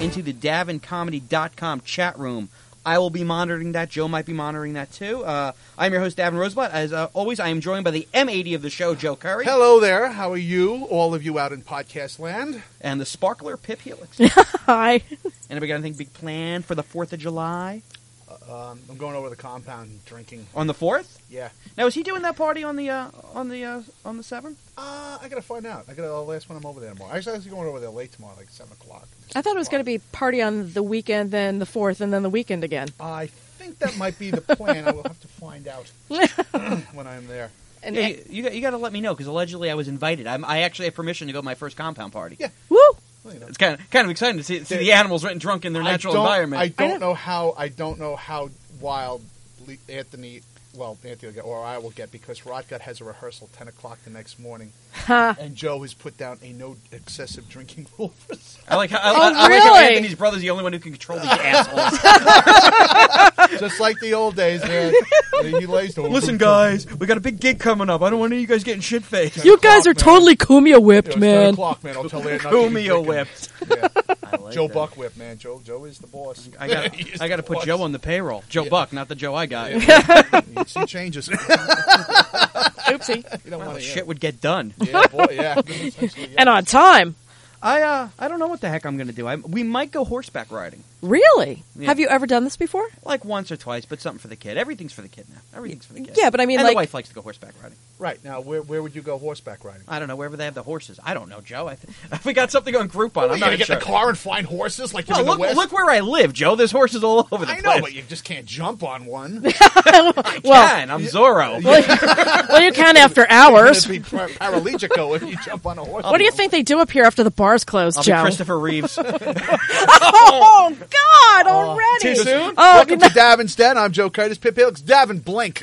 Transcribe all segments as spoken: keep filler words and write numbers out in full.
into the davin comedy dot com chat room. I will be monitoring that. Joe might be monitoring that, too. Uh, I'm your host, Davin Roseblatt. As uh, always, I am joined by the M eighty of the show, Joe Curry. Hello there. How are you, all of you out in podcast land? And the sparkler, Pip Helix. Hi. Anybody got anything big planned for the fourth of July? Uh, um, I'm going over the compound and drinking. On the fourth? Yeah. Now, is he doing that party on the uh, on the uh, on the seventh? Uh, I got to find out. I got to uh, last when I'm over there tomorrow. Actually, I was going over there late tomorrow, like seven o'clock. I thought it was going to be party on the weekend, then the fourth, and then the weekend again. I think that might be the plan. I will have to find out when I'm there. And yeah, you, you, you got to let me know, because allegedly I was invited. I'm, I actually have permission to go to my first compound party. Yeah. Woo! Well, you know. It's kind of kind of exciting to see, see the animals right drunk in their natural I don't, environment. I don't know how. I don't know how wild Anthony. Well, Anthony will get, or I will get, because Rodgut has a rehearsal ten o'clock the next morning, and Joe has put down a no excessive drinking rule for us. I like how, I, oh, I, I really? like how Anthony's brother's the only one who can control these assholes. Just like the old days, man. He lays to Listen, guys, we got a big gig coming up. I don't want any of you guys getting shit faced. You guys are man. totally Kumia whipped, Yeah, man. ten o'clock, man. I'll tell you. Kumia whipped. Yeah. I like Joe that. Buck whip, man. Joe Joe is the boss. I got I got to put boss. Joe on the payroll. Joe Yeah. Buck, not the Joe I got. Yeah. You see changes. Oopsie. You don't Well, want the to shit would get done. Yeah, boy, yeah. Essentially, yeah. And on time. I uh I don't know what the heck I'm going to do. I, we might go horseback riding. Really? Yeah. Have you ever done this before? Like once or twice, but something for the kid. Everything's for the kid now. Everything's for the kid. Yeah, but I mean, and like... the wife likes to go horseback riding. Right now, where where would you go horseback riding? I don't know, wherever they have the horses. I don't know, Joe. I th- if we got something on Groupon, I'm Well, you not gonna get sure. in the car and find horses like you're Well, in look, the West? look where I live, Joe. There's horses all over the I place. know, but you just can't jump on one. I Well- can. I'm Zorro. Well, you can after hours. You'd be par- paralegico if you jump on a horse. What do you think they do up here after the bars close, I'll Joe? be Christopher Reeves. Oh, God, already. Too soon? Oh, Welcome to Davin's Den. I'm Joe Curtis. Pip Helix. Davin, blink.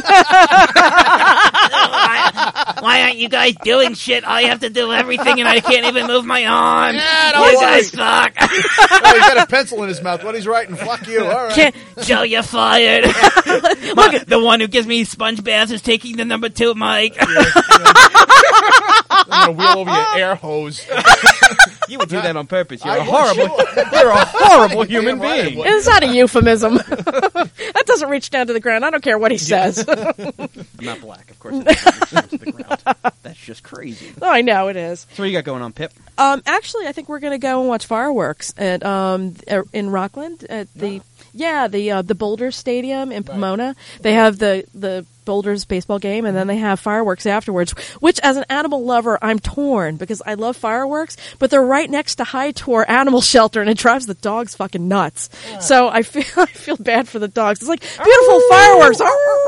Why aren't you guys doing shit? I have to do everything, and I can't even move my arm. Yeah, don't you worry. guys suck. Oh, he's got a pencil in his mouth. What he's writing? Fuck you. All right. Can't, Joe, you're fired. My, the one who gives me sponge baths is taking the number two mic. I'm gonna wheel over your air hose. You would do that on purpose. You're I a would, horrible, sure. you're a horrible human Damn right I being. would. it's not a euphemism. That doesn't reach down to the ground. I don't care what he says. I'm not black, of course. It doesn't reach down to the ground. That's just crazy. Oh, I know it is. So what you got going on, Pip? Um, actually, I think we're going to go and watch fireworks at um er, in Rockland at the yeah the uh, the Boulders Stadium in Pomona. They have the the Boulders baseball game, and then they have fireworks afterwards. Which, as an animal lover, I'm torn because I love fireworks, but they're right next to High Tor Animal Shelter, and it drives the dogs fucking nuts. So I feel I feel bad for the dogs. It's like beautiful fireworks.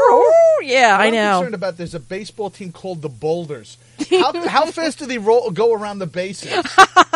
Yeah, I I'm know. concerned about there's a baseball team called the Boulders. How, how fast do they roll, go around the bases? uh,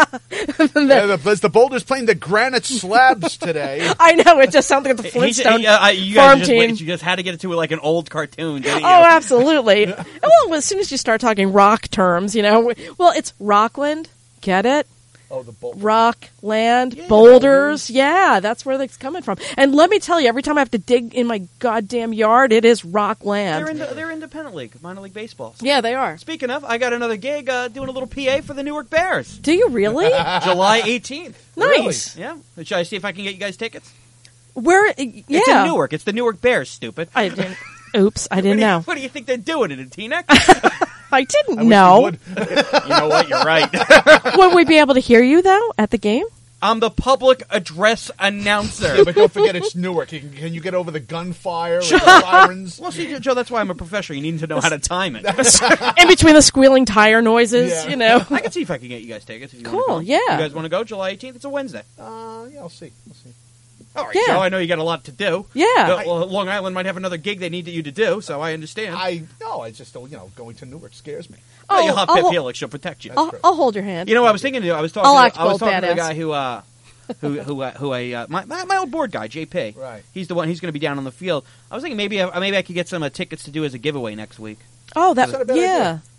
the, is the Boulders playing the granite slabs today? I know, it just sounds like the He's- Flintstone he- uh, uh, you farm guys just, team. wait, you just had to get it to like an old cartoon, didn't you? Oh, absolutely. Well, as soon as you start talking rock terms, you know, well, it's Rockland. Get it? Oh, the Boulders. Rock, land, Yeah, boulders. boulders. Yeah, that's where it's coming from. And let me tell you, every time I have to dig in my goddamn yard, it is rock land. They're, in the, they're independent league, minor league baseball. Yeah, they are. Speaking of, I got another gig uh, doing a little P A for the Newark Bears. Do you really? July eighteenth. Nice. Yeah. Should I see if I can get you guys tickets? Where? Yeah. It's in Newark. It's the Newark Bears, stupid. I didn't. Oops, I What didn't do you- know. What do you think they're doing in a Teaneck? I didn't I wish know. you would. You know what? You're right. Would we be able to hear you though at the game? I'm the public address announcer. Yeah, but don't forget it's Newark. Can, can you get over the gunfire and the sirens? Well, see, Joe, that's why I'm a professional. You need to know how to time it. In between the squealing tire noises, Yeah. you know. I can see if I can get you guys tickets. If you Cool, wanna go. yeah. You guys want to go July eighteenth? It's a Wednesday. Uh, yeah, I'll see. I'll see. All right, Yeah. Joe, I know you got a lot to do. Yeah. Uh, well, Long Island might have another gig they need you to do, so I understand. I no, I just don't. You know, going to Newark scares me. Well, you'll have I'll, Pip I'll, Helix. She'll protect you. I'll, I'll hold your hand. You know, I was thinking. I was talking. I'll to, act I was both talking to the badass. guy who, uh, who, who, uh, who I, uh, my, my my old board guy, J P. Right. He's the one. He's going to be down on the field. I was thinking maybe I, maybe I could get some uh, tickets to do as a giveaway next week. Oh, that Is that a bad yeah. idea?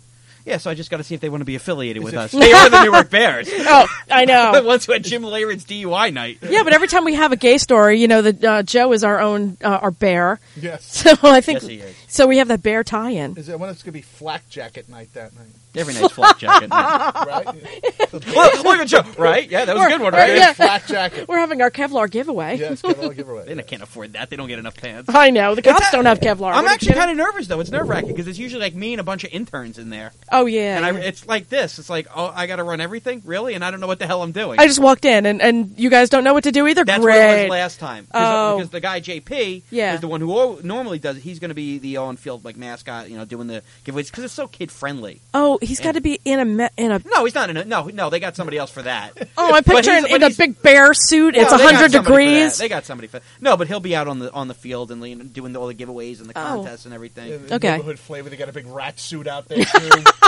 Yeah, so I just got to see if they want to be affiliated Is with it- us. They are the Newark Bears. Oh, I The know. ones who had Jim Leyland's D U I night. Yeah, but every time we have a gay story, you know, that uh, Joe is our own uh, our bear. Yes. So I think Yes, he is. so. We have that bear tie-in. Is it when it's going to be flak jacket night that night? Every night's flak jacket. night. Right? Look, look at Joe. Right? Yeah, that was a good one, right? Or- yeah. Flak jacket. We're having our Kevlar giveaway. Yes, give it, give it away. They can't afford that. They don't get enough pants. I know the cops It's- don't have Kevlar. I'm What are you actually kidding? kind of nervous, though. It's nerve-wracking because it's usually like me and a bunch of interns in there. Oh yeah. And I, yeah. it's like this. It's like, oh, I got to run everything? Really? And I don't know what the hell I'm doing. I just walked in, and, and you guys don't know what to do either. That's Great. what it was last time. Cause, Oh. because the guy J P Yeah. is the one who o- normally does it. He's going to be the on-field like mascot, you know, doing the giveaways because it's so kid-friendly. Oh, he's got to be in a me- in a. No, he's not in a no. No, they got somebody else for that. Oh, I'm But picturing he's- but in a he's- big bear suit. It's No, a they got hundred somebody for that. degrees. They got somebody for no, but he'll be out on the on the field and you know, doing all the giveaways and the Oh. contests and everything. Yeah, the Okay. Neighborhood flavor. They got a big rat suit out there too.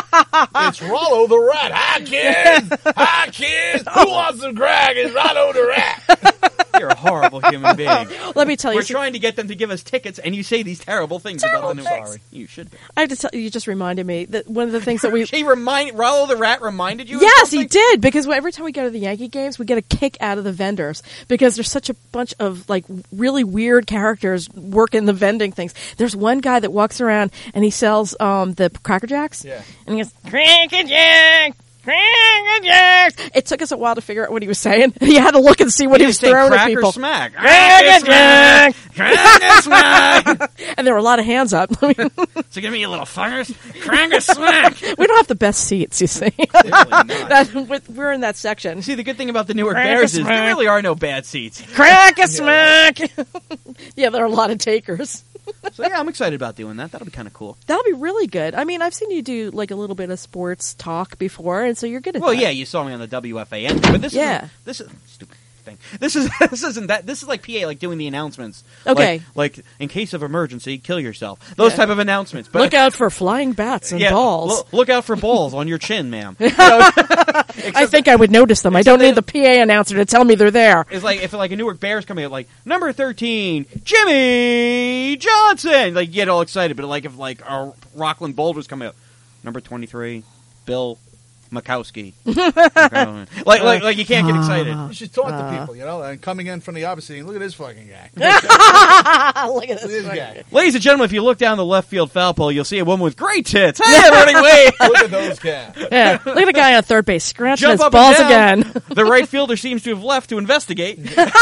It's Rollo the rat. Hi kids. Hi kids. Who wants some crack? It's Rollo the rat. You're a horrible human being. Let me tell you. We're trying to get them to give us tickets, and you say these terrible things Terrible about the new. things. Sorry, you should. Be. I have to tell you. You just reminded me that one of the things that we. He remind Rollo the rat reminded you. Of Yes, he something? did, because every time we go to the Yankee games, we get a kick out of the vendors because there's such a bunch of like really weird characters working the vending things. There's one guy that walks around and he sells um, the Cracker Jacks. Yeah. And he goes, Cracker Jack, Cracker Jacks. It took us a while to figure out what he was saying. You had to look and see what he was say throwing at crack or people. smack. Cracker Jack. Cracker smack. And there were a lot of hands up. I mean, So give me a little fuckers. Cracker smack. we don't have the best seats, you see. Really not. That, we're in that section. See, the good thing about the Newark Cracker Bears is smack. there really are no bad seats. Crack a smack. Yeah, there are a lot of takers. So yeah, I'm excited about doing that. That'll be kind of cool. That'll be really good. I mean, I've seen you do like a little bit of sports talk before, and so you're good at Well, that. yeah, you saw me on the W F A N, but this Yeah. is this is stupid thing. This is this isn't that. This is like P A, like doing the announcements. Okay. Like, like in case of emergency, kill yourself. Those Yeah. type of announcements. But Look out for flying bats and yeah, balls. lo- look out for balls on your chin, ma'am. I think I would notice them. I don't they- need the P A announcer to tell me they're there. It's like if like a Newark Bears coming out, like number thirteen, Jimmy Johnson. Like you get all excited, but like if like our Rockland Boulders coming out, number twenty three, Bill Makowski. Okay. like like like you can't get excited. You should talk to people, you know, and coming in from the opposite. Look at this fucking guy. Look at Look at this. this guy. Ladies and gentlemen, if you look down the left field foul pole, you'll see a woman with great tits. Hey, everybody, wait! Look at those cats. Yeah, look at the guy on third base scratching Jump his up balls and down. again. The right fielder seems to have left to investigate.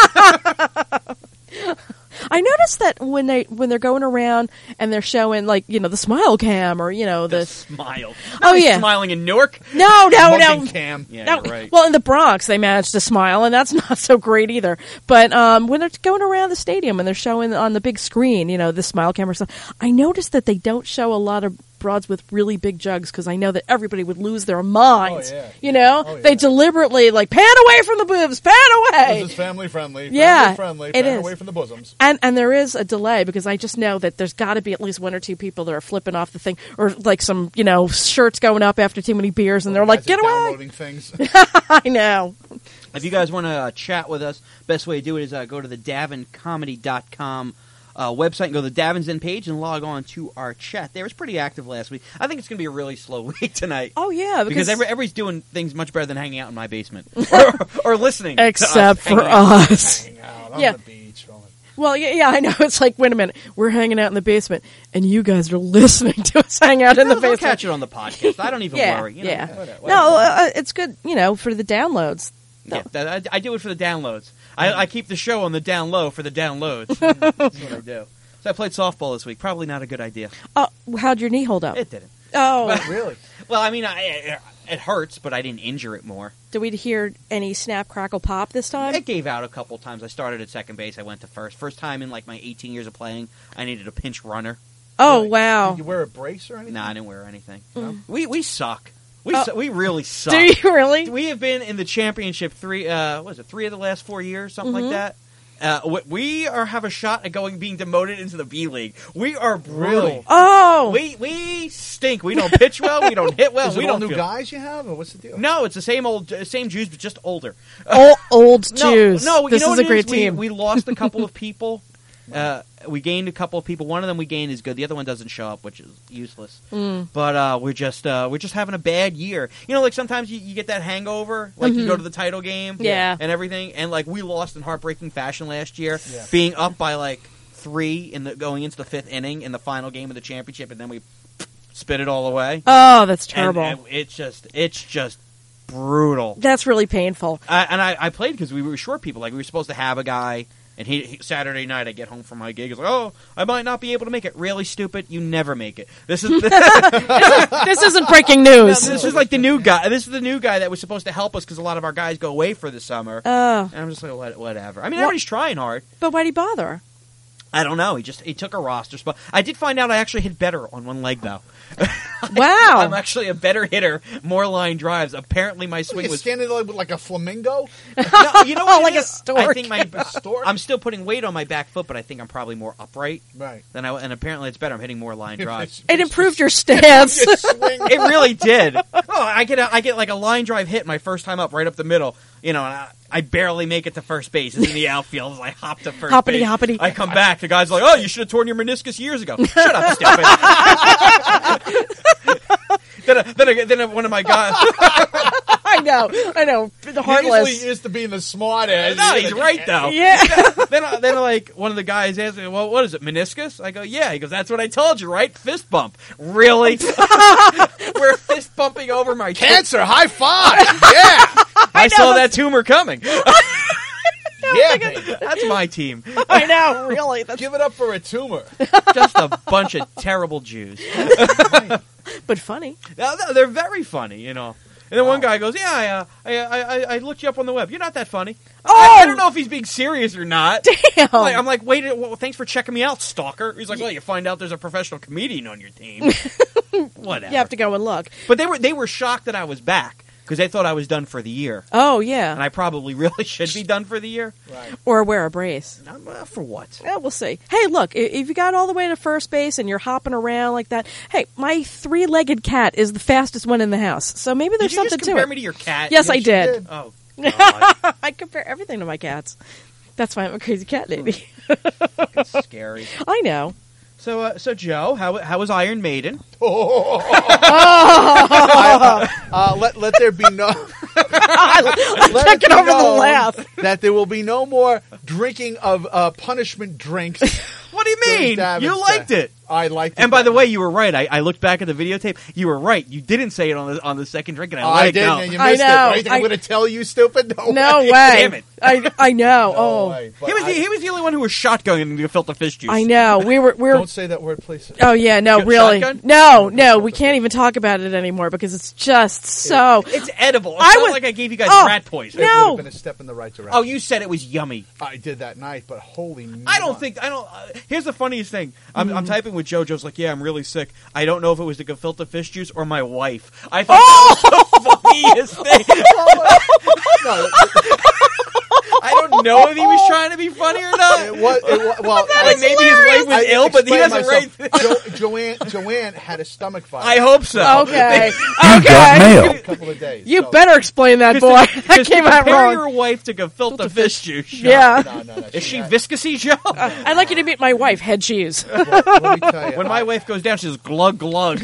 I noticed that when they when they're going around and they're showing like you know the smile cam or you know the, Smile. Oh, Nobody's yeah. smiling in Newark. no no no Monkey cam. Yeah, No, you're right. well, in the Bronx, they managed to smile, and that's not so great either. But um, when they're going around the stadium and they're showing on the big screen, you know, the smile camera stuff, I noticed that they don't show a lot of broads with really big jugs because I know that everybody would lose their minds. Oh, yeah. You know, Oh, yeah. they deliberately like pan away from the boobs, pan away. This is family friendly. Yeah, Family friendly. it Pan is. away from the bosoms. And and there is a delay because I just know that there's got to be at least one or two people that are flipping off the thing, or like some you know shirts going up after too many beers, and they're like, Guys "Get are away!" Downloading things. I know. If you guys want to uh, chat with us, best way to do it is uh, go to the davin comedy dot com uh, website and go to the Davin's In page and log on to our chat there. It was pretty active last week. I think it's going to be a really slow week tonight. Oh yeah, Because because, every, everybody's doing things much better than hanging out in my basement or, or listening. to except us for hanging out. us. Hanging out on Yeah. the beach. rolling. Well, yeah, yeah, I know. It's like, wait a minute, we're hanging out in the basement, and you guys are listening to us hang out in the They'll, they'll basement. catch it on the podcast. I don't even yeah, worry. You know? yeah. Whatever, whatever. No, uh, it's good, you know, for the downloads. Yeah, that, I, I do it for the downloads. I, I keep the show on the down low for the downloads. That's what I do. So I played softball this week. Probably not a good idea. Oh, how'd your knee hold up? It didn't. Oh, Really? Well, I mean, I, it, it hurts, but I didn't injure it more. did we hear any snap, crackle, pop this time? It gave out a couple times. I started at second base. I went to first. First time in like my eighteen years of playing, I needed a pinch runner. Oh, Really? wow. Did you wear a brace or anything? No, I didn't wear anything. Mm. We we suck. We Oh. su- we really suck. Do you really? We have been in the championship three. Uh, what is it? Three of the last four years, something Mhm. like that. Uh, we- we are have a shot at going being demoted into the B League. We are brutal. Really? Oh, We we stink. We don't pitch well. We don't hit well. Is it we all don't new feel- guys you have, or what's the deal? No, it's the same old uh, same Jews, but just older. old, old No, Jews. no, you this know is what a it great We- team. We, lost a couple of people, Uh, we gained a couple of people. One of them we gained is good. The other one doesn't show up, which is useless. Mm. But uh, we're just uh, we're just having a bad year. You know, like sometimes you, you get that hangover, like Mm-hmm. you go to the title game, Yeah. and everything, and like we lost in heartbreaking fashion last year, Yeah. being up by like three in the going into the fifth inning in the final game of the championship, and then we spit it all away. Oh, that's And- terrible. and it's just it's just brutal. That's really painful. I, and I, I played because we were short people. Like we were supposed to have a guy, and he, he Saturday night I get home from my gig. He's like, "Oh, I might not be able to make it." Really stupid. You never make it. This is This isn't breaking news. this is like the new guy. This is the new guy that was supposed to help us because a lot of our guys go away for the summer. Oh, And I'm just like, what, whatever. I mean, Well- everybody's trying hard. but why'd he bother? I don't know. He just he took a roster spot. I did find out I actually hit better on one leg though. Wow. I'm actually a better hitter, more line drives. Apparently, my What, swing you was. standing there with like a flamingo? No, you know what? Like it a is? stork. I think my Stork? I'm still putting weight on my back foot, but I think I'm probably more upright Right. than I. And apparently, it's better. I'm hitting more line drives. It improved your stance. You swing. It really did. Oh, I get a, I get like a line drive hit my first time up, right up the middle. You know, and I, I barely make it to first base. It's in the outfield. As I hop to first Hoppity, base. hoppity. I come back. The guy's like, "Oh, you should have torn your meniscus years ago." Shut up, stupid. then, a, then, a, then a, one of my guys. I know. I know. The He heartless. usually is to being the smart ass. No, he's right though. Yeah. then, uh, then like one of the guys asked me, "Well, what is it, meniscus?" I go, "Yeah." He goes, "That's what I told you, right? Fist bump." Really? We're fist bumping over my Cancer, high five. Yeah. I saw that tumor coming. Yeah, baby. That's my team. I know. Really. That's, Give it up for a tumor. Just a bunch of terrible Jews. but funny. Now, they're very funny, you know. And then one guy goes, "Yeah, I, uh, I, I, I, I looked you up on the web. You're not that funny." Oh! I, I don't know if he's being serious or not. Damn. I'm like, I'm like, wait, well, thanks for checking me out, stalker. He's like, well, you find out there's a professional comedian on your team. Whatever. You have to go and look. But they were they were shocked that I was back because they thought I was done for the year, Oh, yeah. and I probably really should be done for the year. Right. Or wear a brace. Um, uh, for what? Yeah, we'll see. Hey, look, i- if you got all the way to first base and you're hopping around like that, hey, my three-legged cat is the fastest one in the house. So maybe there's Did you something just to compare it. me to your cat? Yes, I Yes, you did. did. Oh, God. I compare everything to my cats. That's why I'm a crazy cat lady. It's scary. I know. So, uh, so Joe, how how was Iron Maiden? Uh, let, let there be no. I let can't it get be over the known laugh. That there will be no more drinking of uh, punishment drinks. What do you during mean? Davin's You liked day. it. I liked it. And by the way, you were right. I, I looked back at the videotape. You were right. You didn't say it on the on the second drink, and I Oh, let I it did, go. and you I missed it. know. What, do you think I- I'm going to tell you, stupid? No, No way. Damn it. I, I know. No oh, way. But He was I, the, he was the only one who was shotgunning the filter fish juice. I know. We were we were. Don't say that word, please. Oh yeah, no, Sh- really, shotgun? no, no. We can't even talk about it anymore because it's just so. It's edible. It's I not was- like I gave you guys Oh, rat poison. It no. would have been a step in the right direction. Oh, you said it was yummy. I did that night, but holy I don't mon- think I don't. Uh, here's the funniest thing. I'm, Mm-hmm. I'm typing with Joe. Joe's like, "Yeah, I'm really sick. I don't know if it was the gefilte fish juice or my wife." I thought that was the funniest thing. No, I don't know if he was trying to be funny or not. it was, it was well. Like maybe his wife was I ill, but he explained doesn't myself. write. Jo- Joanne, Joanne had a stomach virus. I hope so. Okay, got okay. mail. a couple of days. You so- better explain that, boy. That came out compare wrong. your wife to gefilte fish juice. Sean. Yeah. No, no, no, Is she had- viscousy, Joe? I'd like you to meet my wife, Head Cheese. Well, let me tell you, When my I, wife goes down, she says glug glug.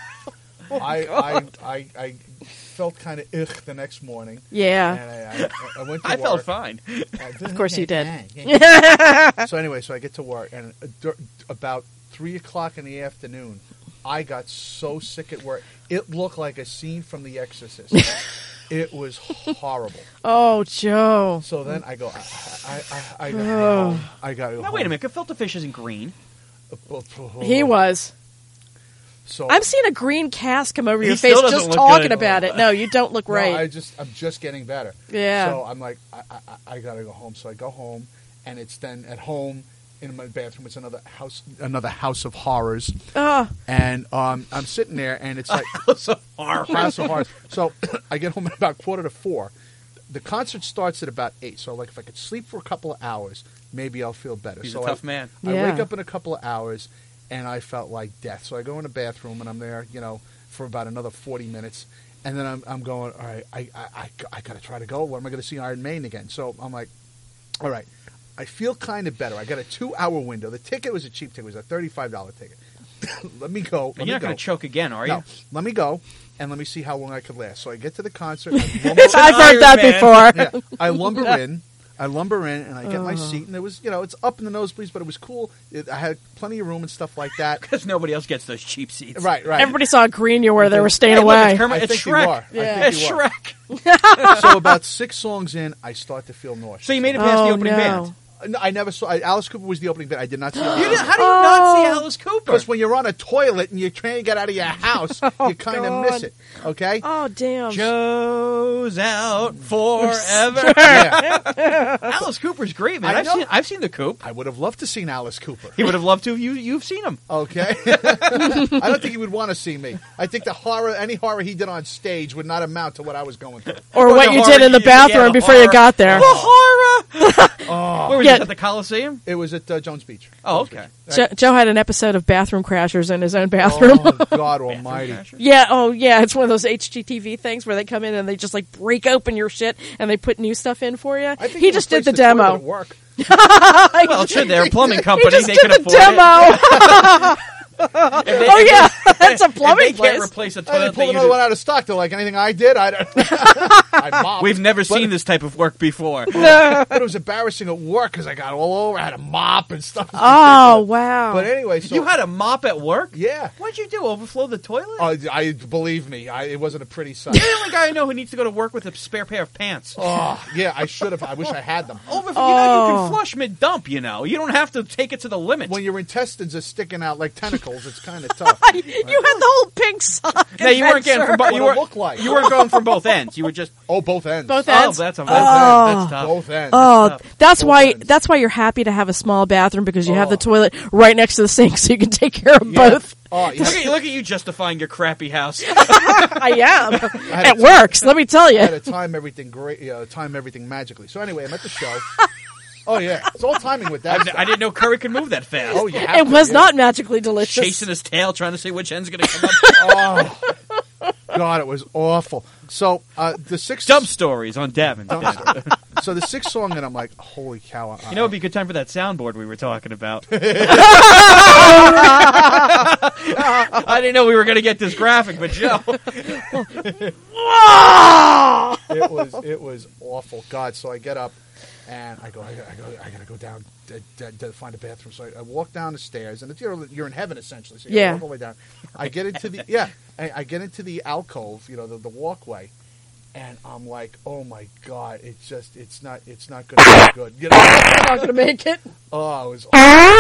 I, I, I, I felt kind of ick the next morning, Yeah. and I, I, I went to I work. felt fine. Of course you did. So anyway, so I get to work, and uh, dur- about three o'clock in the afternoon, I got so sick at work. It looked like a scene from The Exorcist. It was horrible. Oh, Joe. So then I go, I, I, I, I got to go home. I got to go Now wait a minute, gefilte fish isn't green. minute. He was. So I'm seeing a green cast come over He your still face doesn't just look talking good. about it. No, you don't look no, right. I just, I'm just getting better. Yeah. So I'm like, I, I, I got to go home. So I go home, and it's then at home in my bathroom. It's another house, another house of horrors. Oh, And um, I'm sitting there, and it's like So far. House of Horrors. So I get home at about quarter to four. The concert starts at about eight. So like if I could sleep for a couple of hours, maybe I'll feel better. He's so a tough I, man. I Yeah. wake up in a couple of hours, and I felt like death. So I go in the bathroom, and I'm there, you know, for about another forty minutes. And then I'm, I'm going, all right, I, I, I, I got to try to go. When am I going to see Iron Maiden again? So I'm like, all right, I feel kind of better. I got a two-hour window. The ticket was a cheap ticket. It was a thirty-five dollars ticket. Let me go. Let You're me not go. going to choke again, are you? No, let me go, and let me see how long I could last. So I get to the concert. I lumber, I've heard that Man. before. yeah, I lumber in. I lumber in, and I get my seat, and it was, you know, it's up in the nosebleeds, but it was cool. It, I had plenty of room and stuff like that. Because nobody else gets those cheap seats. Right, right. Everybody saw how green you were. They were staying Hey, look, away. it's Kermit, I it's think you Shrek. are. I Yeah. think It's you are. Shrek. So about six songs in, I start to feel nauseous. So you made it past Oh, the opening no. band. No, I never saw. I, Alice Cooper was the opening band. I did not see. You Alice didn't, Cooper. how do you not see Oh. Alice Cooper? Because when you're on a toilet and you're trying to get out of your house, you kind of miss God. it. Okay. Oh, damn. Joe's out forever. Yeah. Alice Cooper's great, man. I I've know. seen, I've seen the Coop. I would have loved to seen Alice Cooper. He would have loved to. You, you've seen him. Okay. I don't think he would want to see me. I think the horror, any horror he did on stage, would not amount to what I was going through. Or Or what the you horror did in the you- yeah, bathroom the before you horror. got there. The horror. Oh, Where was Yeah. it? At the Coliseum? it was at uh, Jones Beach. Oh, Jones okay. Beach. Jo- Joe had an episode of Bathroom Crashers in his own bathroom. Oh God Almighty! Yeah, oh yeah, it's one of those H G T V things where they come in and they just like break open your shit and they put new stuff in for you. I think He just did the replaced toilet demo. at work. Well, sure, they're a plumbing company. He just they did can the afford it. demo. If they- Oh if yeah, they- that's a if plumbing they can't place. replace a I toilet, didn't pull they another use one it. out of stock. They're like anything I did. I don't. I mopped. We've never But- seen this type of work before. but it was embarrassing at work because I got all over. I had a mop and stuff. Oh wow. But anyway, so You had a mop at work? yeah. What'd you do? Overflow the toilet? Uh, I believe me, I, it wasn't a pretty sight. You're the only guy I know who needs to go to work with a spare pair of pants. Oh, yeah, I should have. I wish I had them. Over, you know, you Oh. can flush mid-dump, you know. You don't have to take it to the limit. When your intestines are sticking out like tentacles, it's kind of tough. you had the whole pink sock. no, you weren't getting from both. What You it weren't, look like. you weren't going from both ends. You were just... Oh, both ends. Both Oh, ends. that's, a, that's, Oh. that's tough. Both ends. Oh, Tough. that's Both why. ends. That's why you're happy to have a small bathroom because you have Oh. the toilet right next to the sink, so you can take care of Yeah. both. Oh, you Look have- at, you, look at you justifying your crappy house. I am. had It a- works. Let me tell I had you. to time everything great. You know, time everything magically. So anyway, I'm at the show. Oh yeah, it's all timing with that. I, stuff. I didn't know Curry could move that fast. Oh, you have It to, was yeah. not magically delicious. Chasing his tail, trying to see which end's going to come up. Oh, God, it was awful. So uh, the sixth Dump stories on Davin. So the sixth song, and I'm like, holy cow! I, You know, it'd be a good time for that soundboard we were talking about. I didn't know we were going to get this graphic, but Joe. it was it was awful. God, so I get up and I go, I gotta, I gotta, I gotta go down to, to, to find a bathroom. So I, I walk down the stairs, and it's, you're you're in heaven essentially. So you Yeah. walk all the way down. I get into the yeah, I, I get into the alcove, you know, the, the walkway, and I'm like, oh my God, it's just it's not it's not gonna be good. You know, I'm not going to make it. oh, it was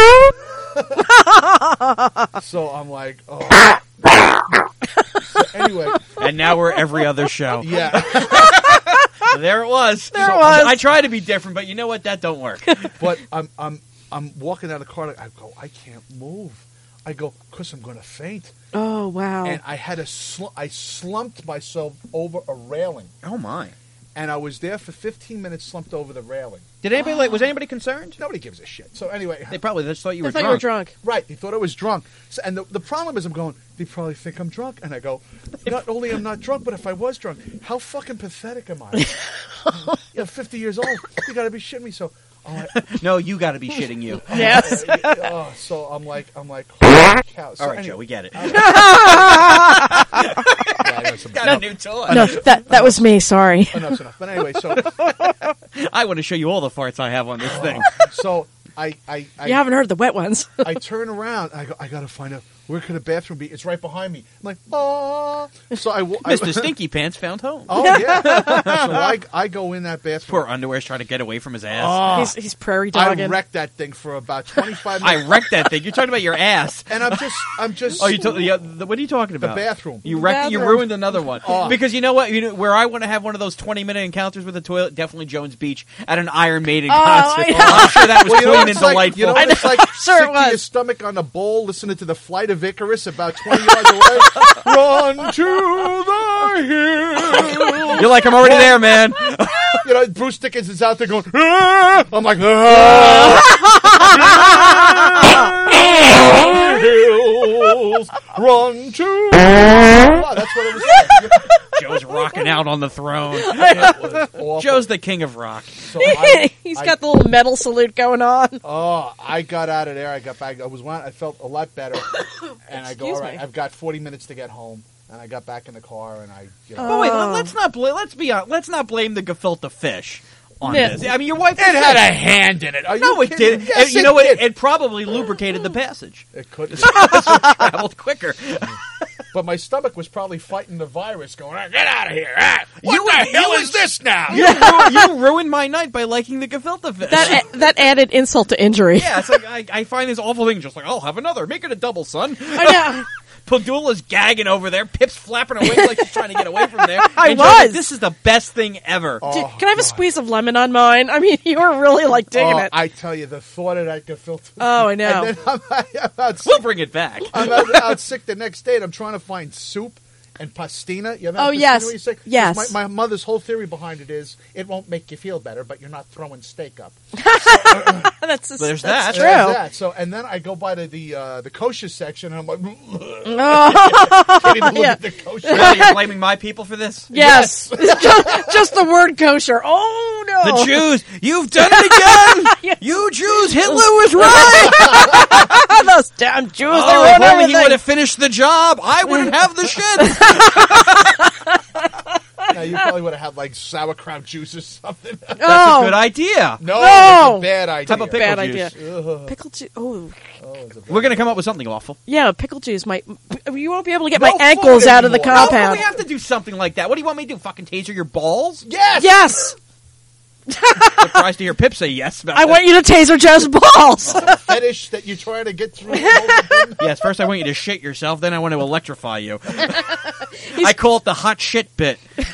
awful. So I'm like, oh. So anyway, And now we're every other show. yeah. There it was. There it was. I try to be different, but you know what? That don't work. But I'm I'm I'm walking out of the car. I go, I can't move. I go, cause I'm gonna faint. Oh wow. And I had a sl- I slumped myself over a railing, Oh, my. and I was there for fifteen minutes, slumped over the railing. Did anybody, like, was anybody concerned? Nobody gives a shit. So anyway, They probably just thought you I were thought drunk. you were drunk. right? They thought I was drunk. So, and the the problem is, I'm going. They probably think I'm drunk, and I go, not only I'm not drunk, but if I was drunk, how fucking pathetic am I? You're fifty years old. You got to be shitting me. So. Oh, I, No, you got to be shitting you. Yes. oh, so I'm like, I'm like, holy cow. So All right, anyway, Joe, we get it. yeah, I know some- Got a new toy. No, that that was me. Sorry. enough's enough. But anyway, so I want to show you all the farts I have on this thing. so I I I, You haven't heard the wet ones. I turn around. I go. I gotta find out where could a bathroom be. It's right behind me. I'm like, oh. So I, I Mister Stinky Pants found home. Oh yeah. So I I go in that bathroom. Poor Underwear's trying to get away from his ass. Oh, He's he's prairie I dogging. wrecked that thing for about twenty-five I minutes. wrecked that thing. You're talking about your ass. and I'm just I'm just Oh, you told yeah, the, what are you talking about? bathroom. You wrecked. You Bathroom. ruined another one. Oh. Because you know what? You know, where I want to have one of those twenty minute encounters with the toilet, definitely Jones Beach at an Iron Maiden Oh, concert. I know. I'm sure that was Well, you know clean what and it's like? delightful. You know what it's like? Sure it Sick to your was. stomach on a bowl, listening to the Flight of Icarus about twenty yards away. Run to the hill. You're like, I'm already there, man. You know, Bruce Dickens is out there going. "Ah!" I'm like, ah! hills, run to. Wow, that's what it was. Like. Joe's rocking out on the throne. It was awful. Joe's the king of rock. So I, He's I- got the little medal salute going on. Oh, I got out of there. I got back. I was one. I felt a lot better, and I go, Excuse all right. me. I've got forty minutes to get home, and I got back in the car, and I, you know, But wait, Oh. let's not bl- let's be honest, let's not blame the gefilte fish on Yeah. this. I mean, your wife it had a hand in it. Are no, you it kidding? did. Yes, you it know what? did. It, it probably lubricated the passage. It could, Traveled quicker. but my stomach was probably fighting the virus, going, "Ah, "Get out of here! Ah, what You- the you hell was- is this now?" You, ru- you ruined my night by liking the gefilte fish. That that added insult to injury. yeah, it's like I, I find this awful thing. Just like, I'll have another. Make it a double, son. I know. Padula's gagging over there. Pip's flapping her wings like she's trying to get away from there. I And Joe's like, was. this is the best thing ever. Oh, Did- can I have a God. squeeze of lemon on mine? I mean, you were really like digging Oh, it. I tell you, the thought of that gefilte. Oh, I know. And then I'm, I'm out We'll sick. bring it back. I'm out, out sick the next day, and I'm trying to find soup and pastina. You know, Oh, pastina yes. when you're sick? 'Cause Yes. My, my mother's whole theory behind it is it won't make you feel better, but you're not throwing steak up. that's There's that's that. true. There's that. So, and then I go by to the uh, the kosher section, and I'm like, Oh, can't even look Yeah. at the kosher. Really, you're blaming my people for this? yes. just, just the word kosher. Oh no. The Jews, you've done it again! Yes. You Jews, Hitler was right! Those damn Jews. Oh, they if ruined only he everything. would have finished the job, I wouldn't have the shit! Now, you probably would have had like sauerkraut juice or something. That's Oh. a good idea. No, No. it's a bad idea. Type of pickle Bad juice. idea. Pickle juice. Oh, Oh, it's a bad We're going to come up with something awful. yeah. Pickle juice might. You won't be able to get No my ankles food out of the anymore. No, but compound. we have to do something like that. What do you want me to do? Fucking taser your balls? Yes. Yes, Surprised to hear Pip say yes about I that. want you to taser Joe's balls. Fetish that you try to get through. I Yes, first I want you to shit yourself, then I want to electrify you. I call it the hot shit bit. But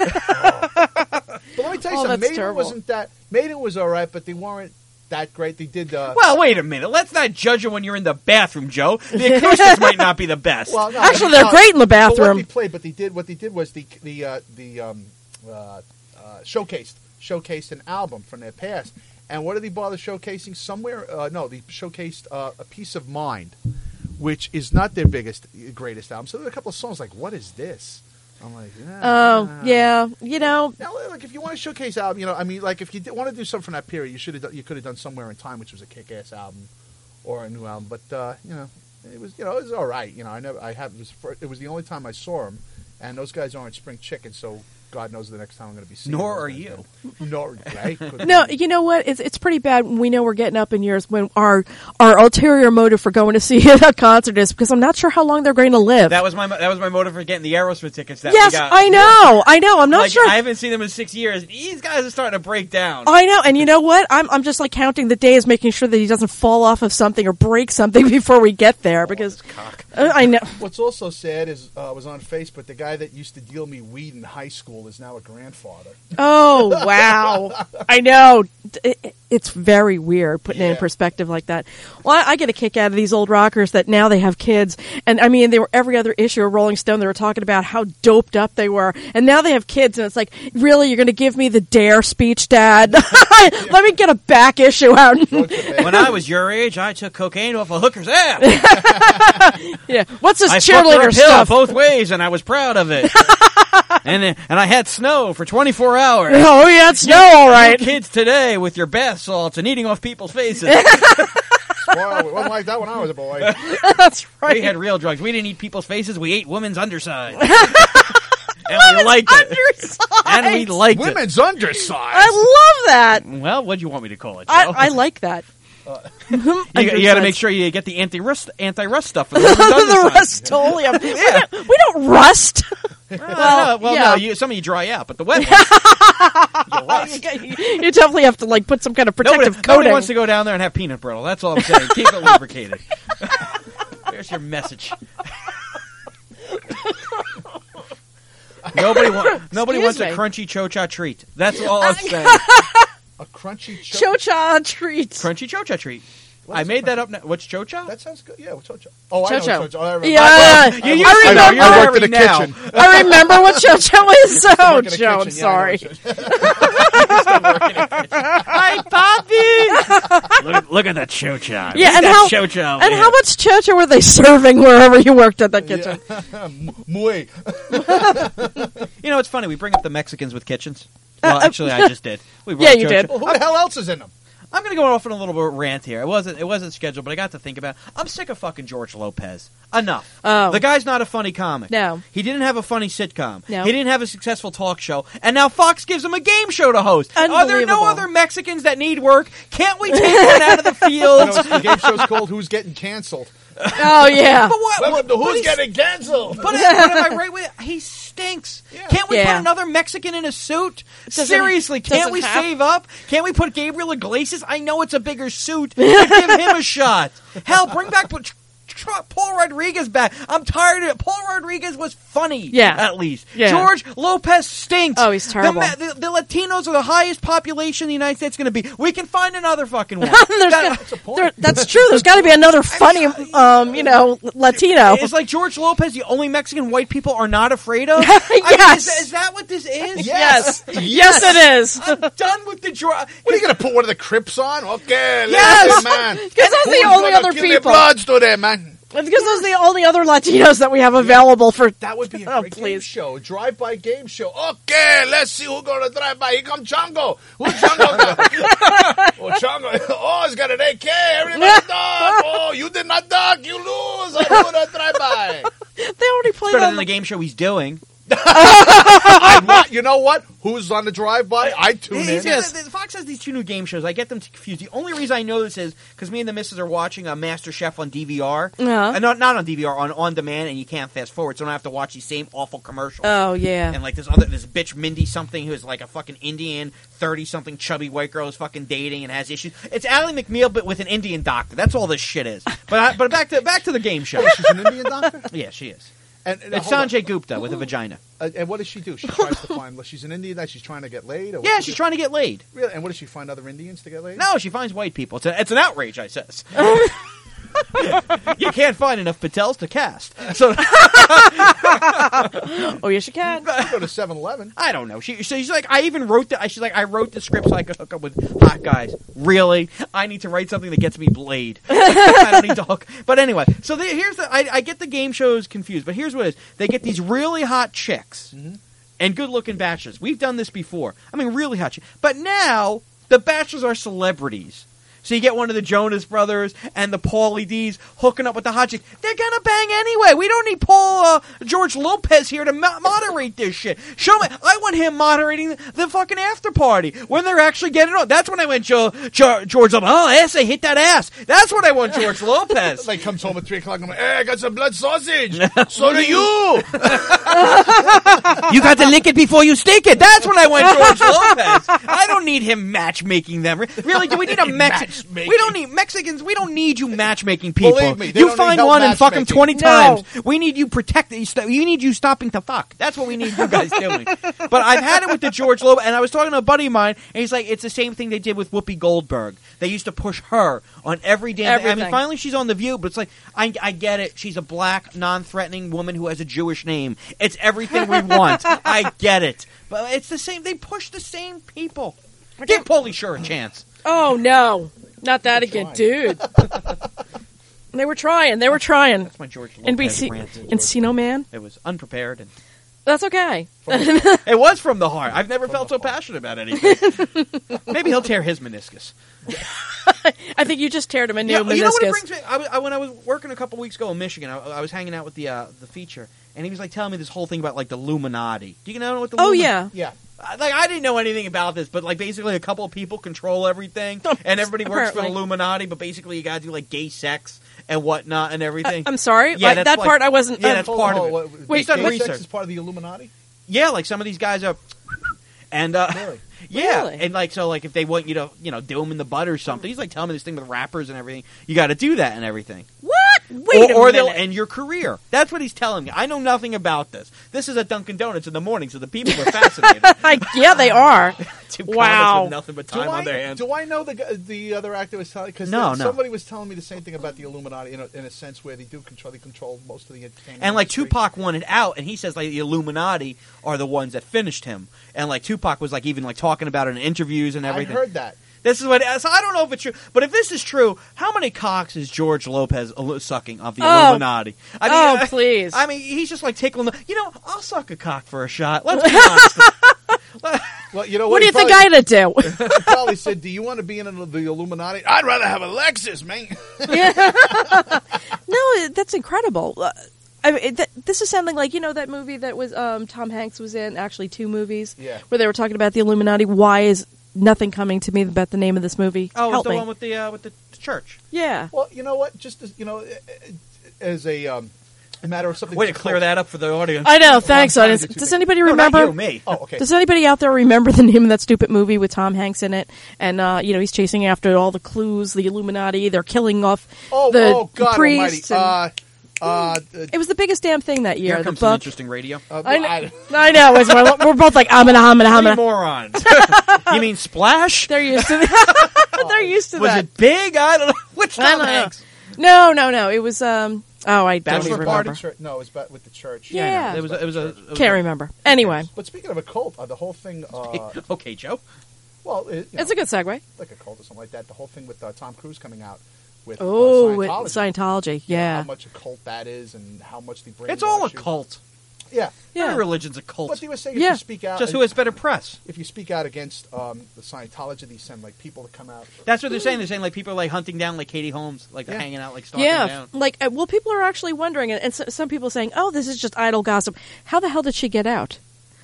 let me tell you Oh, something. that's Maiden terrible. wasn't that. Maiden was all right, but they weren't that great. They did. Uh, Well, wait a minute. Let's not judge you when you're in the bathroom, Joe. The acoustics might not be the best. well, no, Actually, no, they're great in the But what bathroom. they played, but they did. What they did was the the uh, the um, uh, uh, showcased showcased an album from their past. And what did they bother showcasing? Somewhere, uh, no, they showcased uh, A Piece of Mind, which is not their biggest, greatest album. So there are a couple of songs like, "What is this?" I'm like, Oh, ah. yeah. You know, Now, like, if you want to showcase album, you know, I mean, like, if you did want to do something from that period, you should have, done, you could have done Somewhere in Time, which was a kick-ass album, or a new album. But uh, you know, it was, you know, it was all right. You know, I never, I have, it was, for, it was the only time I saw them, and those guys aren't spring chicken, so God knows the next time I'm going to be seeing. Nor them. are you. Nor, right? Couldn't no. be. You know what? It's it's pretty bad when we know we're getting up in years when our our ulterior motive for going to see a concert is because I'm not sure how long they're going to live. That was my that was my motive for getting the Aerosmith tickets. That yes, we got. I know. I know. I'm not Like, sure. I haven't seen them in six years. These guys are starting to break down. I know, and you know what? I'm I'm just like counting the days, making sure that he doesn't fall off of something or break something before we get there. Because Cock. uh, I know. What's also sad is uh, was on Facebook. The guy that used to deal me weed in high school is now a grandfather. Oh wow! I know. It, it's very weird putting it in Yeah. perspective like that. Well, I, I get a kick out of these old rockers that now they have kids, and I mean, they were every other issue of Rolling Stone. They were talking about how doped up they were, and now they have kids, and it's like, really, you're going to give me the Dare speech, Dad? Let me get a back issue out. When I was your age, I took cocaine off a hooker's ass. Yeah, what's this I fucked her cheerleader uphill stuff? both ways, and I was proud of it. and uh, and I had snow for twenty-four hours. Oh yeah, it's snow, all right. You kids today with your bath salts and eating off people's faces. Well, it wasn't like that when I was a boy. That's right. We had real drugs. We didn't eat people's faces. We ate women's underside. And we liked it. Underside. And we liked it. Women's underside. I love that. Well, what'd you want me to call it, Joe? I, I like that. you, you got to make sure you get the anti-rust anti-rust stuff for the women's the underside. Rust-Oleum. We, don't, we don't rust. Well, no, well, yeah. no, you, some of you dry out, but the wet ones, you rust. You definitely have to like put some kind of Nobody, protective nobody coating. wants to go down there and have peanut brittle. That's all I'm saying. Keep it lubricated. There's your message. nobody wa- nobody Excuse wants me. a crunchy chocha treat. That's all I'm saying. A crunchy cho- Chocha treats. Crunchy chocha treat. What I is made it? that up. Now. What's chocha? That sounds good. Yeah, what's chocha? Oh, I know Chocho. what chocha. Oh, I remember. Yeah, I, you I, used I, to I, know I you're worked in the now. kitchen. I remember what chocho is. Oh, I worked in the Joe, I'm kitchen. Yeah, I know sorry. what chocha- Hi, Poppy. look, look at that chocha. Yeah, look and at how that chocha over and here. how much chocha were they serving wherever you worked at that kitchen? Muy. You know, it's funny. We bring up the Mexicans with kitchens. Well, actually, I just did. We Yeah, brought you chocha. did. Well, who the hell else is in them? I'm going to go off on a little bit of a rant here. It wasn't it wasn't scheduled, but I got to think about it. I'm sick of fucking George Lopez. Enough. Oh. The guy's not a funny comic. No. He didn't have a funny sitcom. No. He didn't have a successful talk show. And now Fox gives him a game show to host. Are there Unbelievable. no other Mexicans that need work? Can't we take one out of the field? You know, the game show's called Who's Getting Canceled. Oh yeah. But what? Welcome to but Who's he's- Getting Canceled. But, but am I right with it? He stinks. Yeah. Can't we Yeah. put another Mexican in a suit? Doesn't- Seriously, can't doesn't we have- save up? Can't we put Gabriel Iglesias? I know it's a bigger suit. But give him a shot. Hell, bring back put, tr- Paul Rodriguez back. I'm tired of it. Paul Rodriguez was funny. Yeah. At least. Yeah. George Lopez stinks. Oh, he's terrible. The, Ma- the, the Latinos are the highest population in the United States going to be. We can find another fucking one. There's That- got- there- that's true. There's got to be another funny, um, you know, Latino. Is like George Lopez the only Mexican white people are not afraid of? I mean, Yes. is, is that what this is? Yes. Yes, it is. I'm done with the George. What are you going to put one of the Crips on? Okay, Yes. listen, man. Because those are the Who's only gonna other kill the people. Bloods today, man. It's because those are the only other Latinos that we have available for. That would be a Oh, great game please. show. A drive-by game show. Okay, let's see who's going to drive by. Here comes Chongo. Who's Chongo? oh, Chongo. Oh, he's got an A K. Everybody duck. Oh, you did not duck. You lose. I'm going to drive by. They already played Better on than the game show he's doing. I want, you know what? Who's on the drive-by? I tune in. He's- the- the- Fox has these two new game shows. I get them confused. The only reason I know this is because me and the missus are watching a Master Chef on D V R. Uh-huh. Uh, not, not on D V R, on on demand, and you can't fast forward, so I don't have to watch these same awful commercials. Oh yeah. And like this other this bitch Mindy something who's like a fucking Indian thirty something chubby white girl who's fucking dating and has issues. It's Ally McNeil but with an Indian doctor. That's all this shit is. But I, but back to back to the game show. She's an Indian doctor? Yeah, she is. And, and, It's hold on. Sanjay Gupta with a vagina. Uh, and what does she do? She tries to find. She's an Indian that she's trying to get laid. Or what Yeah, she she's do? trying to get laid. Really? And what does she find other Indians to get laid? No, she finds white people. It's, a, it's an outrage, I says. You can't find enough Patels to cast. So Oh yes, you can. Go to seven eleven. I don't know. She, so she's like, I even wrote the. She's like, I wrote the script so I could hook up with hot guys. Really? I need to write something that gets me laid. I don't need to hook. But anyway, so the, here's the. I, I get the game shows confused, but here's what it is: they get these really hot chicks and good-looking bachelors. We've done this before. I mean, really hot chicks. But now the bachelors are celebrities. So you get one of the Jonas Brothers and the Paulie D's hooking up with the hot chick. They're gonna bang anyway. We don't need Paul uh, George Lopez here to mo- moderate this shit. Show me. I want him moderating the, the fucking after party when they're actually getting on. That's when I went Joe, Joe, George Lopez. Oh, ass, I hit that ass. That's what I want, George Lopez. Like comes home at three o'clock. I'm like, hey, I got some blood sausage. So do you. You got to lick it before you stick it. That's when I went George Lopez. I don't need him matchmaking them. Really? Do we need a Mexican? Matchmaking. We don't need Mexicans. We don't need you matchmaking people. Believe me, they you don't find need help one and fuck him matchmaking. twenty No. times. We need you protect. You st- you need you stopping to fuck. That's what we need you guys doing. But I've had it with the George Lopez, and I was talking to a buddy of mine, and he's like, it's the same thing they did with Whoopi Goldberg. They used to push her on every damn thing. I mean, Everything. finally she's on The View, but it's like, I, I get it. She's a black, non-threatening woman who has a Jewish name. It's everything we want. I get it. But it's the same. They push the same people. Give Pauly Shore a chance. Oh no, not that again, dude. They were trying. They were trying. That's my George And Lopez BC rant. Encino Man. It was unprepared, and That's okay. it was from the heart. I've never felt so passionate about anything. Maybe he'll tear his meniscus. I think you just teared him a new Yeah, meniscus. you know what it brings me? I, was- I, when I was working a couple weeks ago in Michigan, I, I was hanging out with the uh, the feature, and he was like telling me this whole thing about like the Illuminati. Do you know what the Oh Illumi- yeah. Yeah. I- Like I didn't know anything about this, but like basically a couple of people control everything, and everybody works for the Apparently. Illuminati. But basically, you got to do like gay sex and whatnot and everything. I'm sorry. Yeah, like, that's that like- part I wasn't. yeah, uh, that's Hold part on, of it. hold on. What- Wait, He's done gay research. sex is part of the Illuminati? Yeah, like some of these guys are, and uh, Really? yeah, Really? and like so, like if they want you to, you know, do them in the butt or something. He's like telling me this thing with rappers and everything. You got to do that and everything. what? Wait or, or a they'll minute. end your career. That's what he's telling me. I know nothing about this. This is at Dunkin' Donuts in the morning, so the people are fascinated. I, yeah, they are. Two Wow. comics with nothing but Do time I, on their hands. do I know the gu- the other actor was telling? Because No, no. somebody was telling me the same thing about the Illuminati in a, in a sense where they do control, they control most of the entertainment. And like industry. Tupac wanted out, and he says like the Illuminati are the ones that finished him. And like Tupac was like even like talking about it in interviews and I everything. heard that. This is what. So I don't know if it's true, but if this is true, how many cocks is George Lopez illu- sucking of the Oh. Illuminati? I mean, Oh, uh, please. I mean, he's just like tickling the. You know, I'll suck a cock for a shot. Let's be honest. Well, you know What what? do you He think probably- I'd do? he probably said, "Do you want to be in the Illuminati?" I'd rather have a Lexus, man. No, that's incredible. Uh, I mean, it, th- this is sounding like, you know, that movie that was um, Tom Hanks was in, actually two movies, Yeah. where they were talking about the Illuminati. Why is nothing coming to me about the name of this movie? Oh, it's Help the me. one with the uh, with the church. Yeah. Well, you know what? Just as, you know, as a um, a matter of something. Way to that's clear close- that up for the audience. I know, thanks, I'm trying audience. to do two Does things. anybody No, not remember? you, me. Oh, okay. Does anybody out there remember the name of that stupid movie with Tom Hanks in it? And, uh, you know, he's chasing after all the clues, the Illuminati. They're killing off Oh, the oh, God priests. Almighty! and- Uh, uh, uh, it was the biggest damn thing that year. Here the comes some book. interesting radio. uh, I know. I- I know. it's- We're, we're both like, I'm gonna, I'm gonna, I'm Three gonna. morons. You mean Splash? They're used to that. They're used to Was that. it big? I don't know. Which I Tom don't know. Hanks? No, no, no. It was, um, oh, I don't Bachelor even Party? remember. Church- no, it was about with the church. Yeah. It was. A, it was a. It was Can't a- remember. Anyway, But speaking of a cult, uh, the whole thing. Uh, Okay, Joe. well, it, you it's know, a good segue. like a cult or something like that. The whole thing with uh, Tom Cruise coming out with Oh, uh, with Scientology. Scientology. How Yeah. much a cult that is, and how much they bring. It's all a cult. Yeah, Every Yeah. religion's a cult. but they were saying Yeah. if you speak out, Just who has better press. if you speak out against um, the Scientology, they send like people to come out. That's what they're saying. They're saying like people are like hunting down like Katie Holmes, like they're Yeah. hanging out, like stalking Yeah, down. like uh, well, people are actually wondering, and, and so, some people saying, "Oh, this is just idle gossip." How the hell did she get out?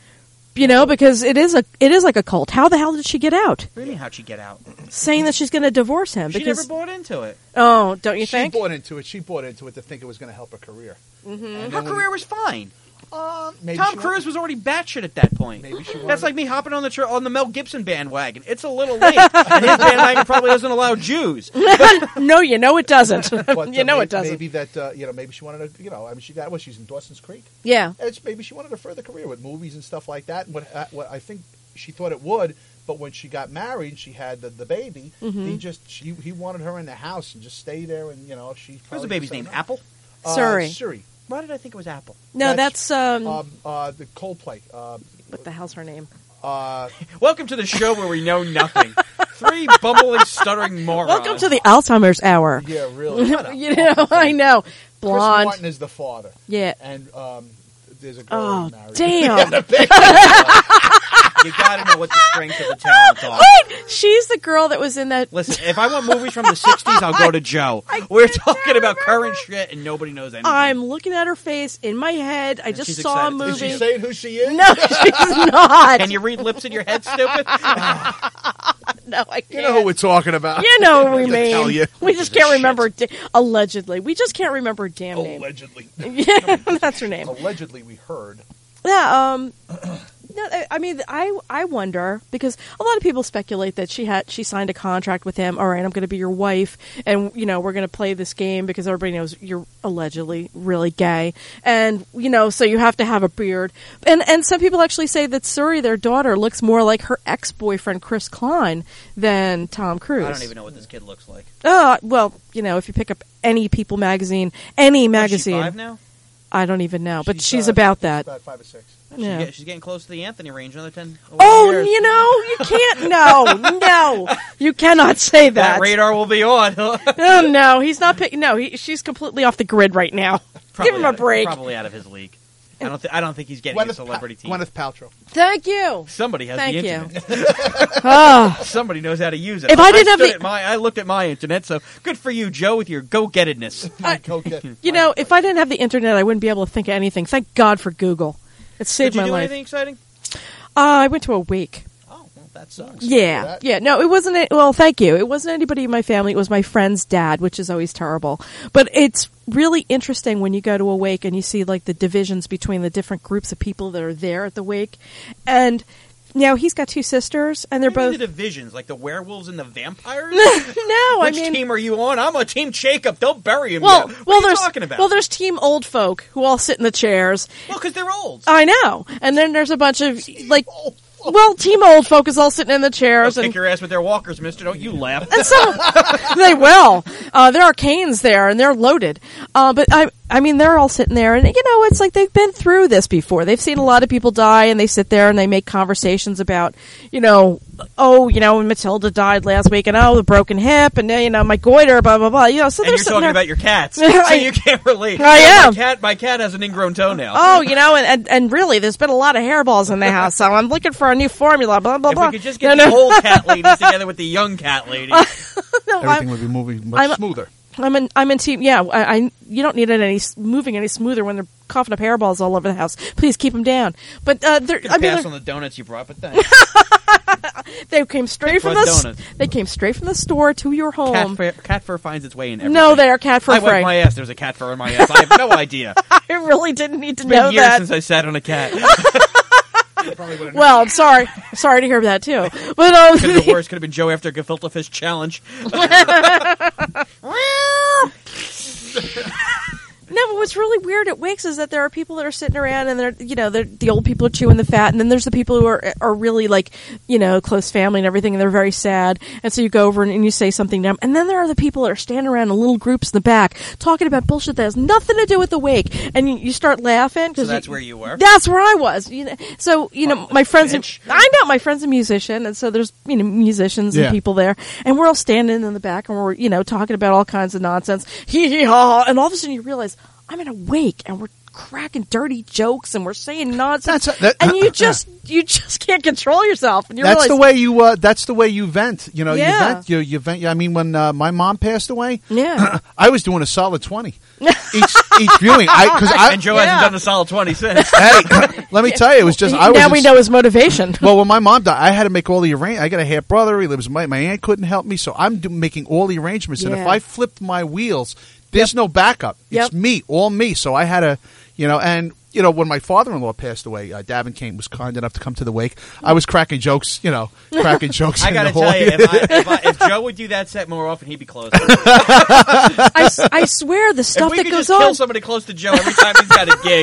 You know, because it is a it is like a cult. How the hell did she get out? What do you mean, how'd she get out? Saying that she's going to divorce him She because never bought into it. oh, don't you she think? bought into it. She bought into it to think it was going to help her career. Mm-hmm. And Her then when- career was fine. Uh, maybe Tom she Cruise wanted- was already batshit at that point. Maybe she That's wanted- like me hopping on the tr- on the Mel Gibson bandwagon. It's a little late, and his bandwagon probably doesn't allow Jews. No, you know it doesn't. But, uh, you know maybe, it doesn't. Maybe that uh, you know, maybe she wanted to. You know, I mean, she got what she's in Dawson's Creek. Yeah. It's maybe she wanted a further career with movies and stuff like that. And what uh, what I think she thought it would, but when she got married, she had the, the baby. Mm-hmm. He just she, he wanted her in the house and just stay there, and you know she. What was probably the baby's just said name? no. Apple. Uh, Suri. Suri. Why did I think it was Apple? No, That's- that's, um, Um, uh, the Coldplay. Uh, what the hell's her name? uh, Welcome to the show where we know nothing. Three bumbling, stuttering morons. Welcome to the Alzheimer's Hour. yeah, really. You know, I know. Chris Blonde. Martin is the father, Yeah. and um, there's a girl Oh, he married. damn. You got to know what the strengths of the talent are. Wait, she's the girl that was in that. Listen, if I want movies from the sixties, I'll go to Joe. We're talking about current shit, and nobody knows anything. I'm looking at her face in my head. I just she's saw a excited. movie. Is she saying who she is? No, she's not. Can you read lips in your head, stupid? No, I can't. You know who we're talking about. You know what we I mean. tell you. We just can't remember. Da- allegedly, we just can't remember her damn Oh, name. Allegedly. Yeah, that's her name. Allegedly, we heard. Yeah. Um. No, I- I mean, I I wonder because a lot of people speculate that she had she signed a contract with him. All right, I'm going to be your wife, and you know we're going to play this game because everybody knows you're allegedly really gay, and you know so you have to have a beard. And and some people actually say that Suri, their daughter, looks more like her ex boyfriend Chris Klein than Tom Cruise. I don't even know what this kid looks like. Oh well, you know if you pick up any People magazine, any Is she magazine, five now? I don't even know, but she's, uh, about she's that. About five or six. She's, Yeah. get- she's getting close to the Anthony range. Another ten. Oh, years. you know, you can't. No, no, you cannot say that. that radar will be on. Oh no, he's not. Pick- no, he, she's completely off the grid right now. Give him a out of- break. Probably out of his league. I don't. Th- I don't think he's getting a Gwyneth, celebrity pa- team. Gwyneth Paltrow. Thank you. Somebody has Thank the you. internet. Oh, Somebody knows how to use it. If I didn't have stood the- at my, I looked at my internet. So good for you, Joe, with your go-gettedness. Mike, okay. you know, if I didn't have the internet, I wouldn't be able to think of anything. Thank God for Google. It saved Did you my do life. anything exciting? Uh, I went to a wake. Oh, well, that sucks. Yeah, that. yeah. No, it wasn't. A, well, thank you. It wasn't anybody in my family. It was my friend's dad, which is always terrible. But it's really interesting when you go to a wake and you see like the divisions between the different groups of people that are there at the wake, and now he's got two sisters, and they're What do you mean both. the divisions, like the werewolves and the vampires. No, I Which mean, team are you on? I'm on Team Jacob. They'll bury him. well, yet. What well, are you there's talking about? well, there's team old folk who all sit in the chairs. Well, because they're old. I know, and then there's a bunch of like, well, team old folk is all sitting in the They'll chairs, kick and your ass with their walkers, mister. Don't you laugh. and some they will. Uh, there are canes there, and they're loaded. Uh, but I, I mean, they're all sitting there, and you know, it's like they've been through this before. They've seen a lot of people die, and they sit there and they make conversations about, you know, oh, you know, Matilda died last week, and oh, the broken hip, and you know, my goiter, blah blah blah. You know, so And they're you're sitting talking there. about your cats, so I- you can't relate. I Yeah, am. My cat, my cat has an ingrown toenail. Oh, you know, and, and and really, there's been a lot of hairballs in the house, so I'm looking for a new formula. Blah blah if blah. we could just get No, the no. old cat ladies together with the young cat ladies. No, Everything I'm, would be moving much I'm- smoother. I'm in. I'm in team. Yeah, I, I. You don't need it any s- moving any smoother when they're coughing up hairballs all over the house. Please keep them down. But uh, they're, Could I mean, pass they're- on the donuts you brought, but thanks. they came straight Quick from Bud the. s- donuts. They came straight from the store to your cat, home. fur, cat fur finds its way in everything. No, they are cat fur I wiped free. my ass. There's a cat fur in my ass. I have no idea. It's I really didn't need to been know years that. since I sat on a cat. Well, I'm sorry. Sorry to hear that too. But um, Could have been worse. Could have been Joe after a gefilte fish challenge. No, but what's really weird at Wakes is that there are people that are sitting around and they're, you know, they're, the old people are chewing the fat, and then there's the people who are are really like, you know, close family and everything, and they're very sad, and so you go over and, and you say something to them, and then there are the people that are standing around in little groups in the back talking about bullshit that has nothing to do with the wake, and you, you start laughing. So Cause that's you, where you were? That's where I was. You know, so you know, my friend's, a, bitch. I know my friend's a musician, and so there's you know musicians Yeah. and people there, and we're all standing in the back, and we're you know talking about all kinds of nonsense, hee hee ha, ha, and all of a sudden you realize I'm in a wake, and we're cracking dirty jokes, and we're saying nonsense, That's a- that- and you just you just can't control yourself, and you That's realize, the way you. Uh, that's the way you vent. You know, Yeah. you vent. You, you vent. I mean, when uh, my mom passed away, Yeah. I was doing a solid twenty each each viewing. I because I. And Joe Yeah. hasn't done a solid twenty since. Hey, let me tell you, it was just. I was now in we s- know his motivation. Well, when my mom died, I had to make all the arrange. I got a half brother. He lives. My, my aunt couldn't help me, so I'm do- making all the arrangements. And if Yeah. I flipped my wheels, there's no backup. Yep. It's me, all me. So I had to, you know, and you know, when my father-in-law passed away, uh, Davin Kane was kind enough to come to the wake. I was cracking jokes, you know, cracking jokes. I in gotta the tell hall. you, if, I, if, I, if Joe would do that set more often, he'd be closer. I, s- I swear the If stuff we that could goes just kill on. somebody close to Joe every time he's got a gig.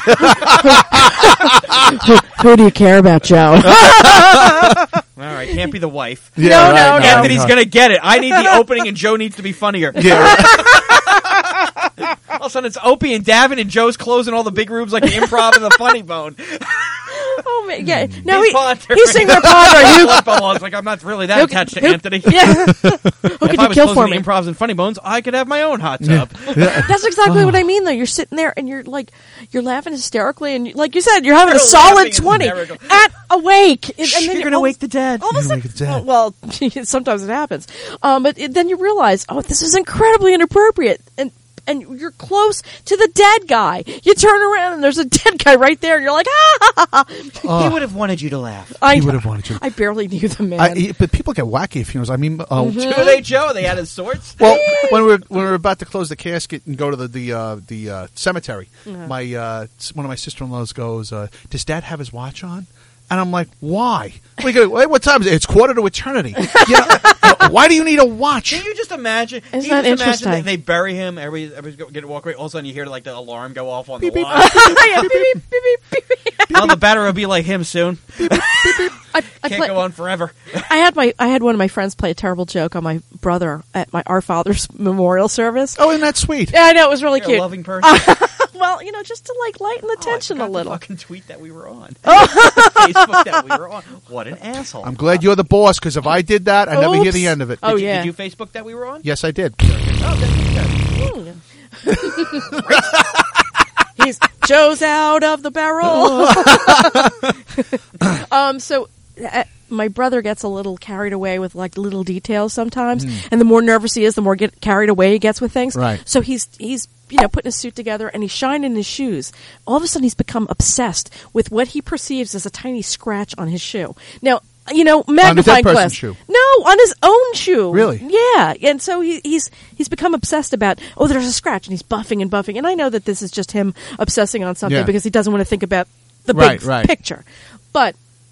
Who do you care about, Joe? All right, can't be the wife. Yeah, No, right, no, no, no. Anthony's no. gonna get it. I need the opening, and Joe needs to be funnier. Yeah, right. All of a sudden, it's Opie and Davin, and Joe's closing all the big rooms like the improv and the funny bone. Oh man, yeah. No, He's he, pondering. he's singing a padre. Who, Blood belongs. Like I'm not really that who- attached to who- Anthony. Yeah. Who could If I you was kill closing for the me? improvs and funny bones, I could have my own hot tub. That's exactly what I mean, though. You're sitting there and you're like, you're laughing hysterically, and you, like you said, you're having You're a solid laughing twenty hysterical. at awake. And, and then You're you- gonna all- wake the dead. All of a You're gonna sudden, wake the dead. well, sometimes it happens, um, but it, then you realize, oh, this is incredibly inappropriate, and and you're close to the dead guy. You turn around and there's a dead guy right there, and you're like, ah! He would have wanted you to laugh. I He would have wanted you. I barely knew the man. I, he- but people get wacky at funerals. I mean, uh, Mm-hmm. Who they, Joe? They had his swords. well, when we were when we were about to close the casket and go to the the uh, the uh, cemetery, my uh, s- one of my sister-in-laws goes, uh, "Does Dad have his watch on?" And I'm like, "Why? What, you go, what time is it? It's quarter to eternity. Yeah. uh, why do you need a watch?" Can you just imagine? Isn't can you that just imagine interesting? They, they bury him. Everybody, everybody's go- get to walk away. All of a sudden, you hear like the alarm go off on the beep. line. Yeah, beep, beep, beep, beep, beep. Now the batter will be like him soon. I, I, Can't play- go on forever. I had my I had one of my friends play a terrible joke on my brother at my Our Father's memorial service. Oh, isn't that sweet? Yeah, I know, it was really You're a cute. loving person. Well, you know, just to like lighten the Oh, I tension forgot a the little. fucking tweet that we were on. Facebook that we were on. What an asshole. I'm glad you're the boss because if I did that, I never hear the Oops. end of it. Oh, did, you, yeah. did you Facebook that we were on? Yes, I did. Oh, good, good. He's Joe's out of the barrel. um, so uh, my brother gets a little carried away with like little details sometimes, and the more nervous he is, the more get carried away he gets with things. Right. So he's he's you know putting his suit together and he's shining his shoes. All of a sudden, he's become obsessed with what he perceives as a tiny scratch on his shoe. Now. You know, magnifying person's glass. shoe? No, on his own shoe. Really? Yeah. And so he, he's he's become obsessed about. Oh, there's a scratch, and he's buffing and buffing. And I know that this is just him obsessing on something Yeah. because he doesn't want to think about the Right, big right. picture. But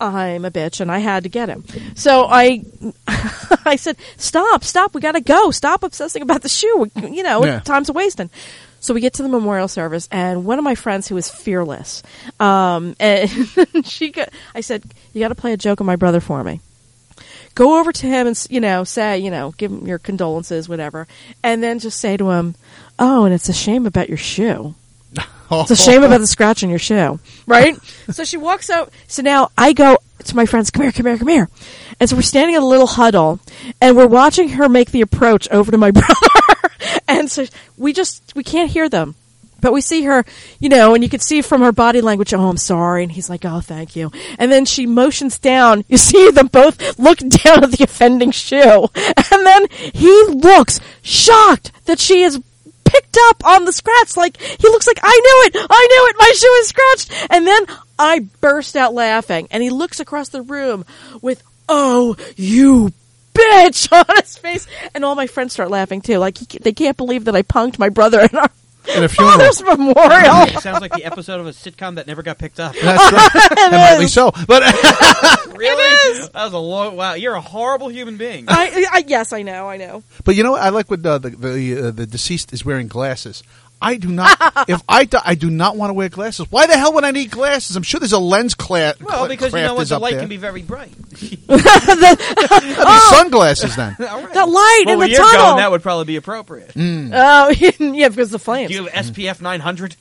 I'm a bitch, and I had to get him. So I, I said, "Stop, stop! We got to go. Stop obsessing about the shoe. You know, Yeah. time's a wasting." So we get to the memorial service, and one of my friends who is fearless, um, and she, go, I said, "You got to play a joke on my brother for me. Go over to him and, you know, say, you know, give him your condolences, whatever, and then just say to him, oh, and it's a shame about your shoe." It's a shame about the scratch on your shoe, right? So she walks out. So now I go to my friends, come here, come here, come here. And so we're standing in a little huddle, and we're watching her make the approach over to my brother. And so we just, we can't hear them. But we see her, you know, and you can see from her body language, oh, I'm sorry. And he's like, oh, thank you. And then she motions down. You see them both look down at the offending shoe. And then he looks shocked that she is picked up on the scratch. Like, he looks like, I knew it, I knew it, my shoe is scratched. And then I burst out laughing, and he looks across the room with, oh, you bitch, on his face. And all my friends start laughing too. Like, he, they can't believe that I punked my brother in our In a funeral. father's memorial. It sounds like the episode of a sitcom that never got picked up. That's right. and rightly so. But Really? That was a long. Wow, you're a horrible human being. I, I, yes, I know, I know. but you know what? I like when uh, the the uh, the deceased is wearing glasses. I do not. If I die, I do not want to wear glasses. Why the hell would I need glasses? I'm sure there's a lens cla- Well, because you know what, craft is the up light there. can be very bright. That'd be sunglasses then. All right. The light well, in where the you're tunnel. going, that would probably be appropriate. Oh, yeah, because the flames. Do you have S P F nine hundred?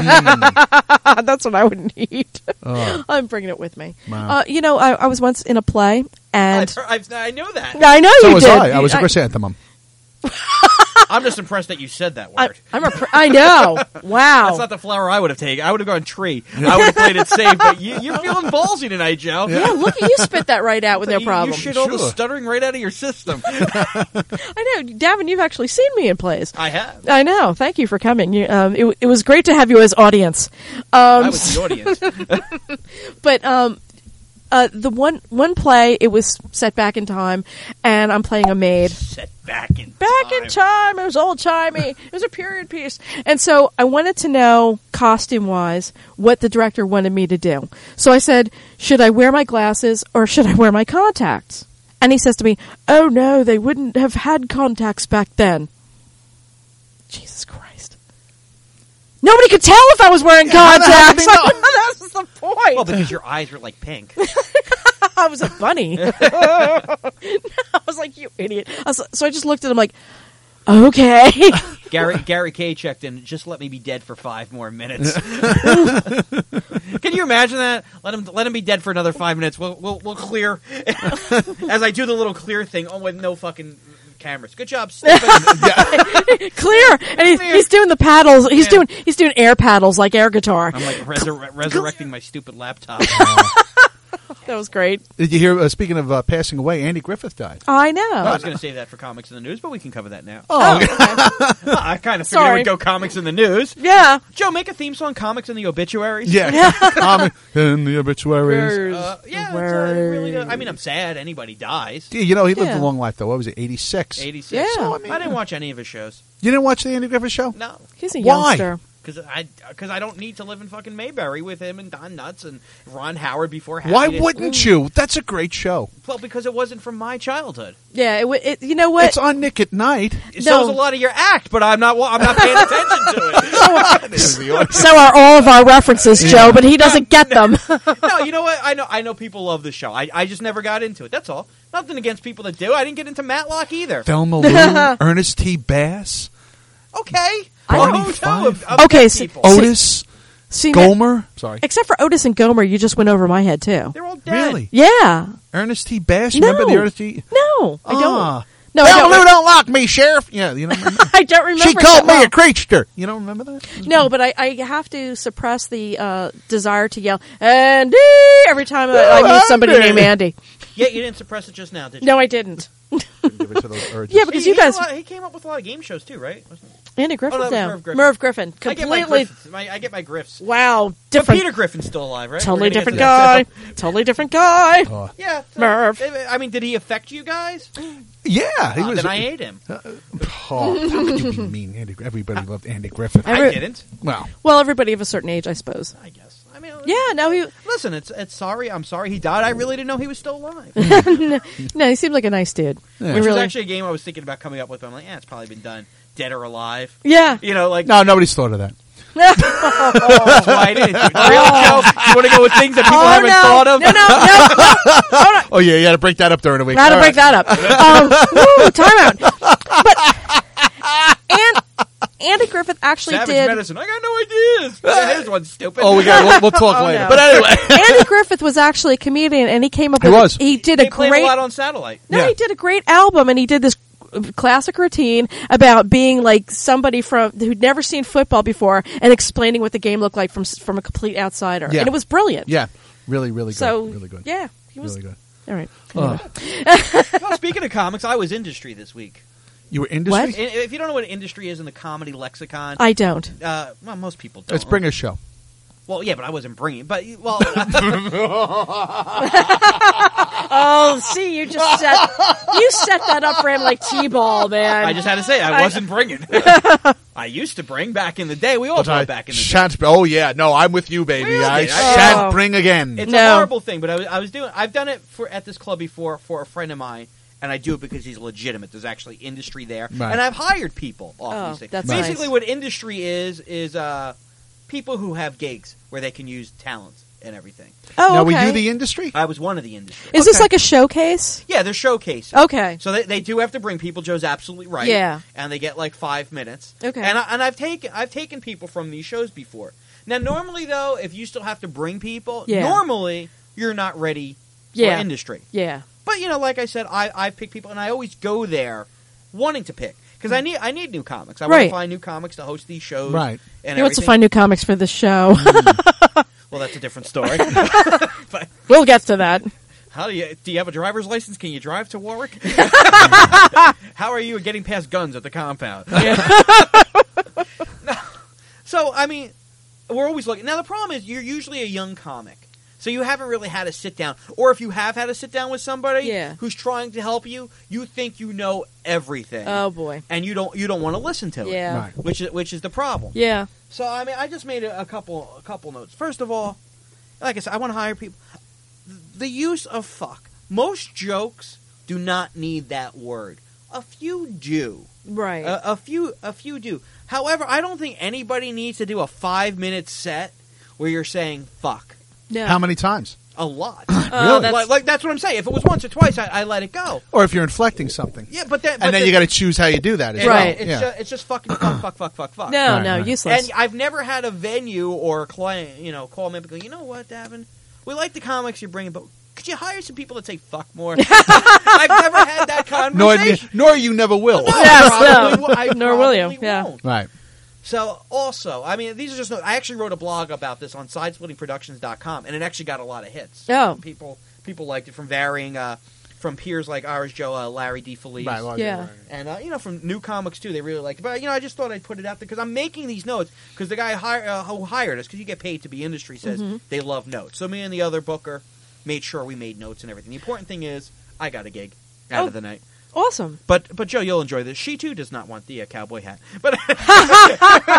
That's what I would need. Oh. I'm bringing it with me. Wow. Uh, you know, I, I was once in a play, and I've, I know that. I know So you was did. I. I was a I, chrysanthemum. I'm just impressed that you said that I, word. I'm a. Pr- I know. Wow. That's not the flower I would have taken. I would have gone tree. I would have played it safe, but you, you're feeling ballsy tonight, Joe. yeah, look at you spit that right out with no You- problem. You shit all the Sure. stuttering right out of your system. I know, Davin. You've actually seen me in plays. I have. I know. Thank you for coming. You, um, it, it was great to have you as audience. Um, I was the audience. But um, uh, the one one play, it was set back in time, and I'm playing a maid. Set back in Back time. in time, it was old timey. It was a period piece, and so I wanted to know, costume wise, what the director wanted me to do. So I said, should I wear my glasses or should I wear my contacts? And he says to me, oh no, they wouldn't have had contacts back then. Jesus Christ. Nobody could tell if I was wearing how the hell contacts. did they know? That's the point. Well, because your eyes were like pink. I was a bunny. I was like, you idiot. I was, so I just looked at him like, okay. Gary Gary Kay checked in. Just let me be dead for five more minutes. Can you imagine that? Let him let him be dead for another five minutes. We'll we'll, we'll clear. As I do the little clear thing, oh, with no fucking cameras. Good job, Stephen. Clear. And he's, Clear. he's doing the paddles. He's Yeah. doing he's doing air paddles like air guitar. I'm like resur- resurrecting my stupid laptop. That was great. Did you hear? Uh, speaking of uh, passing away, Andy Griffith died. I know. I was going to save that for comics in the news, but we can cover that now. Oh, okay. I kind of figured it Sorry. would go comics in the news. Yeah. Joe, make a theme song, comics in the obituaries. Yeah, Comic in the obituaries. Uh, yeah, it's, uh, Word. really good. I mean, I'm sad anybody dies. Yeah, you know, he lived Yeah. a long life though. What was it? eighty-six. eighty-six. Yeah. So, I I, mean- didn't watch any of his shows. You didn't watch the Andy Griffith show? No. He's a Why? youngster. Because I, cause I don't need to live in fucking Mayberry with him and Don Knutts and Ron Howard before Happy Why Days. wouldn't you? That's a great show. Well, because it wasn't from my childhood. Yeah. It, w- it, you know what? It's on Nick at Night. So No. is a lot of your act, but I'm not. I'm not paying attention to it. So are all of our references, Joe, but he doesn't get them. No, you know what? I know. I know people love this show. I, I just never got into it. That's all. Nothing against people that do. I didn't get into Matlock either. Thelma Lou, Ernest T. Bass, Okay. Barney Oh, too, Fife. of- of Okay, good so- people. Otis, See, now- Gomer. Sorry, except for Otis and Gomer, you just went over my head too. They're all dead. really? Yeah. Ernest T. Bass. You No. remember the Ernest T. No, I don't. Ah. No, I Thelma Lou don't. don't lock me, Sheriff. Yeah, you know. Remember? I don't remember. She called that me well. a creature. You don't remember that? No, but I, I have to suppress the uh, desire to yell Andy every time I, I meet somebody Andy. named Andy. Yeah, you didn't suppress it just now, did you? No, I didn't. Give it to those urges. Yeah, because He- you he, guys, had a lot- he came up with a lot of game shows too, right? Wasn't it? Andy Griffin, Oh, that was down. Merv Griffin. Merv Griffin, I get my completely. Griffins. My, I get my Griffs. Wow, But different, Peter Griffin's still alive, right? totally We're gonna get different to that. guy. Totally different guy. Oh. Yeah, so- Merv. I mean, did he affect you guys? Yeah, he Uh, was. then I hate him. Oh, how could you be mean? Andy, everybody loved Andy Griffith. Every- I didn't. Well, Well, everybody of a certain age, I suppose. I guess. I mean, Yeah, no, he listen, it's it's sorry. I'm sorry he died. I really didn't know he was still alive. no, no, he seemed like a nice dude. Yeah. We Which was really, actually a game I was thinking about coming up with. But I'm like, yeah, it's probably been done, dead or alive. yeah. You know, like No, nobody's thought of that. that's why I didn't. do it. Really, Joe? You want to go with things that people Oh, haven't no. thought of? No, no, no, no. Hold on. Oh yeah, you got to break that up during the week. How to All break right. that up? Um, woo, time out. But and Andy Griffith actually Savage did. medicine. I got no ideas. Yeah, here's one stupid. Oh, we got. We'll, we'll talk Oh, later. no. But anyway, Andy Griffith was actually a comedian, and he came up He with. was. He did They a played great. a lot on satellite. No, Yeah. he did a great album, and he did this classic routine about being like somebody from who'd never seen football before and explaining what the game looked like from s- from a complete outsider, Yeah. and it was brilliant. yeah, really, really good. So really good. yeah, he was Really good. all right. Oh. Well, speaking of comics, I was industry this week. You were industry. What? I- If you don't know what industry is in the comedy lexicon, I don't. uh, well, most people don't. Let's bring a show. Well, yeah, but I wasn't bringing. But well, Oh, see, you just set you set that up for him like T-ball, man. I just had to say I I- wasn't bringing. I used to bring back in the day. We all But I brought back in the day. shan't. Oh yeah, no, I'm with you, baby. Really? I I- shan't Oh. bring again. It's No. a horrible thing, but I was, I was doing. I've done it for at this club before for a friend of mine, and I do it because he's legitimate. There's actually industry there, Right. and I've hired people off Oh, these things. that's Basically, nice. what industry is is uh, people who have gigs where they can use talents and everything. oh, now, okay. were you the industry? I was one of the industry. Is this Okay. like a showcase? Yeah, they're showcasing. Okay. So they, they do have to bring people. Joe's absolutely right. Yeah. and they get like five minutes. Okay. and I, and I've taken I've taken people from these shows before. Now, normally though, if you still have to bring people, Yeah. normally you're not ready for Yeah. industry. Yeah. But you know, like I said, I I pick people, and I always go there wanting to pick because I need I need new comics. I want Right. to find new comics to host these shows. Right. And He wants to everything. find new comics for the show. Well, that's a different story. But We'll get to that. how do you do? You have a driver's license? Can you drive to Warwick? How are you getting past guns at the compound? No. So I mean, we're always looking. Now the problem is you're usually a young comic, so you haven't really had a sit down. Or if you have had a sit down with somebody Yeah. who's trying to help you, you think you know everything, Oh boy. and you don't you don't want to listen to it. Yeah. Right. Which is which is the problem. Yeah. So I mean, I just made a, a couple a couple notes. First of all, like I said, I want to hire people. The use of fuck. Most jokes do not need that word. A few do. Right. A, a few a few do. However, I don't think anybody needs to do a five minute set where you're saying fuck no. How many times? a lot. Oh, Really? that's- like, like that's what I'm saying. If it was once or twice, I, I let it go. Or if you're inflecting something, Yeah, but then but and then the- you got to choose how you do that. As and Right. Well. It's Yeah. just, it's just fucking fuck fuck fuck fuck fuck. No, Right, no, right. useless. And I've never had a venue or a client, you know, call me up and go, you know what, Davin? We like the comics you're bringing, but could you hire some people that say fuck more? I've never had that nor, conversation. nor you never will. No, Yes, I probably, no. wo- I Nor will you, probably yeah. won't. Right. So, also, I mean, these are just. I actually wrote a blog about this on side splitting productions dot com, and it actually got a lot of hits. Oh. people people liked it from varying, uh, from peers like ours, Joe, uh, Larry D. Felice. Right. well, Yeah. right. And, uh, you know, from new comics, too, they really liked it. But, you know, I just thought I'd put it out there because I'm making these notes because the guy hi- uh, who hired us, because you get paid to be industry, says Mm-hmm. they love notes. So me and the other booker made sure we made notes and everything. The important thing is I got a gig out Oh. of the night. awesome. But, but Joe, you'll enjoy this. She, too, does not want the uh, cowboy hat. But so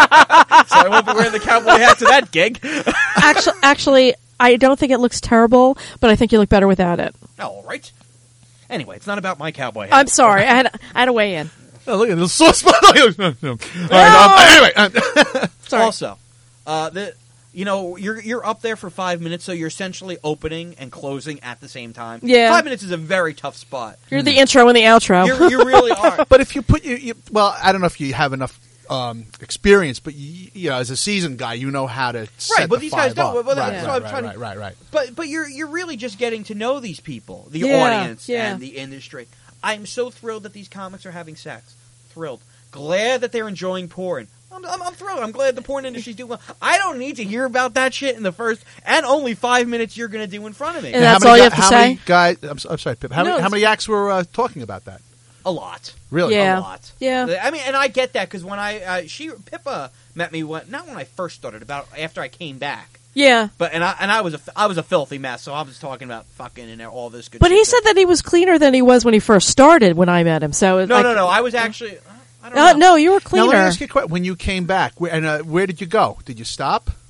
I won't be wearing the cowboy hat to that gig. Actually, actually, I don't think it looks terrible, but I think you look better without it. All right. Anyway, it's not about my cowboy hat. I'm sorry. I had I had to weigh in. Oh, look at the sauce spot. All right. Um, anyway, uh, Sorry. Also, uh, the you know you're you're up there for five minutes, so you're essentially opening and closing at the same time. Yeah. five minutes is a very tough spot. You're the intro and the outro. You're, you really are. but if you put you, you, well, I don't know if you have enough um, experience, but you, you know, as a seasoned guy, you know how to set Right, but the these guys five don't. up. Well, right, that's right, what I'm right, trying to- right, right, right. But but you're you're really just getting to know these people, the Yeah, audience, yeah. and the industry. I'm so thrilled that these comics are having sex. Thrilled. Glad that they're enjoying porn. I'm, I'm, I'm thrilled. I'm glad the porn industry's doing well. I don't need to hear about that shit in the first and only five minutes you're going to do in front of me. And how that's many all you guy- have to how say? Many guys, I'm, s- I'm sorry, Pip. How, No, many, how it's- many acts were uh, talking about that? A lot. Really? Yeah. A lot. Yeah. I mean, and I get that because when I uh, she Pippa met me when not when I first started, about after I came back. Yeah. But and I and I was a I was a filthy mess, so I was talking about fucking and all this good. But shit he said that he was cleaner than he was when he first started when I met him. So no, like, no, no. I was actually. I don't Uh, know. no, you were Now, let me cleaner. ask you a question. When you came back, where, and uh, where did you go? Did you stop?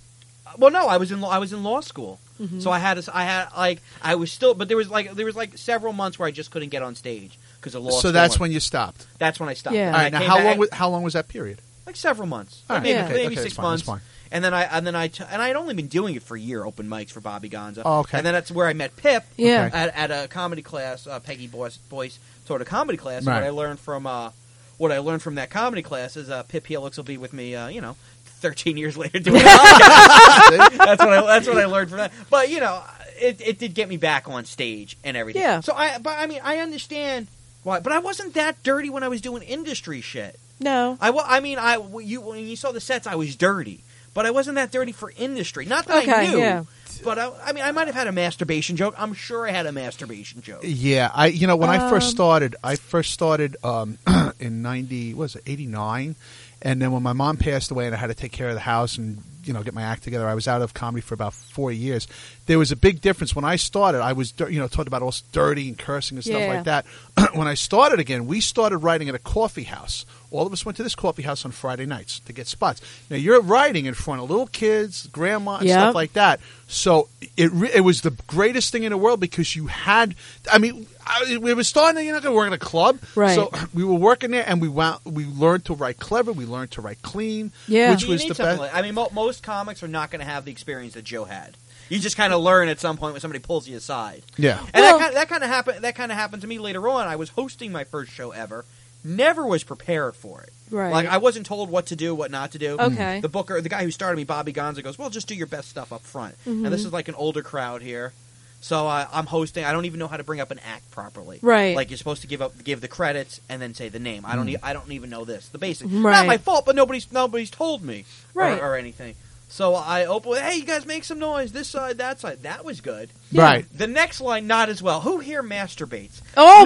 Well, no, I was in law, I was in law school, Mm-hmm. so I had a, I had like I was still, but there was like there was like several months where I just couldn't get on stage because of law. So school. that's when you stopped. That's when I stopped. Yeah. And All I right. Now, came how back- long? Was, how long was that period? Like several months, All right, maybe, yeah. okay, maybe okay, six that's fine, months. that's fine. And then I and then I t- and I had only been doing it for a year, open mics for Bobby Gonza. Oh, okay. And then that's where I met Pip. Yeah. Okay. At, at a comedy class, uh, Peggy Boyce, Boyce taught a comedy class. And Right. what I learned from uh, what I learned from that comedy class is uh, Pip Helix will be with me. Uh, you know, thirteen years later doing a podcast. that's what I that's what I learned from that. But you know, it it did get me back on stage and everything. Yeah. So I but I mean I understand why, but I wasn't that dirty when I was doing industry shit. No. I, wa- I mean, I you when you saw the sets, I was dirty, but I wasn't that dirty for industry. Not that I Okay, knew, yeah. but I, I mean, I might have had a masturbation joke. I'm sure I had a masturbation joke. Yeah, I you know when I first Um, started, I first started um, in ninety, what was it, eighty nine, and then when my mom passed away and I had to take care of the house and you know get my act together, I was out of comedy for about four years. There was a big difference when I started. I was dir- you know talked about all dirty and cursing and stuff Yeah. like that. When I started again, we started writing at a coffee house. All of us went to this coffee house on Friday nights to get spots. Now you're writing in front of little kids, grandma, and Yep. stuff like that. So it re- it was the greatest thing in the world because you had. I mean, I, we were starting. You're not going to work in a club, Right. So we were working there, and we wound, we learned to write clever. We learned to write clean, Yeah. which You was need the something best. like- I mean, mo- most comics are not going to have the experience that Joe had. You just kind of learn at some point when somebody pulls you aside. Yeah. And Well- that kind of, that kind of happened. That kind of happened to me later on. I was hosting my first show ever. Never was prepared for it. Right. Like I wasn't told what to do, what not to do. Okay. The booker, the guy who started me, Bobby Gonza, goes, "Well, just do your best stuff up front." Mm-hmm. And this is like an older crowd here, so uh, I'm hosting. I don't even know how to bring up an act properly. Right. Like you're supposed to give up, give the credits, and then say the name. I don't. E- I don't even know this. The basic. Right. Not my fault, but nobody's nobody's told me. Right. Or, or anything. So I open. Hey, you guys, make some noise. This side, that side. That was good. Yeah. Right. The next line, not as well. Who here masturbates? Oh,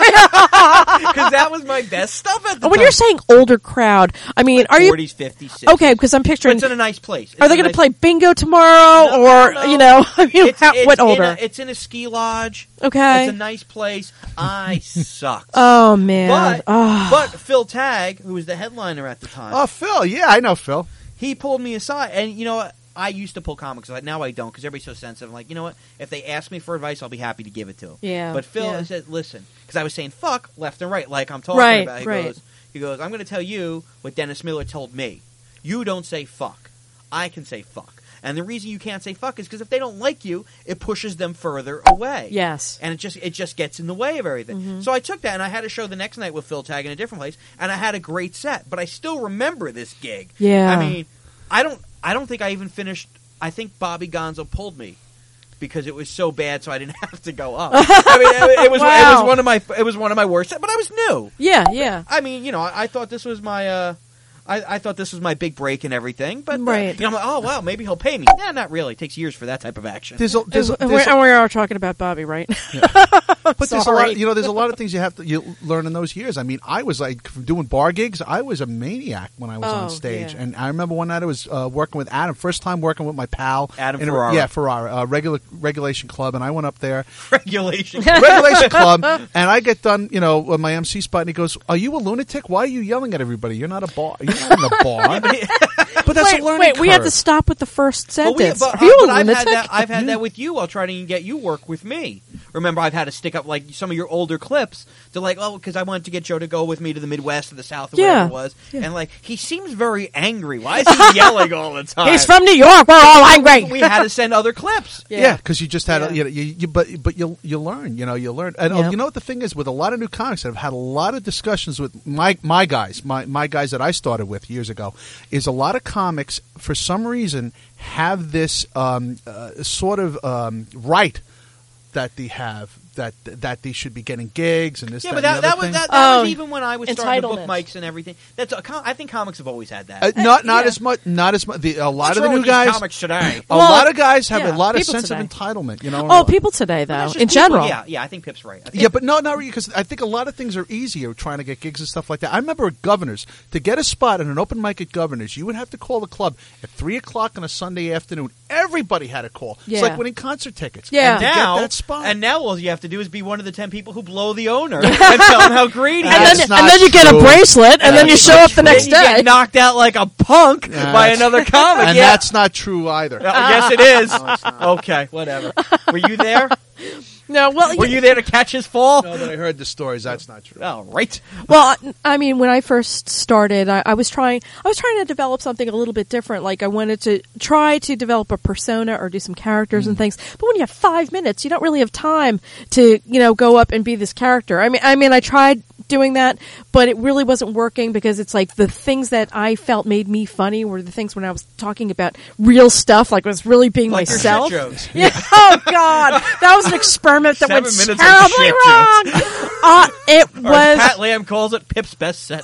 Because that was my best stuff at the boy. When time. you're saying older crowd, I mean, are you forties, fifties, sixties. okay? Because I'm But picturing. it's in a nice place. It's Are they a going to nice- play bingo tomorrow, No, or no. you know, I mean, It's, how, it's what in older? a- it's in a ski lodge. Okay. It's a nice place. I sucked. Oh man. but, oh. but Phil Tagg, who was the headliner at the time, Oh, Phil. Yeah, I know Phil. he pulled me aside. And you know what? I used to pull comics aside. Now I don't because everybody's so sensitive. I'm like, you know what? If they ask me for advice, I'll be happy to give it to them. Yeah, But Phil yeah. said, listen, because I was saying fuck left and right, like I'm talking Right, about. He right. goes, he goes, I'm going to tell you what Dennis Miller told me. You don't say fuck. I can say fuck. And the reason you can't say fuck is because if they don't like you, it pushes them further away. Yes. And it just it just gets in the way of everything. Mm-hmm. So I took that and I had a show the next night with Phil Tagg in a different place, and I had a great set. But I still remember this gig. Yeah. I mean, I don't I don't think I even finished. I think Bobby Gonzo pulled me because it was so bad, so I didn't have to go up. I mean, it, it was it Wow. was one of my it was one of my worst, but I was new. Yeah. Yeah. I mean, you know, I, I thought this was my. Uh, I, I thought this was my big break and everything, but uh, Right. you know, I'm like, oh wow, maybe he'll pay me. Yeah, not really. It takes years for that type of action. There's a, there's, a, and, there's we're, a- and we are talking about Bobby, right? but there's a Sorry. lot. You know, there's a lot of things you have to you learn in those years. I mean, I was like from doing bar gigs. I was a maniac when I was Oh, on stage, yeah. and I remember one night I was uh, working with Adam. First time working with my pal Adam in a- Ferrara. yeah, Ferrara, uh, regular Regulation Club, and I went up there. Regulation. Regulation Club, and I get done, you know, with my M C spot, and he goes, "Are you a lunatic? Why are you yelling at everybody? You're not a bar. You're not in a bar." But that's wait, a learning wait. We have curve. to stop with the first But, we, sentence. but, are you uh, a but I've lunatic? had that. I've had that with you while trying to get you work with me. Remember, I've had to stick up like some of your older clips to like, oh, because I wanted to get Joe to go with me to the Midwest or the South or Yeah. whatever it was, Yeah. and like he seems very angry. Why is he yelling all the time? He's from New York. We're all angry. We had to send other clips. Yeah, because you just had, Yeah. a, you, know, you, you, but but you you learn, you know, you learn, and uh, Yep. you know what the thing is with a lot of new comics that have had a lot of discussions with my my guys, my my guys that I started with years ago, is a lot of comics for some reason have this um, uh, sort of um, right that they have. That that they should be getting gigs and this. Yeah, that, but and that, the that other was thing. that, that Oh, was even when I was starting to book entitlement. mics and everything. That's a, com- I think comics have always had that. Uh, not not Yeah. as much. Not as much. The, a lot What's of the wrong new with these guys. comics today. A Well, lot of guys have yeah, a lot of people sense today. of entitlement. You know. Oh, people today, though, That's just in people- general. Yeah, yeah, I think Pip's right. I think Yeah, but no, not really, because I think a lot of things are easier trying to get gigs and stuff like that. I remember at Governors, to get a spot at an open mic at Governors, you would have to call the club at three o'clock on a Sunday afternoon. Everybody had a call. Yeah. It's like winning concert tickets. Yeah. And to now, get that spot. and now all you have have to do is be one of the ten people who blow the owner and tell him how greedy and he then, is. That's not and then you get a true. bracelet, and then you That's show not up the true. next Then you day. get knocked out like a punk Yeah, by that's- another comic. And yeah. that's not true either. Uh, yes, it is. Okay, whatever. Were you there? No, well, Were you there to catch his fall? Now that I heard the stories, that's not true. Oh, right. Well, I mean, when I first started, I, I was trying. I was trying to develop something a little bit different. Like I wanted to try to develop a persona or do some characters and things. But when you have five minutes, you don't really have time to, you know, go up and be this character. I mean, I mean, I tried doing that, but it really wasn't working because it's like the things that I felt made me funny were the things when I was talking about real stuff, like I was really being Like your myself. shit jokes. Yeah. Oh God, that was an experiment that Seven went minutes of terribly shit wrong. Uh, it Or as was. Pat Lamb calls it, Pip's best set.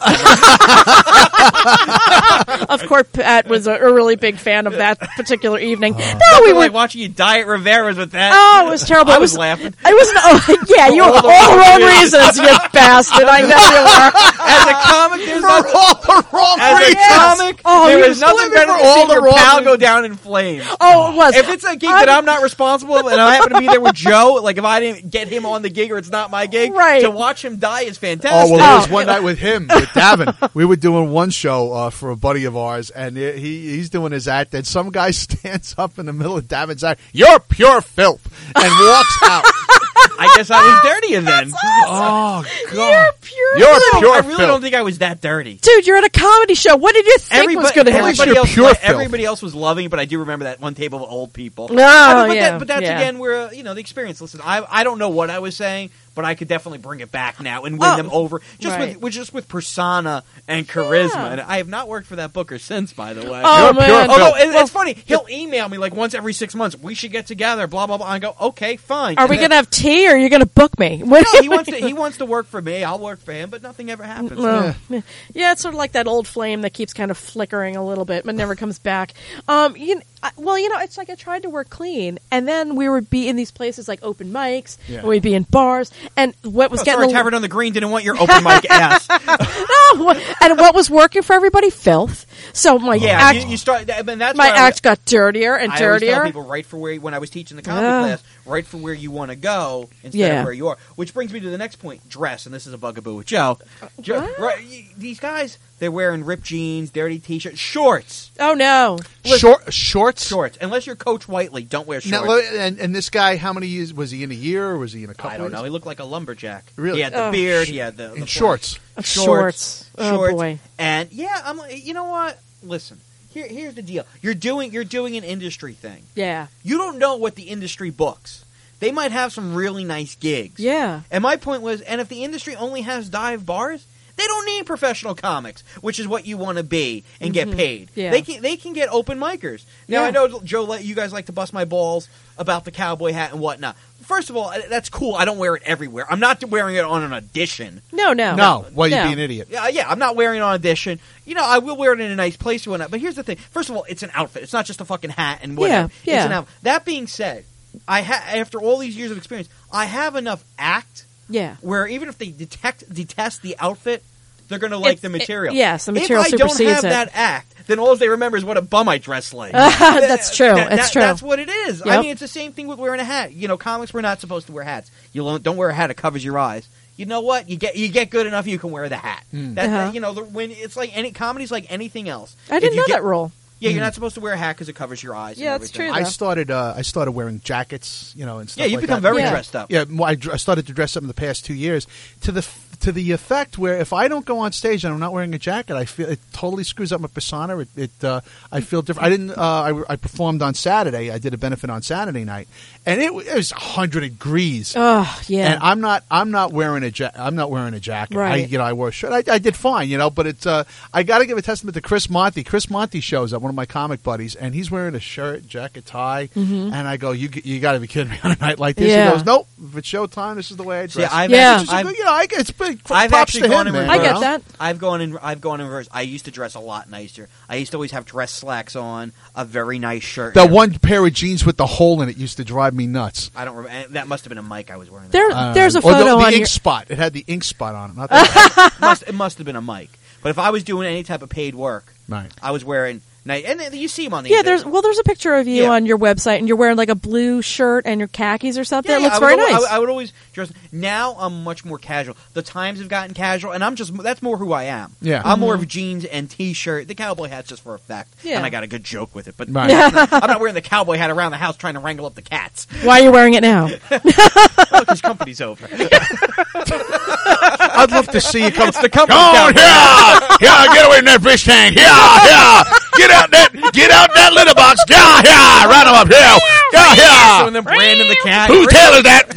Of course, Pat was a, a really big fan of that particular evening. no, we we were were. like watching you die at Rivera's with that. Oh, it was terrible. I It was, was laughing. It was. Oh, yeah, you all all, the all the wrong wrong reasons, you bastard. I know you were. As a comic, there's For nothing. all the wrong As a reasons. comic, Oh, there he is was nothing living better for than all seeing the your wrong pal reasons. go down in flames. Oh, it was. If it's a gig that I'm not responsible and I happen to be there with Joe, like if I didn't get him on the gig or it's not my gig, Right. to watch him die is fantastic. Oh well, there was Oh. one night with him, with Davin. We were doing one show uh, for a buddy of ours, and he he's doing his act, and some guy stands up in the middle of Davin's act. You're pure filth, and walks out. I guess I was dirtier then. Oh You're God, pure. You're I pure really filth. don't think I was that dirty. Dude, you're at a comedy show. What did you think was Everybody, going to at least happen? everybody you're else, pure like, filth. everybody else was loving, but I do remember that one table of old people. No, I mean, but, yeah, that, but that's yeah. again where uh, you know the experience. Listen, I I don't know what I was saying, but I could definitely bring it back now and win Oh, them over just right. with, with just with persona and charisma. Yeah. And I have not worked for that booker since, by the way. Oh, You're man. pure Although filth. it, it's funny, he'll email me like once every six months. We should get together. Blah blah blah. I go, okay, fine. Are And we then- going to have tea, or are you going to book me? What- No, he wants to. He wants to work for me. I'll work for him, but nothing ever happens. Oh, yeah. Yeah, it's sort of like that old flame that keeps kind of flickering a little bit, but never comes back. Um, you kn- I- well, you know, it's like I tried to work clean, and then we would be in these places like open mics, Yeah. and we'd be in bars, and what was Oh, getting sorry, a- Tavern on the Green didn't want your open mic ass. no, what- and what was working for everybody, filth. So my Yeah, act, you, you start. I mean, that's my why I- act got dirtier and I always tell dirtier. people right for where when I was teaching the comedy Yeah. class, right for where you want to go instead Yeah. of where you are. Which brings me to the next point: dress, and this is a bugaboo with Joe. Joe what? right, y- these guys, they're wearing ripped jeans, dirty t-shirts, shorts, Oh no, Short shorts. shorts. Unless you're Coach Whiteley, don't wear shorts. Now, and, and this guy, how many years was he in a year, or was he in a couple? I don't know. years? He looked like a lumberjack. Really? He had the Oh. beard. He had the, In the shorts. shorts. shorts. Oh shorts. boy. And yeah, I'm. like, You know what? Listen. Here, here's the deal. You're doing. You're doing an industry thing. Yeah, You don't know what the industry books. They might have some really nice gigs. yeah. And my point was, and if the industry only has dive bars, they don't need professional comics, which is what you want to be and get paid. Yeah. They can they can get open micers. Now Yeah. I know Joe, let you guys like to bust my balls about the cowboy hat and whatnot. First of all, that's cool. I don't wear it everywhere. I'm not wearing it on an audition. No, no, No, well, you'd No. be an idiot. Yeah, yeah, I'm not wearing it on audition. You know, I will wear it in a nice place and whatnot. But here's the thing. First of all, it's an outfit. It's not just a fucking hat and whatever. Yeah, yeah. It's an outfit. That being said, I ha- after all these years of experience, I have enough act Yeah. where even if they detect detest the outfit, they're going to like It's- the material. it- yes, the material If I don't supersedes have it. that act, then all they remember is what a bum I dress like. That's true. That- That's that- true. That's what it is. I Yep. mean, it's the same thing with wearing a hat. You know, comics we're not supposed to wear hats. You don't don't wear a hat; it covers your eyes. You know what? You get you get good enough, you can wear the hat. That, Uh-huh. you know, the, when it's like any comedy's like anything else. I If didn't you know get- that rule. Yeah, you're not supposed to wear a hat because it covers your eyes. Yeah, and that's everything. true. I though. started. Uh, I started wearing jackets, you know, and stuff. Yeah, you've like become that. very Yeah. dressed up. Yeah, well, I, dr- I started to dress up in the past two years to the f- to the effect where if I don't go on stage and I'm not wearing a jacket, I feel it totally screws up my persona. It, it uh, I feel different. I didn't. Uh, I, I performed on Saturday. I did a benefit on Saturday night, and it, it was one hundred degrees. Oh, yeah. And I'm not. I'm not wearing a. Ja- I'm not wearing a jacket. I, Right. you know, I wore a shirt. I, I did fine, you know. But it's. Uh, I got to give a testament to Chris Monty. Chris Monty shows up, one of my comic buddies, and he's wearing a shirt, jacket, tie, and I go, "You you got to be kidding me on a night like this?" Mm-hmm. Yeah. He goes, "Nope. If it's showtime, this is the way I See, dress." I've Yeah. actually, Which is a I've, good- you know, I, it's big. I've props actually to gone him, in man, I reverse. get you know? that. I've gone in. I've gone in reverse. I used to dress a lot nicer. I used to always have dress slacks on, a very nice shirt. That and one pair of jeans with the hole in it used to drive me nuts. I don't remember. That must have been a mic I was wearing. There, Uh, there's a or the, photo the on ink your. spot. It had the ink spot on it. Not the it, must, it must have been a mic. But if I was doing any type of paid work, right. I was wearing nice. And then you see him on the Yeah, internet. there's well, there's a picture of you Yeah. on your website, and you're wearing like a blue shirt and your khakis or something. Yeah, it yeah, looks I would very al- I nice. would- I would always dress. Now I'm much more casual. The times have gotten casual, and I'm just that's more who I am. Yeah. I'm more of a jeans and t-shirt. The cowboy hat's just for effect, Yeah. and I got a good joke with it. But Right. I'm, not, I'm not wearing the cowboy hat around the house trying to wrangle up the cats. Why are you wearing it now? Because company's over. I'd love to see you come. It's the company. Come on, cowboy. yeah, yeah, get away from that fish tank, yeah, yeah, get out that, get out that litter box, yeah, yeah, round them up, yeah, yeah, yeah. So and then Brandon the cat. Whose tail is that?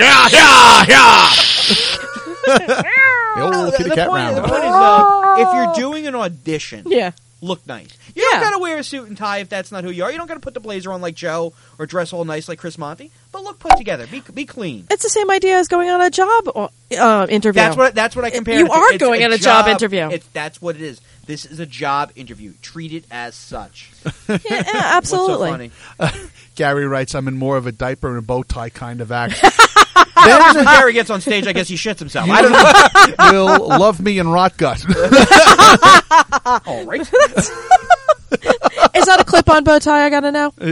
Yeah, yeah, yeah. The No, old the, kitty the cat point, round. the point is, uh, if you're doing an audition, Yeah. look nice. You Yeah. don't got to wear a suit and tie if that's not who you are. You don't got to put the blazer on like Joe or dress all nice like Chris Monty. But look put together. Be be clean. It's the same idea as going on a job uh, interview. That's what that's what I compare. You it to. are It's going on a job interview. It's, that's what it is. This is a job interview. Treat it as such. Yeah, yeah, absolutely. What's so funny? Gary writes, I'm in more of a diaper and a bow tie kind of act. Then when Gary gets on stage, I guess he shits himself. I don't know. Will love me and rot gut. All right. Is that a clip-on bow tie? I gotta know.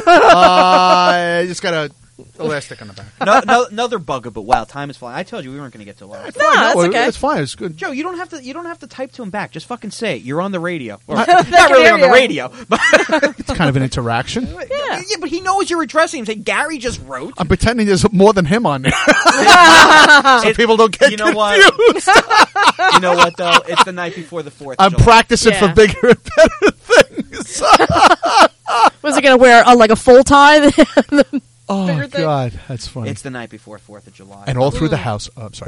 uh, I just got a elastic on the back. no, no, another bugger, but wow, time is flying. I told you we weren't going to get to last. No, that's No, okay. It's fine. It's good. Joe, you don't have to. You don't have to type to him back. Just fucking say it. You're on the radio. Or, They not can really hear on the you. radio, but It's kind of an interaction. yeah. But he knows you're addressing him. Say Gary just wrote. I'm pretending there's more than him on there. so It- people don't get you know what? confused. You know what though? It's the night before the fourth. I'm practicing for Yeah. bigger and better things. Was he gonna wear uh, like a full tie? Oh, Bigger thing. God. That's funny. It's the night before Fourth of July. and all through the house. Oh, I'm sorry.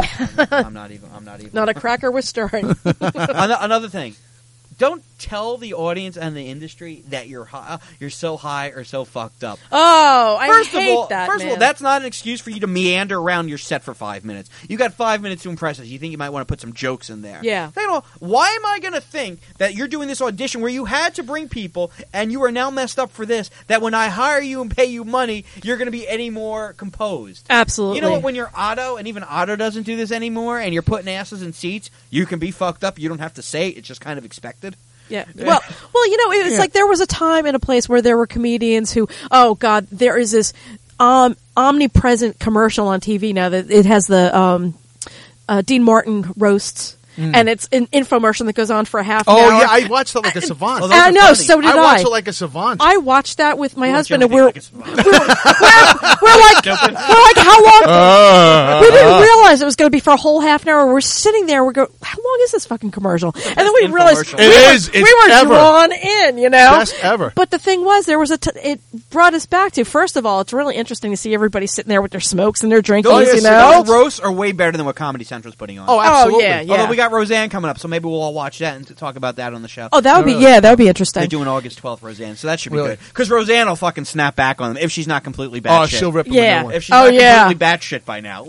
I'm not even. I'm not even. Not a cracker was stirring. Ano- Another thing. Don't tell the audience and the industry that you're high, you're so high or so fucked up. Oh, I First hate of all, that. first man. of all, that's not an excuse for you to meander around your set for five minutes. You got five minutes to impress us. You think you might want to put some jokes in there. Yeah. Second of all, why am I going to think that you're doing this audition where you had to bring people and you are now messed up for this? That when I hire you and pay you money, you're going to be any more composed. absolutely. You know what? When you're Otto, and even Otto doesn't do this anymore, and you're putting asses in seats, you can be fucked up. You don't have to say it. It's just kind of expected. Yeah. Well, well, you know, it's Yeah. like there was a time and a place where there were comedians who, oh God, there is this um, omnipresent commercial on T V now that it has the um, uh, Dean Martin roasts. And it's an infomercial that goes on for a half an Oh, hour. yeah. I watched it like a savant. Oh, those I are know, funny. so did I I. watched it like a savant. I watched that with my You watch husband, and everything we're, like a savant. we're like, we're like, how long? Uh, we didn't realize it was going to be for a whole half an hour. We're sitting there. We go, how long is this fucking commercial? And then we realized infomercial. we It were, is. It's we were ever. drawn in. You know, Best ever. But the thing was, there was a. T- it brought us back to first of all, it's really interesting to see everybody sitting there with their smokes and their drinkies. Those, you those know, roasts are way better than what Comedy Central's putting on. Oh, absolutely. yeah, yeah. Although we got Roseanne coming up, so maybe we'll all watch that and to talk about that on the show. oh, that would be Really? yeah, that would be They're interesting. doing August twelfth, Roseanne, so that should be Really? good. Because Roseanne will fucking snap back on them if she's not completely bad Oh, shit. she'll rip them Yeah. a new one. If she's Oh, not yeah. completely bad shit by now.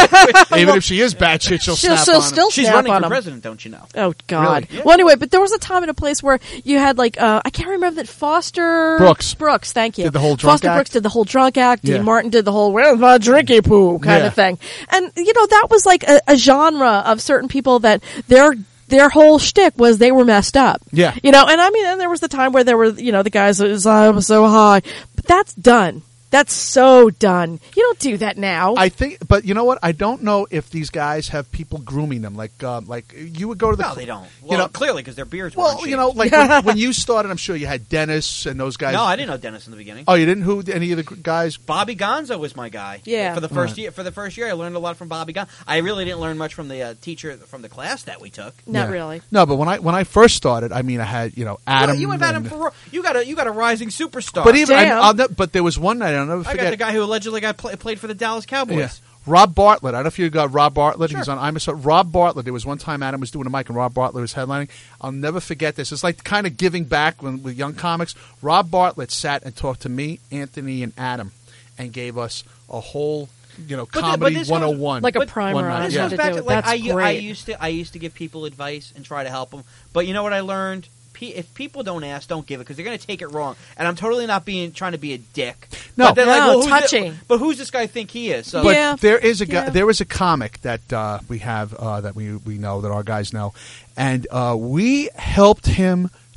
Even if she is bad shit, she'll, She'll, snap she'll on 'em. still She's snap running on for 'em. president, don't you know? Oh God! Really? Yeah. Well, anyway, but there was a time and a place where you had like uh, I can't remember that Foster Brooks. Brooks, thank you. Did the whole drunk Foster act? Brooks did the whole drunk act. Yeah. Dean Martin did the whole "Where's my drinky poo" kind Yeah. of thing. And you know that was like a, a genre of certain people that their their whole shtick was they were messed up. Yeah. you know. And I mean, and there was the time where there were you know the guys that was I was so high, but that's done. That's so done. You don't do that now. I think, but you know what? I don't know if these guys have people grooming them. Like, um, like you would go to the. No, they don't. Well, You know, clearly because their beards were well, you know, like when, when you started, I'm sure you had Dennis and those guys. No, I didn't know Dennis in the beginning. Oh, you didn't? Who? Any of the guys? Bobby Gonzo was my guy. Yeah. For the first Right. year, for the first year, I learned a lot from Bobby Gonzo. I really didn't learn much from the uh, teacher from the class that we took. Not Yeah. really. No, but when I when I first started, I mean, I had you know Adam. Well, you have Adam and- for you got a you got a rising superstar. But even I, Damn. I'll ne- but there was one night I'll never I forget. got the guy who allegedly got play, played for the Dallas Cowboys. Yeah. Rob Bartlett. I don't know if you got Rob Bartlett. Sure. He's on I'm a Rob Bartlett. There was one time Adam was doing a mic and Rob Bartlett was headlining. I'll never forget this. It's like kind of giving back when, with young comics. Rob Bartlett sat and talked to me, Anthony, and Adam, and gave us a whole you know But the- but comedy this one oh goes- one. Like a But- primer one on night, This yeah. how goes to back do to it. like That's I, u- great. I used to I used to give people advice and try to help them. But you know what I learned? Pe- If people don't ask, don't give it because they're going to take it wrong. And I'm totally not being trying to be a dick. No. but they're like, No, well, who's touchy. thi- but who's this guy think he is? So But Yeah. there is a guy, Yeah. there is a comic that uh, we have uh, that we we know that our guys know, and uh, we helped him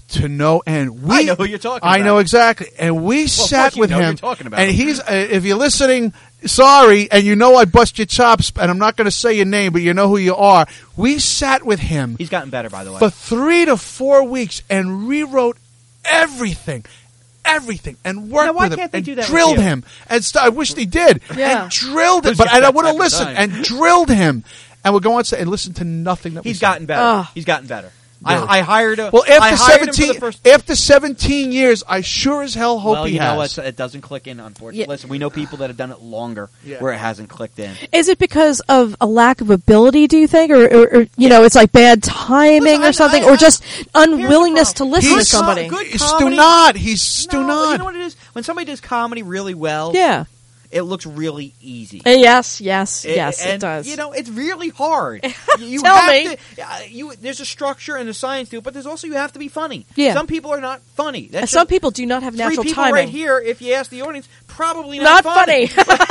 to no end. We, I know who you're talking I about. know exactly. And we of sat course you with know who him. you're talking about. And he's, uh, if you're listening, sorry, and you know I bust your chops, and I'm not going to say your name, but you know who you are. We sat with him He's gotten better, by the way. for three to four weeks and rewrote everything. Everything and worked Now, why with him can't they and do that with drilled you? him and st- I wish they did Yeah. and drilled him, Let's but get and I that would have type of listened time. and drilled him, and we'll go on and listen to nothing that we He's said. gotten better. Ugh. He's gotten better. Really? I, I hired a. Well, I after hired him for seventeen, the first. after seventeen years, I sure as hell hope Well, he you has. know what? It doesn't click in, unfortunately. Yeah. Listen, we know people that have done it longer Yeah. where it hasn't clicked in. Is it because of a lack of ability, do you think? Or, or, or you know, it's like bad timing Listen, or I- something? I- or I- just Here's unwillingness the to problem. listen He's to somebody? Good It's comedy- do not. He's do No, not. You know what it is? When somebody does comedy really well, Yeah. it looks really easy. Uh, Yes, yes, It- yes, and, it does. You know, it's really hard. You- you Tell have me. To, uh, you, there's a structure and a science to it, but there's also you have to be funny. Yeah. Some people are not funny. That's And some just- people do not have three natural people timing. right here, if you ask the audience, probably not, Not funny.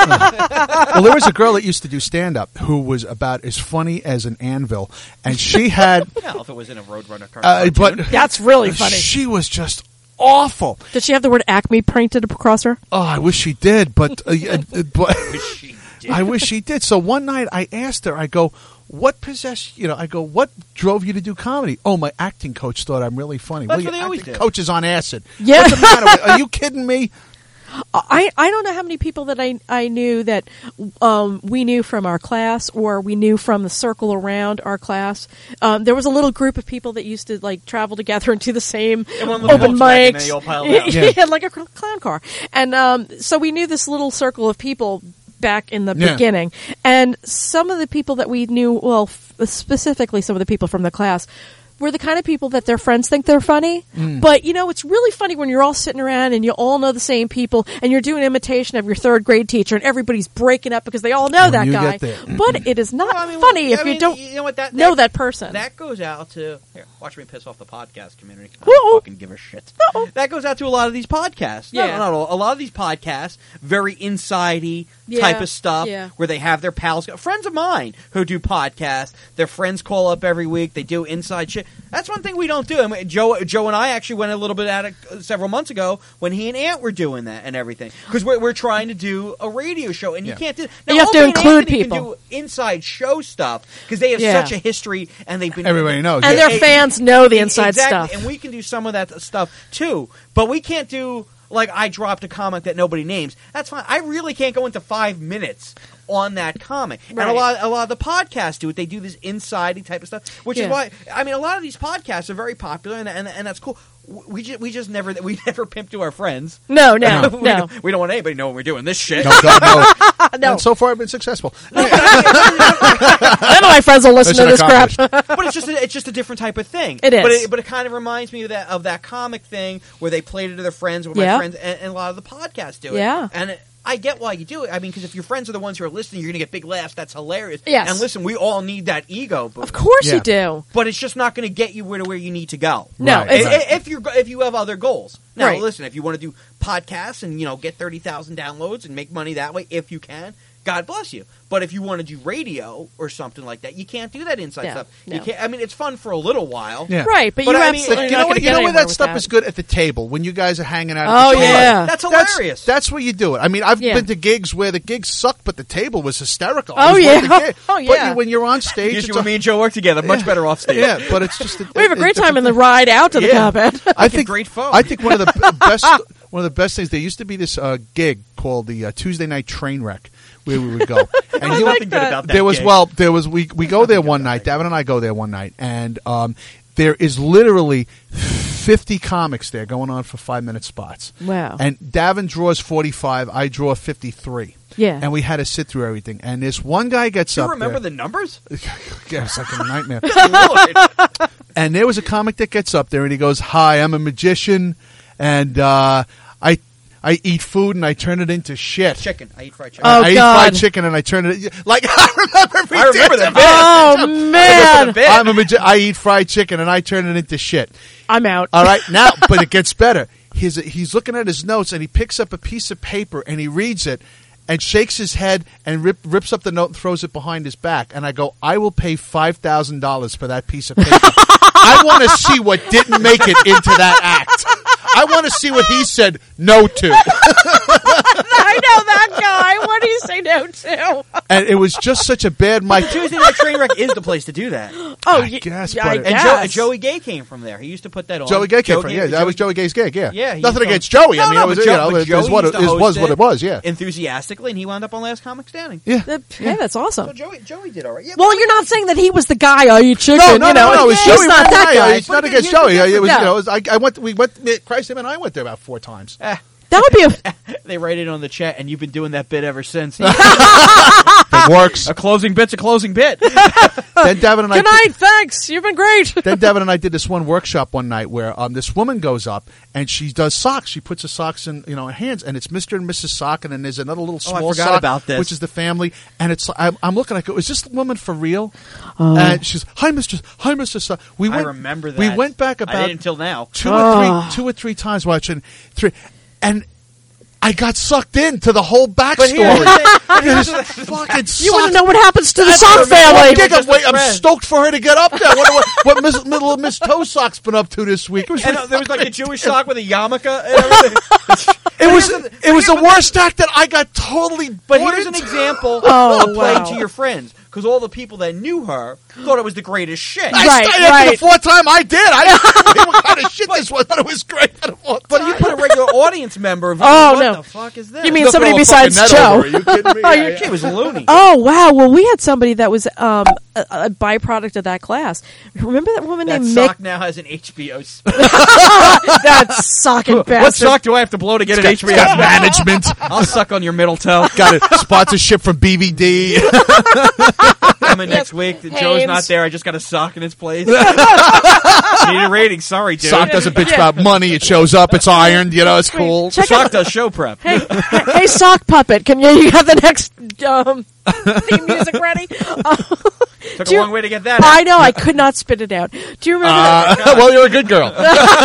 Well, there was a girl that used to do stand up who was about as funny as an anvil, and she had, Well, if it was in a Roadrunner car. uh, but That's really funny. she was just awful. Did she have the word Acme printed across her? Oh, I wish she did, but, uh, uh, but she did. I wish she did. So one night I asked her, I go, what possessed, you know, I go, what drove you to do comedy? Oh, my acting coach thought I'm really funny. That's well, what your they always acting do. coach is on acid. Yeah. What's the matter with, are you kidding me? I, I don't know how many people that I I knew that um, we knew from our class or we knew from the circle around our class. Um, there was a little group of people that used to like travel together and do the same And one little open Volkswagen, and mics. they all piled out. Yeah. Yeah, like a cl- clown car. And um, so we knew this little circle of people back in the Yeah. beginning. And some of the people that we knew, well, f- specifically some of the people from the class, were the kind of people that their friends think they're funny. Mm. But, you know, it's really funny when you're all sitting around and you all know the same people and you're doing imitation of your third grade teacher and everybody's breaking up because they all know When that you guy. get there. But it is not Well, I mean, funny well, if I you mean, don't you know, what, that, know that person. That goes out to here. Watch me piss off the podcast community. I Uh-oh. don't fucking give a shit. Uh-oh. That goes out to a lot of these podcasts. No, Yeah. no, no, a lot of these podcasts, very insidey Yeah. type of stuff, Yeah. where they have their pals, friends of mine who do podcasts. Their friends call up every week. They do inside shit. That's one thing we don't do. I mean, Joe, Joe, and I actually went a little bit at it uh, several months ago when he and Ant were doing that and everything because we're, we're trying to do a radio show and you Yeah. can't do. You have to Opie and include Anthony can people. do inside show stuff because they have Yeah. such a history and they've been Everybody knows. and yeah. their fans know the inside exactly. stuff. And we can do some of that stuff too, but we can't do like I dropped a comic that nobody names. That's fine. I really can't go into five minutes on that comic. And a Right. lot, a lot of the podcasts do it. They do this insidey type of stuff, which Yeah. is why I mean a lot of these podcasts are very popular, and and, and that's cool. We just we just never we never pimp to our friends. No, no, we, no. don't, we don't want anybody to know when we're doing this shit. No, God, no. No. And so far, I've been successful. None of my friends will listen, Mission to this crap. accomplished. But it's just a, it's just a different type of thing. It is. But it, but it kind of reminds me of that of that comic thing where they played it to their friends, where my Yeah. friends and, and a lot of the podcasts do it. Yeah. And it, I get why you do it. I mean, because if your friends are the ones who are listening, you're going to get big laughs. That's hilarious. Yes. And listen, we all need that ego boost. Of course Yeah. you do. But it's just not going to get you where to where you need to go. No, Right, it's, I- right. I- If you if you have other goals. Now, Right. listen, if you want to do podcasts and you know get thirty thousand downloads and make money that way, if you can, God bless you. But if you want to do radio or something like that, you can't do that inside No, stuff. no. You can't. I mean, it's fun for a little while. Yeah. right, but, But you I mean, absolutely You not know gonna what? You get know where anywhere that with stuff that. is good at the table when you guys are hanging out. Oh, at the table. yeah. That's That's, hilarious. that's where you do it. I mean, I've Yeah. been to gigs where the gigs sucked, but the table was hysterical. It Oh, was worth yeah. the gig. Oh, But yeah. you, when you're on stage, Usually it's when a- me and Joe work together, much better off stage. yeah, but it's just. A, We have a great time in the different- ride out to the Yeah. combat. I Like a think great phone. I think one of the b- best one of the best things. There used to be this uh, gig called the uh, Tuesday Night Train Wreck where we would go, and There's you nothing good that. about that there was gig. well there was we we go there one night. Davin and I go there one night, and um, there is literally fifty comics there going on for five minute spots. Wow. And Davin draws forty five. I draw fifty three. Yeah. And we had to sit through everything. And this one guy gets Do you up remember there. the numbers? Yeah, it's like a nightmare. Lord. And there was a comic that gets up there and he goes, "Hi, I'm a magician, and uh, I I eat food and I turn it into shit. Chicken. I eat fried chicken. Oh, I eat God. fried chicken and I turn it like I remember. every I remember day. that bit. Oh, man. bit. I'm a magi- I eat fried chicken and I turn it into shit. I'm out. All right, now, but it gets better. He's he's looking at his notes and he picks up a piece of paper and he reads it, and shakes his head and rip, rips up the note and throws it behind his back. And I go, I will pay five thousand dollars for that piece of paper. I want to see what didn't make it into that act. I want to see what he said no to. I know that guy. What do you say no to? And it was just such a bad mic. Tuesday Night Trainwreck is the place to do that. Oh, I y- guess, yeah, I but- And guess. Jo- and Joey Gay came from there. He used to put that on. Joey Gay came Joe from, Gay- yeah, that Joey- was Joey Gay's gig, yeah. Yeah, he Nothing used to- against Joey. No, I mean, no, it was, but you Joe- know, but it Joey was what used it, to it was host what it was, yeah. enthusiastically, and he wound up on Last Comic Standing. Yeah. That- Hey, that's awesome. So Joey, Joey did all right. Yeah, Well, but- you're not saying that he was the guy. I eat chicken. No, no, you no, know? no, it was He's Joey. not that Yeah, guy. It's not But against here's the Joey. It was, difference. you know, it was, I, I went, we went, Christ, him and I went there about four times. Eh, That would be a. they write it on the chat, and you've been doing that bit ever since. It works. A closing bit's a closing bit. Then Devin and I. Good night. Thanks. You've been great. Then Devin and I did this one workshop one night where um, this woman goes up and she does socks. She puts the socks in, you know, her hands, and it's Mister and Missus Sock, and then there's another little Oh, I small forgot sock, about this. which is the family. And it's I'm, I'm looking. I go, is this woman for real? Oh. And she's, hi, Mister Hi, Mister Sock. We I went, remember that. We went back I about didn't until now. two Oh. or three, two or three times watching three, and I got sucked into the whole backstory. here's the thing. And it was fucking. You want to sucked. know what happens to the That's Sock what I family? mean. I'm, Just a wait, I'm friend. stoked for her to get up there. What, what, what Miss, little Miss Toe Sock's been up to this week? It was, And uh, there was like a fucking- Jewish sock with a yarmulke and everything. It was here's the- it was but the here's- worst act that I got totally. But bored here's an into. example Oh, of playing wow. to your friends. Because all the people that knew her thought it was the greatest shit. I Right, st- after right. the fourth time I did. I didn't know what kind of shit this was, but it was great for the fourth But time. you put a regular audience member of Oh, what no. the fuck is this? You mean They'll somebody throw a besides fucking net Joe? over. Are you kidding me? Oh, Yeah, you're yeah. Kid was loony. Oh wow! Well, we had somebody that was um, a, a byproduct of that class. Remember that woman That named sock Mick? now has an H B O. That socking What bastard. sock do I have to blow to get an H B O? Got management. I'll suck on your middle toe. Got a sponsorship from B V D. Coming next week. Joe's Haynes. not there. I just got a sock in its place. Need a rating. Sorry, dude. Sock doesn't bitch Yeah. about money. It shows up. It's ironed. You know, it's cool. Check Sock out. does show prep. Hey, hey, hey, sock puppet! Can you, you have the next um, theme music ready? Uh, Took do a you- long way to get that. I know. I could not spit it out. Do you remember? that? Uh, well, you're a good girl.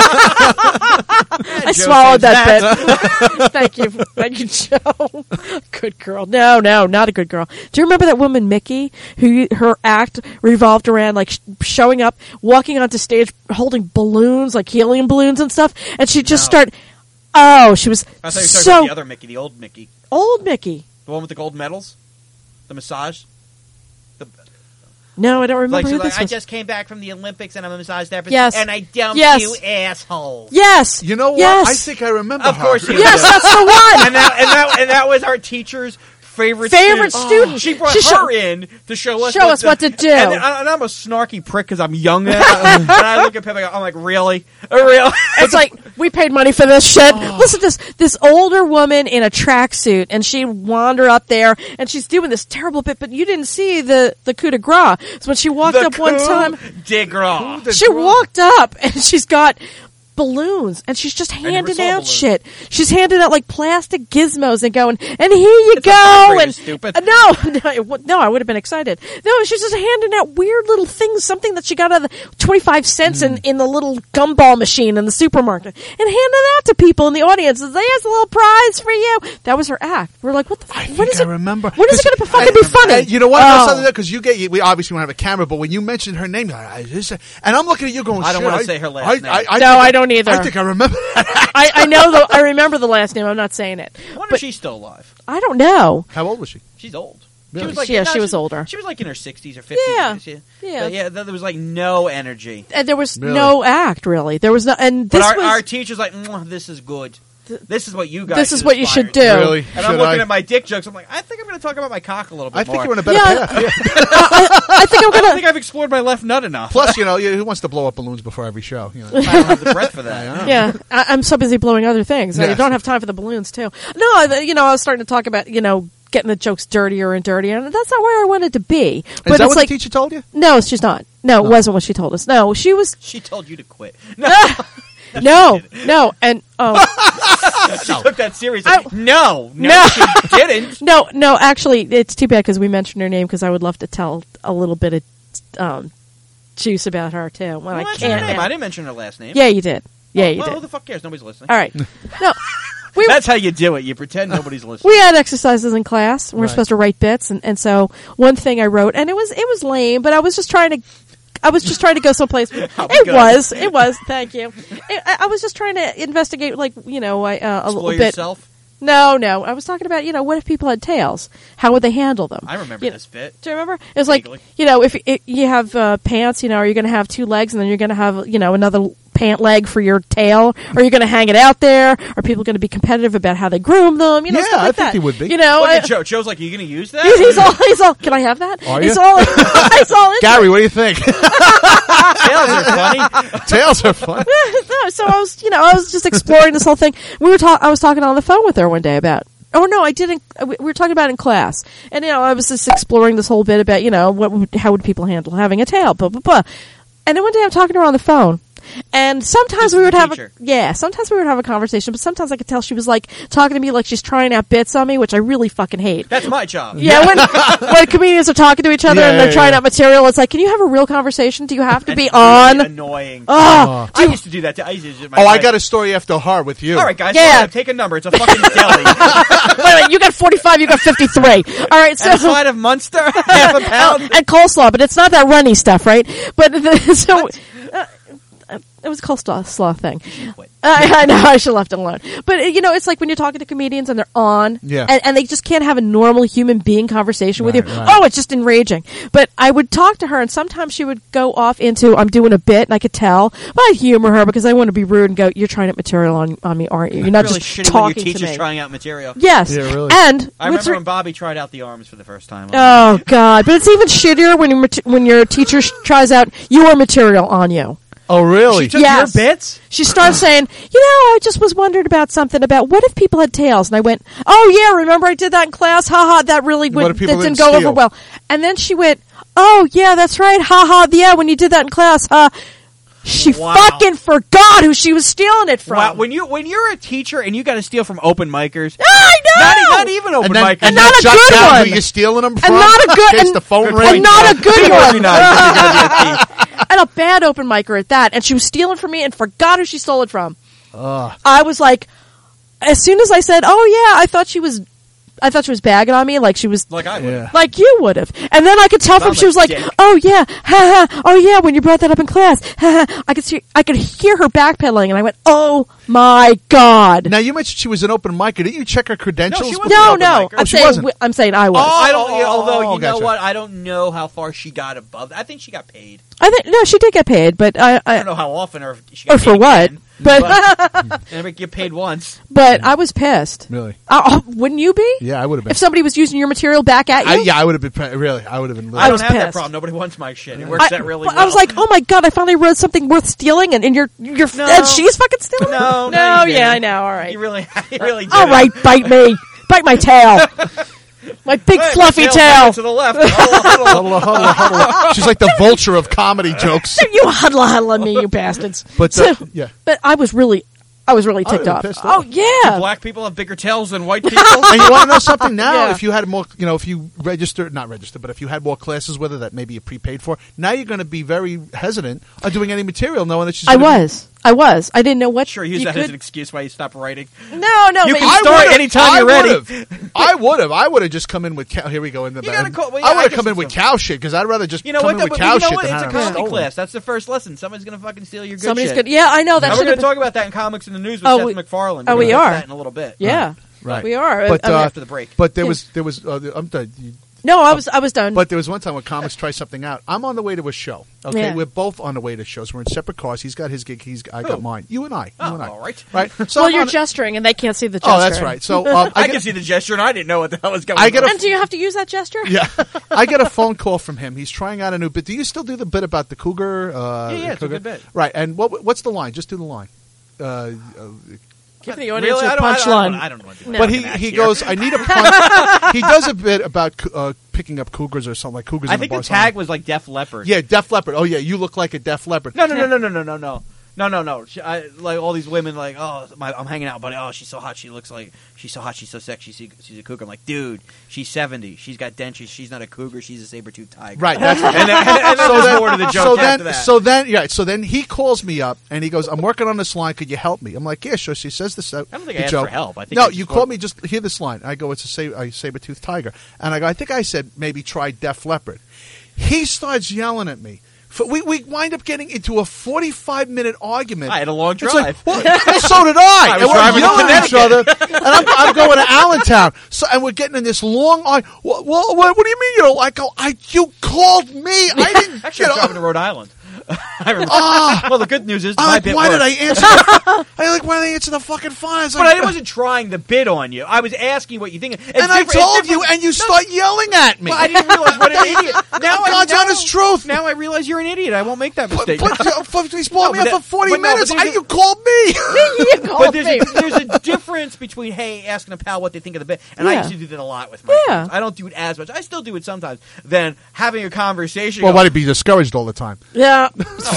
I swallowed that bit. Thank you, thank you, Joe. Good girl. No, no, not a good girl. Do you remember that woman Mickey, who her act revolved around like sh- showing up, walking onto stage, holding balloons, like helium balloons and stuff, and she just No. started. Oh, she was I thought you were talking so about the other Mickey, the old Mickey. old Mickey. The one with the gold medals? The massage? The, No, I don't remember like, who she's like, this I was. just came back from the Olympics and I'm a massage therapist. Yes. And I dumped Yes. you assholes. Yes. You know what? Yes. I think I remember Of her. course you Yes, did. that's the one. and that and that and that was our teacher's favorite Favorite student. student. She brought She her sho- in to show us show what us what to do. And, and I'm a snarky prick because I'm young. and I look at Pip. I go, I'm like, really, really? It's like we paid money for this shit. Listen to this this older woman in a tracksuit, and she wander up there, and she's doing this terrible bit. But you didn't see the the coup de grace. So when she walked The up one coup time, de grace. she walked up, and she's got balloons, and she's just handing saw out balloons. shit. She's handing out like plastic gizmos and going, and here you It's a go. vibrator, And stupid. Uh, no, no, it would- no, I would have been excited. No, she's just handing out weird little things, something that she got out of the twenty-five cents in, in the little gumball machine in the supermarket, and handing it out to people in the audience. There's a little prize for you. That was her act. We're like, what the? I F- think what is I it? remember. When is it going to 'Cause fucking I- be funny? I- you know what? Oh. Because you get we obviously don't have a camera, but when you mentioned her name, I, I just, and I'm looking at you going, I don't shit, wanna say her last I, name. I, I No, think I don't either. I think I remember that. I, I know the. I remember the last name. I'm not saying it. I wonder But- if she's still alive. I don't know. How old was she? She's old. Really? She was like, Yeah, no, she was older. She was like in her sixties or fifties. Yeah. She- Yeah. but yeah. There was like no energy. And there was Really? no act really. There was no. And But this our, was. our teacher's like, "Mwah, this is good. This is what you guys. This is should what you aspire should to." do. Really? And I'm Should looking I? at my dick jokes. I'm like, I think I'm going to talk about my cock a little bit I think more. you're in a better Yeah. path. Yeah. I, I think I'm I don't gonna. think I've explored my left nut enough. Plus, you know, you, who wants to blow up balloons before every show? You know. I don't have the breath for that. Yeah, I, I'm so busy blowing other things. I Yes. don't have time for the balloons too. No, I- you know, I was starting to talk about you know getting the jokes dirtier and dirtier, and that's not where I wanted to be. But Is that it's what like the teacher told you? no, she's not. No, it wasn't what she told us. No, she was She told you to quit. No, no, no, and oh she took that seriously. I- no, no, No. she didn't. no, no. Actually, it's too bad because we mentioned her name because I would love to tell a little bit of um, juice about her too. Well, Well, I mention her can't. name. now. I didn't mention her last name. Yeah, you did. Yeah, you well, did. who the fuck cares? Nobody's listening. All right. No. we That's how you do it. You pretend nobody's listening. we had exercises in class. We We're Right. supposed to write bits, and, and so one thing I wrote, and it was it was lame, but I was just trying to. I was just trying to go someplace. It good. was. It was. Thank you. It, I I was just trying to investigate, like, you know, I, uh, a Explore little bit. yourself. No, no. I was talking about, you know, what if people had tails? How would they handle them? I remember You- this bit. Do you remember? It was like, Vaguely. you know, if it, you have uh, pants, you know, are you going to have two legs and then you're going to have, you know, another pant leg for your tail? Or are you going to hang it out there? Are people going to be competitive about how they groom them? You know, Yeah, stuff like I think that. they would be. You know, Look I- at Joe. Joe's like, are you going to use that? he's, he's all, he's all, can I have that? Are he's you? all, he's all into Gary, what do you think? Tails are funny. Tails are fun. no, so I was, you know, I was just exploring this whole thing. We were talking. I was talking on the phone with her one day about. Oh no, I didn't. We were talking about it in class, and you know, I was just exploring this whole bit about, you know, what would, how would people handle having a tail, blah blah blah. And then one day I'm talking to her on the phone, and sometimes This we is would the have a, teacher. yeah, sometimes we would have a conversation, but sometimes I could tell she was like talking to me like she's trying out bits on me, which I really fucking hate. That's my job. Yeah, when when comedians are talking to each other Yeah, and they're yeah, trying yeah. out material, it's like, can you have a real conversation? Do you have to be That's really on? Annoying. Oh, I used to do that. Too. I used to do my Oh, I my- got a story after her with you. All right, guys. Yeah. Yeah. Take a number. It's a fucking deli. wait, wait, you got forty-five, you got fifty-three. All right, so And a side of Munster, half a pound. and coleslaw, but it's not that runny stuff, right? But the, so uh, uh, it was a coleslaw slaw thing. quit. I, I know I should have left it alone. But uh, you know, it's like when you're talking to comedians and they're on, Yeah. and, and they just can't have a normal human being conversation with Right, you. right. Oh, it's just enraging. But I would talk to her, and sometimes she would go off into, I'm doing a bit, and I could tell. But I'd humor her because I want to be rude and go, you're trying out material on, on me, aren't you? You're not really just shitty when your talking to teacher's me. trying out material. Yes. Yeah, really. And I what's remember re- when Bobby tried out the arms for the first time. Oh God! But it's even shittier when your mat- when your teacher sh- tries out your material on you. Oh, really? She took Yes. your bits? She starts saying, "You know, I just was wondering about something about what if people had tails?" And I went, "Oh yeah, remember I did that in class? Ha ha, that really What would, if people that didn't didn't go steal? over well." And then she went, "Oh yeah, that's right. Ha ha, yeah, when you did that in class, huh?" She Wow. fucking forgot who she was stealing it from. Wow, when you when you're a teacher and you got to steal from open micers, I know. not, not even open and then, micers, and not then a jot good down one. who you're stealing them from. And not a good- in case and- the phone Good rings. and not a good one. Organized, if you're gonna be a thief. And a bad open micer at that. And she was stealing from me and forgot who she stole it from. I was like, as soon as I said, "Oh yeah," I thought she was, I thought she was bagging on me, like she was, Like I would. Yeah. like you would have. And then I could tell from Sounds she was like like, dick. "Oh yeah, ha ha, oh yeah," when you brought that up in class, ha ha. I could see, I could hear her backpedaling, and I went, "Oh my God." Now, you mentioned she was an open micer. Didn't you check her credentials? No, she wasn't. No, open no, micer. I'm she saying, wasn't. wi- I'm saying I was. I don't. Yeah, although Oh, you know gotcha. what, I don't know how far she got above. I think she got paid. I think no, she did get paid, but I, I I don't know how often or if she got or for paid what? again, But but never get paid once. but I was pissed. Really? Uh, oh, wouldn't you be? Yeah, I would have been. If somebody was using your material back at you? I, yeah, I would have been. pre- Really, I would have been. I don't was have that pissed. problem. Nobody wants my shit. It works I, out really but well. I was like, oh my God, I finally wrote something worth stealing, and, and you're, you're, No. and she's fucking stealing it? No, no, no, you yeah, didn't. I know, all right. you really, you really did. All right, bite me. Bite my tail. My big Hey, fluffy my tail's tail. back to the left. Huddle, huddle. Huddle, huddle, huddle. She's like the vulture of comedy jokes. You huddle huddle on me, you bastards. But uh, So- yeah, But I was really, I was really I ticked would've off. pissed Oh, off. yeah. Black people have bigger tails than white people. and you want to know something now? Yeah. If you had more, you know, if you registered, not registered, but if you had more classes with her that maybe you prepaid for, now you're going to be very hesitant on doing any material, knowing that she's. I gonna be- was. I was. I didn't know what. Sure, use you that could- as an excuse why you stop writing. No, no. You but can I start would've- anytime I you're ready. would've. I would have. I would have just come in with cow. Here we go in the You back. gotta call- well, yeah, I would I have guess come in it's with a- cow shit because I'd rather just You know come what? in though? with But cow you know shit what? than It's a have it comedy stolen. class. That's the first lesson. Somebody's going to fucking steal your good Somebody's shit. good. Yeah, I know. That And we're should going have to been. talk about that in Comics in the News with Oh, Seth we- MacFarlane. oh, We're we gonna get to are. that in a little bit. Yeah. Right. We are. But I mean, uh, after the break. But there Yeah. was there was. Uh, I'm done. You- no, I was. I was done. But there was one time when comics try something out. I'm on the way to a show. Okay, Yeah. we're both on the way to shows. We're in separate cars. He's got his gig. He's I got Who? mine. You and I. You Oh, and I. all right. Right. So well, I'm you're on- gesturing, and they can't see the gesture. Oh, that's right. So um, I, I, can get, see the gesture, and I didn't know what the hell was going I on. get a- And do you have to use that gesture? yeah, I get a phone call from him. He's trying out a new bit. Do you still do the bit about the cougar? Uh, Yeah, yeah, it's a cougar? good bit. Right. And what what's the line? Just do the line. Uh, uh, Give the audience Really? I a don't, I don't, punchline. I don't want to do No. that. but he, he goes, I need a punch. He does a bit about uh, picking up cougars or something like cougars. I in think the the bar, something. tag was like Def Leppard. Yeah, Def Leppard. Oh yeah, you look like a Def Leppard. No, no, no, no, no, no, no, no. No, no, no. She, I, like all these women, like, oh, my, I'm hanging out, buddy. Oh, she's so hot. She looks like she's so hot. She's so sexy. She, she's a cougar. I'm like, dude, she's seventy. She's got dentures. She's not a cougar. She's a saber-toothed tiger. Right. That's and then, and, and then so there's then, more to the joke so after then, that. so then, yeah. So then he calls me up and he goes, "I'm working on this line. Could you help me?" I'm like, "Yeah, sure." She says this. Uh, I don't think the I asked joke. for help. I think no, I just you called- called me. Just hear this line. I go, "It's a, sa- a saber-toothed tiger," and I go, "I think I said maybe try Def Leppard." He starts yelling at me. For, we we wind up getting into a forty-five minute argument. I had a long It's like, drive. well, so did I. I was and we're driving to yelling at each Connecticut. other. And I'm, I'm going to Allentown. So, and we're getting in this long argument. Well, well, what, what do you mean you don't like? I go, I, you called me. I didn't. Actually, you I'm know, driving to Rhode Island. I remember. Ah. Well, the good news is I'm my like, bit why worked. did I answer? The, I like, why did I answer the fucking phone? I was But like, I wasn't trying to bid on you. I was asking what you think. It's and I different- it's told you, different- and you start yelling at me. Well, I didn't realize what an idiot. Now I God's now, honest truth. Now I realize you're an idiot. I won't make that But, mistake. but, uh, but he's blowing me No, up but for forty but no, but minutes. there's I, a- you called me. You called But there's me. a, there's a difference between, hey, asking a pal what they think of the bit, and I Yeah. used to do that a lot with my Yeah. friends. I don't do it as much. I still do it sometimes. Than having a conversation. Well, go, why did he be discouraged all the time? Yeah.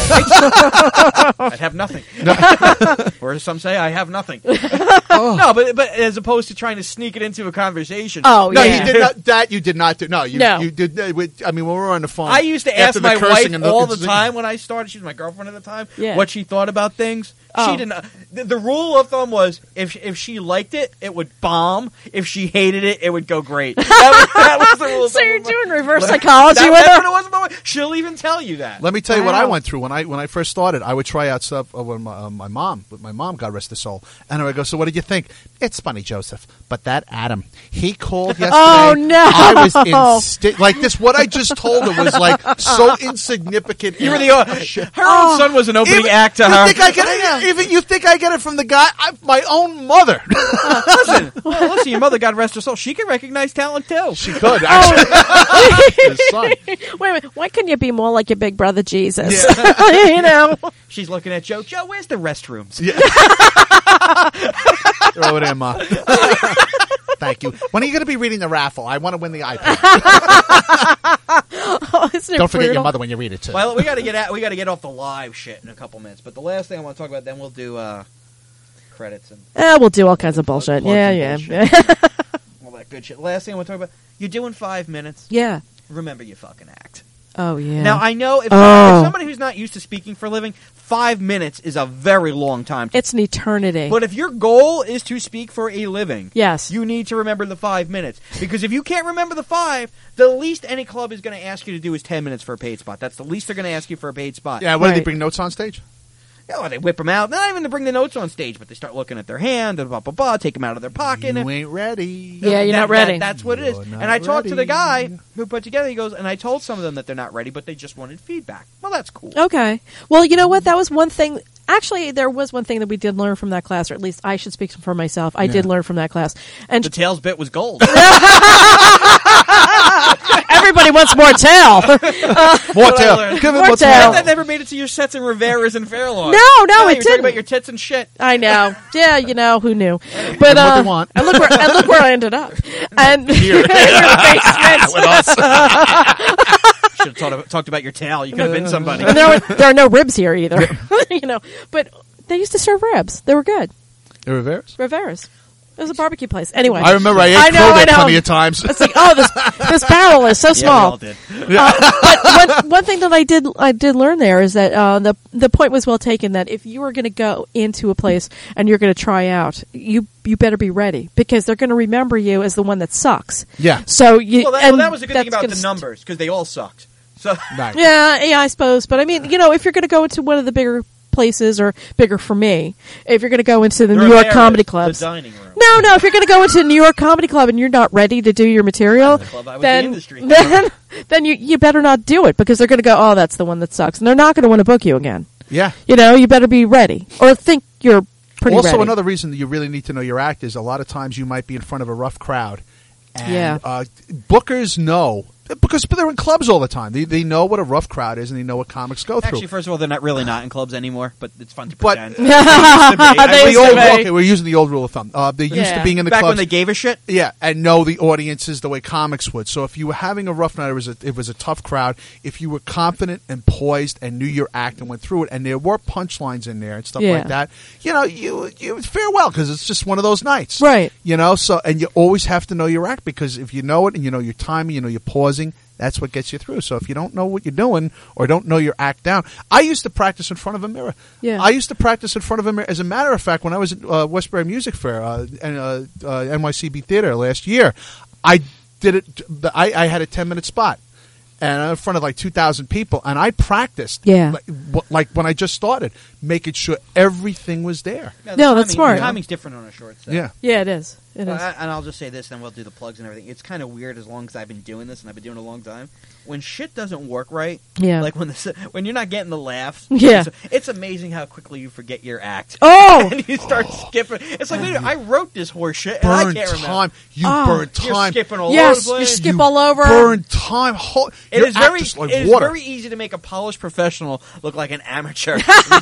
I'd have nothing. Or as some say, I have nothing. No, but but as opposed to trying to sneak it into a conversation. Oh, No, yeah. you did not. That you did not do. No, you. No. You did. Uh, with, I mean, when we were on the phone, I used to after ask the my cursing wife and the- all the time when I started. She was my girlfriend at the time. Yeah. What she thought about things. Oh. She didn't. The, the rule of thumb was if if she liked it, it would bomb. If she hated it, it would go great. That was, that was the rule. Of So thumb you're of my- doing reverse psychology That, with that's her? what it was about. my- She'll even tell you that. Let me tell you what I Wow. went through when I when I first started. I would try out stuff uh, when my, uh, my mom, with my mom, God rest her soul, and I would go. So what did you think? It's funny, Joseph, but that Adam, he called yesterday. Oh, no. I was insti- like this. What I just told her was like so insignificant. You were the uh, her own son was an opening Even- act to you her. Think I get it, even you think I get it from the guy? I, my own mother. listen, well, listen, your mother, God rest her soul, she can recognize talent too. She could actually. His son. Wait a minute. Why couldn't you be more like your big brother Jesus? You know? She's looking at Joe. Joe, where's the restrooms? Yeah. Throw it in, Ma. Thank you. When are you going to be reading the raffle? I want to win the iPad. Oh, isn't it Don't forget your brutal? mother when you read it too. Well, we got to get at, we got to get off the live shit in a couple minutes. But the last thing I want to talk about, then we'll do uh, credits and Eh, we'll do all kinds of bullshit. Plugs Yeah, and yeah. bullshit. all that good shit. Last thing I want to talk about, you're doing five minutes. Yeah. Remember your fucking act. Oh, yeah. Now I know if, Oh. if somebody who's not used to speaking for a living, five minutes is a very long time. To, It's an eternity. but if your goal is to speak for a living, Yes. you need to remember the five minutes. Because if you can't remember the five, the least any club is going to ask you to do is ten minutes for a paid spot. That's the least they're going to ask you for a paid spot. yeah, what did they Right. bring notes on stage? Yeah, well, they whip them out. Not even to bring the notes on stage, but they start looking at their hand and blah blah blah. Take them out of their pocket. You and ain't ready. Yeah, you're that- not ready. that- that's what it is. You're not And I talked to the ready. guy who put together. He goes, and I told some of them that they're not ready, but they just wanted feedback. Well, that's cool. Okay. Well, you know what? That was one thing. Actually, there was one thing that we did learn from that class, or at least I should speak for myself. I did learn from that class. And The tails bit was gold. everybody wants more tail. More what I tail. learned. Give it More more tail. tail. That never made it to your sets in Rivera's and Fairlawn. No, no, it you're talking didn't. about your tits and shit. I know. Yeah, you know, who knew? But what uh, they want. and look where and look where I ended up. And Here. in the basement. With us. Should have talked about, talked about your tail. You could have been somebody. And there, were, there are no ribs here either. You know, but they used to serve ribs. They were good. The Rivera's? Rivera's. It was a barbecue place. Anyway, I remember I ate I know, crow I there know. plenty of times. it's like, oh, this this barrel is so Yeah, we small. all did. Uh, but one, one thing that I did I did learn there is that uh, the the point was well taken that if you are going to go into a place and you're going to try out, you you better be ready because they're going to remember you as the one that sucks. Yeah. So you Well, that, and well, that was a good thing that's about gonna the st- numbers because they all sucked. So Right. Yeah, yeah, I suppose. But I mean, you know, if you're going to go into one of the bigger places, or bigger for me, if you're going to go into the They're New York Rivera's, comedy the clubs. dining room. No, no. If you're going to go into a New York Comedy Club and you're not ready to do your material, The club I was in then the industry. then then you you better not do it because they're going to go, oh, that's the one that sucks, and they're not going to want to book you again. Yeah. You know, you better be ready or think you're pretty Also, ready. another reason that you really need to know your act is a lot of times you might be in front of a rough crowd. And Yeah. uh, bookers know, Because they're in clubs all the time. They they know what a rough crowd is, and they know what comics go through. Actually, first of all, they're not really not in clubs anymore, but it's fun to But- pretend. They And used the old, to be. okay, we're using the old rule of thumb. Uh, they used Yeah. to being in the Back clubs. when they gave a shit. Yeah, and know the audiences the way comics would. So if you were having a rough night, it was a, it was a tough crowd. If you were confident and poised and knew your act and went through it, and there were punchlines in there and stuff Yeah. like that, you know, you you farewell because it's just one of those nights, Right. You know, so and you always have to know your act because if you know it and you know your timing, you know your pausing. That's what gets you through. So if you don't know what you're doing or don't know your act down, I used to practice in front of a mirror. Yeah. I used to practice in front of a mirror. As a matter of fact, when I was at uh, Westbury Music Fair uh, and uh, uh, N Y C B Theater last year, I did it. I, I had a ten minute spot, and in front of like two thousand people, and I practiced. Yeah. like, like when I just started, making sure everything was there. Yeah, the No, that's timing- smart. The timing's different on a short set. Yeah. Yeah, it is. It Well, is. I- and I'll just say this, then we'll do the plugs and everything. It's kind of weird as long as I've been doing this, and I've been doing it a long time. When shit doesn't work right, Yeah. like when the when you're not getting the laughs, Yeah. it's, it's amazing how quickly you forget your act. Oh! and you start skipping. It's like, wait, I wrote this horse shit, and I Burn can't remember. time. You Oh. burn You're time. skipping all Yes, over the you place. skip You all over. Burn time. Ho- It your is act very, is like it is water. very easy to make a polished professional look like an amateur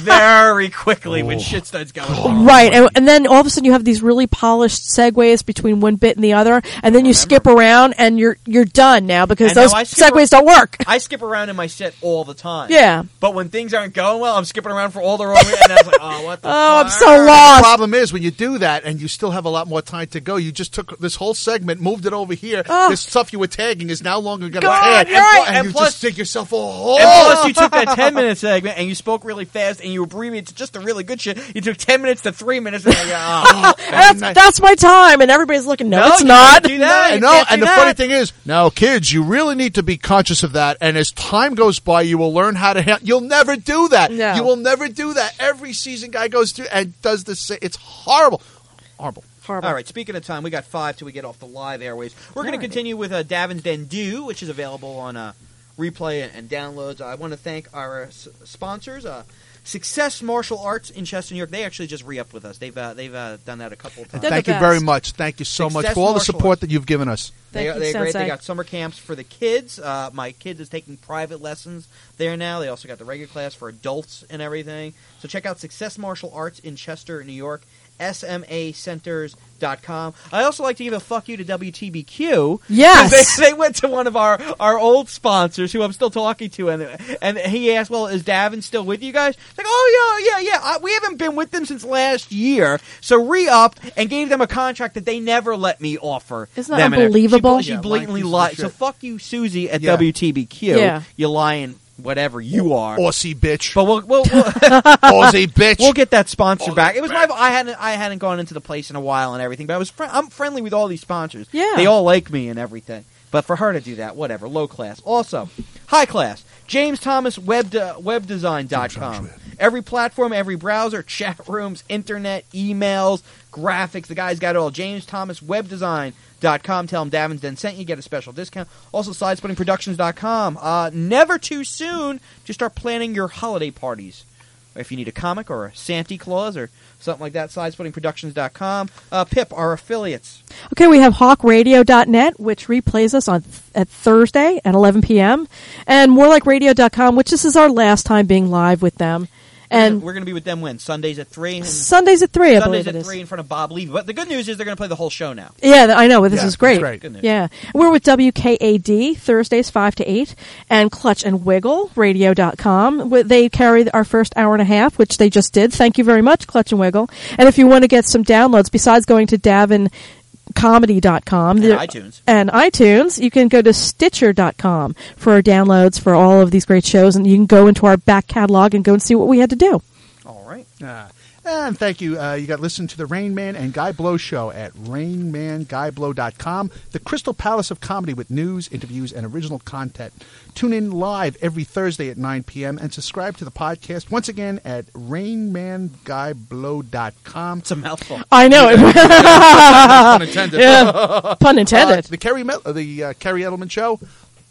very quickly when shit starts going wrong. Right, and, and then all of a sudden you have these really polished segues between one bit and the other, and then you skip around, and you're you're done now because And now those I skip segues don't work. I skip around in my set all the time. Yeah. But when things aren't going well, I'm skipping around for all the wrong reasons. And I was like, oh, what the Oh, I'm fuck? so The lost. problem is when you do that and you still have a lot more time to go, you just took this whole segment, moved it over here. Oh. This stuff you were tagging is now longer going to God, tag. you're right. And, And you plus- just dig yourself a hole. And plus, you took that ten minute segment and you spoke really fast and you abbreviated to just the really good shit. You took ten minutes to three minutes and you're like, oh, That's, that's my time, and everybody's looking. No, No, it's you not. can't do that. I You know, can't do and the that. funny thing is, now, kids, you really need to be conscious of that. And as time goes by, you will learn how to. Ha- You'll never do that. No. You will never do that. Every season guy goes through and does the same. It's horrible, horrible. Horrible. All right, speaking of time, we got five till we get off the live airways. We're going to continue with uh, Davin's Den Do, which is available on uh, replay and, and downloads. I want to thank our uh, s- sponsors, uh, Success Martial Arts in Chester, New York. They actually just re-upped with us. They've uh, they've uh, done that a couple of times. They're the Thank you best. very much. Thank you so much Success for all the Martial support Arts. that you've given us. Thank they, you, they're great. Sensei. They got summer camps for the kids. Uh, my kid is taking private lessons there now. They also got the regular class for adults and everything. So check out Success Martial Arts in Chester, New York. S M A centers dot com. I also like to give a fuck you to W T B Q. Yes. 'Cause They, they went to one of our, our old sponsors who I'm still talking to, and and he asked, well, is Davin still with you guys? It's like, oh, yeah, yeah, yeah. I, we haven't been with them since last year. So re-upped and gave them a contract that they never let me offer. Isn't that them. And unbelievable? She, she Yeah, blatantly lying lied. piece of So shit. fuck you, Susie, at Yeah. W T B Q. Yeah. You lying whatever you are. Aussie bitch. But we'll, we'll, we'll Aussie bitch. We'll get that sponsor back. It was my. I hadn't. I hadn't gone into the place in a while and everything. But I was. Fr- I'm friendly with all these sponsors. Yeah. They all like me and everything. But for her to do that, whatever. Low class. Also, high class. James Thomas Web de- webdesign dot com. Every platform, every browser, chat rooms, internet, emails, graphics. The guy's got it all. James Thomas Webdesign dot com. Tell him Davin's Den sent you. Get a special discount. Also, Sidesplitting Productions dot com. Uh, never too soon to start planning your holiday parties. If you need a comic or a Santa Claus or something like that, Sidesplitting Productions dot com. Uh, Pip, our affiliates. Okay, we have hawk radio dot net, which replays us on th- at Thursday at eleven p.m., and more like radio dot com, which this is our last time being live with them. And we're going to be with them when? Sundays at three? And Sundays at three, I Sundays believe it at is. three in front of Bob Levy. But the good news is they're going to play the whole show now. Yeah, th- I know. This Yeah, is great. that's great. Good news. Yeah. We're with W K A D, Thursdays five to eight, and Clutch and Wiggle, radio dot com. Wh- They carry our first hour and a half, which they just did. Thank you very much, Clutch and Wiggle. And if you want to get some downloads, besides going to Davin comedy dot com And there- iTunes. and iTunes, you can go to Stitcher dot com for downloads for all of these great shows, and you can go into our back catalog and go and see what we had to do. All right. Ah. And thank you. Uh, you got to listen to the Rain Man and Guy Blow show at rain man guy blow dot com, the Crystal Palace of comedy with news, interviews, and original content. Tune in live every Thursday at nine p.m. and subscribe to the podcast once again at rain man guy blow dot com. It's a mouthful. I know it. Pun intended. Yeah. Pun intended. Uh, the Kerry Mel- uh, the uh, Kerry Edelman show.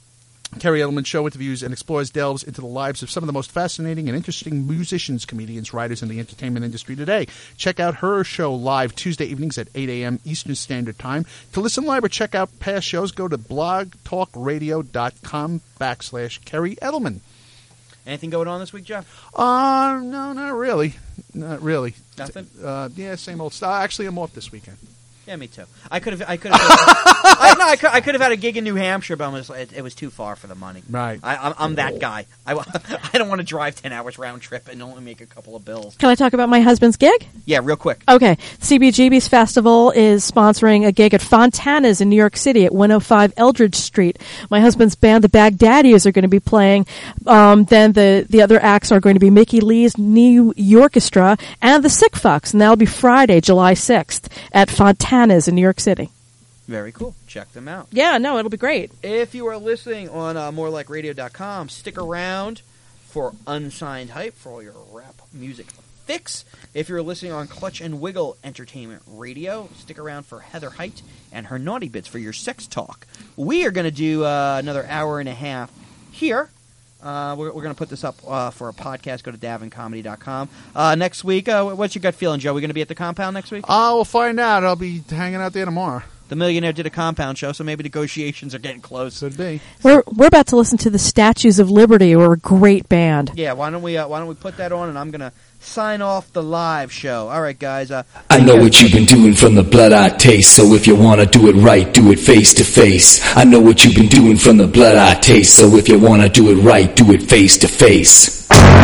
Kerry Edelman Show interviews and explores, delves into the lives of some of the most fascinating and interesting musicians, comedians, writers in the entertainment industry today. Check out her show live Tuesday evenings at eight a.m. Eastern Standard Time. To listen live or check out past shows, go to blogtalkradio.com backslash Kerry Edelman. Anything going on this week, Jeff? Uh, no, not really. Not really. Nothing? Uh, yeah, same old stuff. Actually, I'm off this weekend. Yeah, me too. I could have. I could have. I, no, I could, I could have had a gig in New Hampshire, but it was, it, it was too far for the money. Right. I, I'm, I'm that guy. I, I don't want to drive ten hours round trip and only make a couple of bills. Can I talk about my husband's gig? Yeah, real quick. Okay. C B G B's Festival is sponsoring a gig at Fontana's in New York City at one oh five Eldridge Street. My husband's band, the Baghdaddies, are going to be playing. Um, then the, the other acts are going to be Mickey Lee's New Yorkestra and the Sick Fucks, and that'll be Friday, July sixth at Fontana's in New York City. Very cool. Check them out. Yeah, no, it'll be great. If you are listening on uh, more like radio dot com, stick around for Unsigned Hype for all your rap music fix. If you're listening on Clutch and Wiggle Entertainment Radio, stick around for Heather Height and her Naughty Bits for your sex talk. We are going to do uh, another hour and a half here. Uh, we're we're going to put this up uh, for a podcast. Go to davin comedy dot com. Uh, next week, uh, what's your gut feeling, Joe? We're going to be at the Compound next week? Uh, we'll find out. I'll be hanging out there tomorrow. The Millionaire did a Compound show, so maybe negotiations are getting close. Could be. We're we're about to listen to the Statues of Liberty, who are a great band. Yeah, why don't we uh, why don't we put that on, and I'm going to sign off the live show. All right, guys. Uh, I know what you've been doing from the blood I taste, so if you want to do it right, do it face to face. I know what you've been doing from the blood I taste, so if you want to do it right, do it face to face.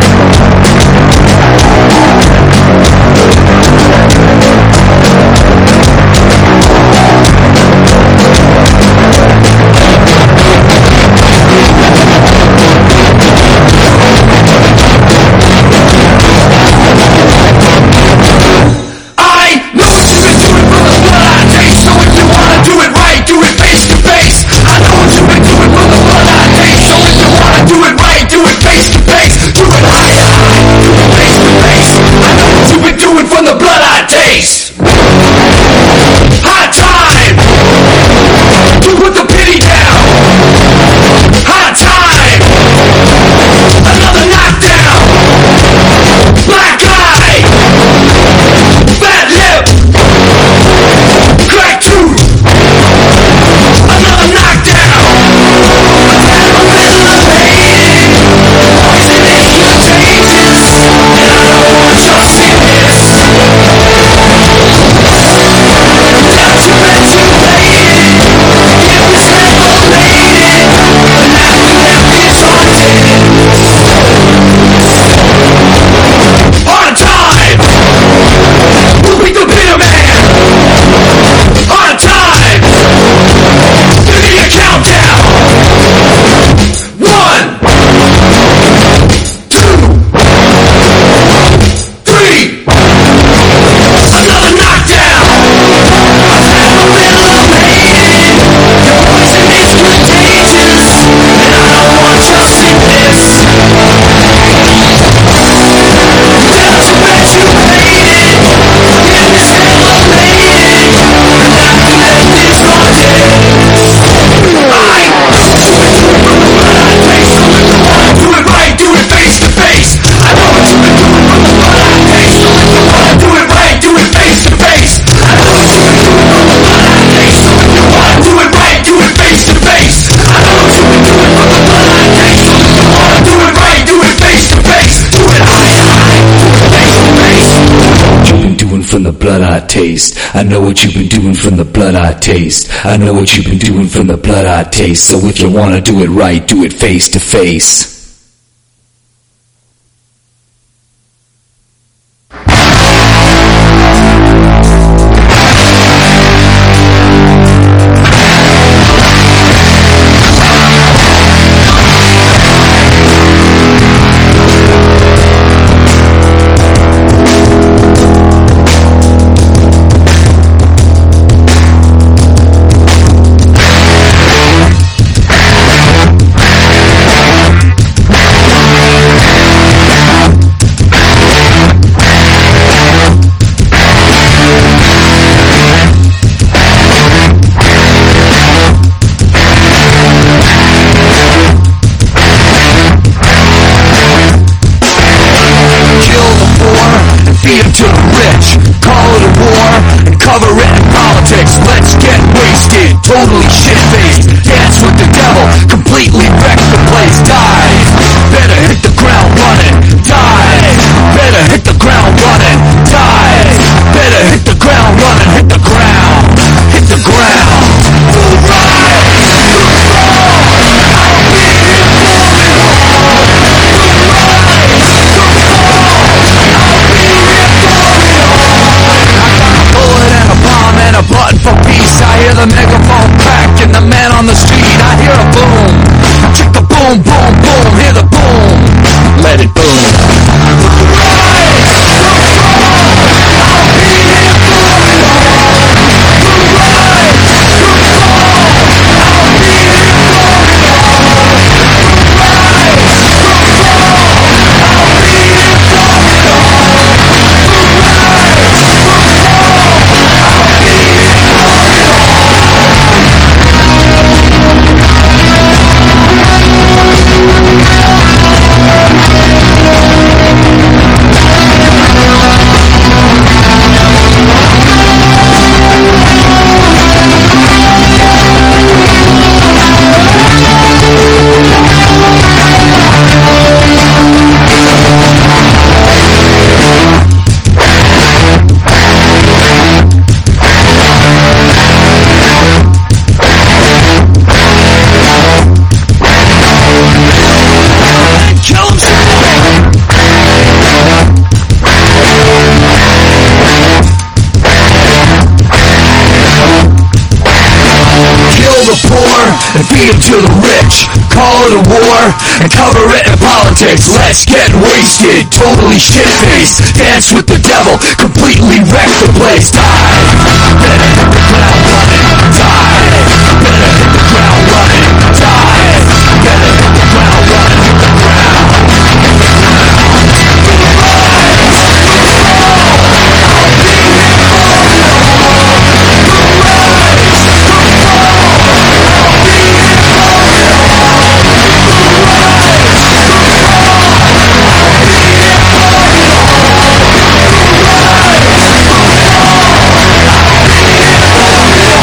From the blood I taste, I know what you've been doing from the blood I taste. I know what you've been doing from the blood I taste. So if you wanna do it right, do it face to face. totally shit-faced. Dance with the devil, completely wreck the place. Dive, better hit the ground running. Dive, better hit the ground running. Dive, better hit the ground running. Hit the ground, hit the ground. A button for peace. I hear the megaphone crack and the man on the street. I hear a boom, check the boom, boom, boom. Hear the boom, let it boom. And feed it to the rich. Call it a war and cover it in politics. Let's get wasted, totally shit-faced. Dance with the devil, completely wreck the place. Die, better hit the ground running. Die, better hit the ground running. Die, better hit the ground running. Hit the ground. Yeah.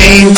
flame.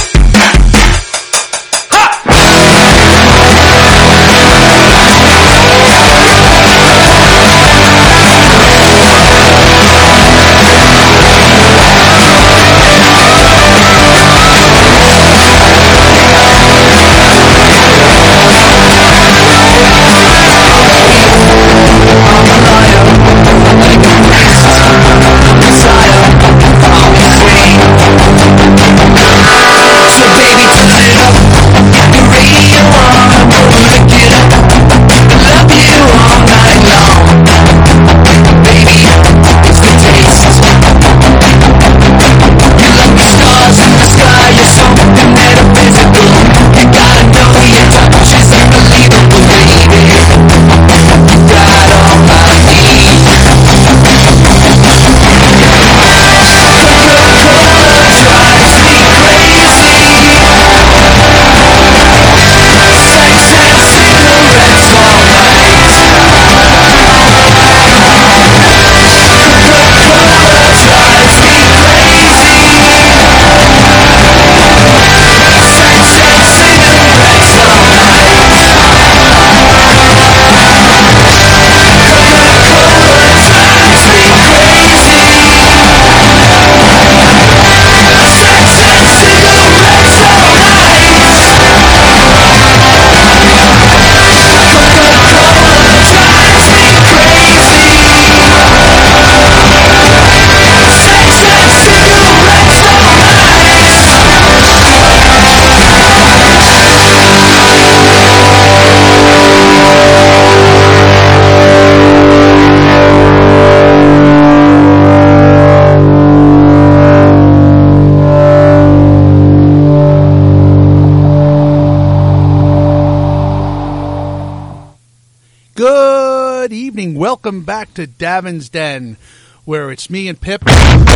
Welcome back to Davin's Den, where it's me and Pip. Right here.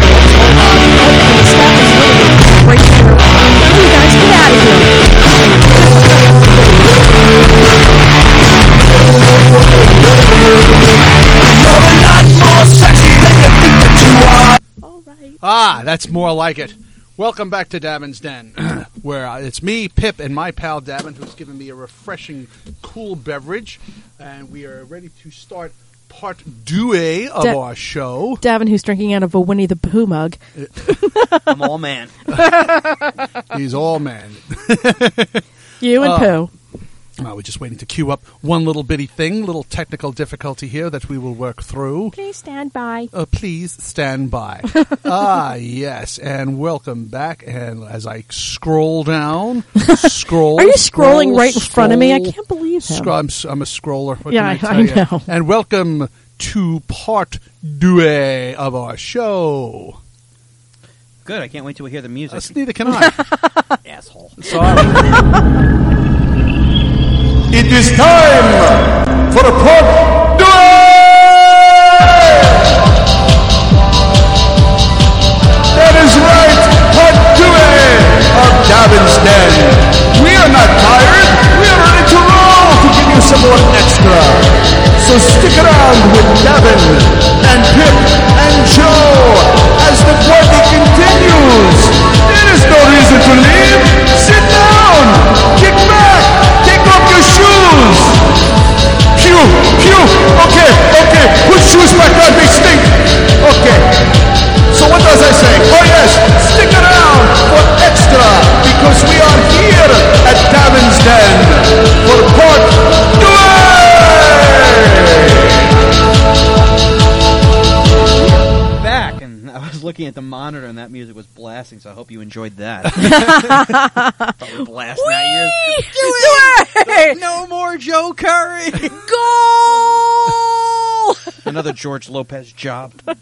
You guys get out of here. All right. Ah, that's more like it. Welcome back to Davin's Den, where uh, it's me, Pip, and my pal Davin, who's given me a refreshing, cool beverage, and we are ready to start part deux of Da- our show. Davin, who's drinking out of a Winnie the Pooh mug. I'm all man. He's all man. You and Uh, Pooh. Uh, we're just waiting to queue up one little bitty thing, little technical difficulty here that we will work through. Please stand by. Uh, please stand by. Ah, yes, and welcome back. And as I scroll down, scroll. Are you scrolling scroll, right in front of me? I scroll, can't believe him. Scroll, I'm, s- I'm a scroller. What Yeah, can I, I- I tell know. you? And welcome to part deux of our show. Good. I can't wait till we hear the music. That's neither can I. Asshole. Sorry. It is time for a part deux! That is right, part deux of Davin's Den. We are not tired, we are ready to roll to give you some more extra. So stick around with Davin and Pip and Joe as the party continues. There is no reason to leave. Sit down, kick back, take off your shoes. Pew, pew. Okay, okay. Put shoes back on. They stink. Okay. So what does I say? Oh yes, stick around for extra because we are here at Davin's Den for part deux. Back, and I was looking at the monitor, and that music was blasting. So I hope you enjoyed that. Probably blasting that year. No more Joe Curry. Goal! Another George Lopez job. A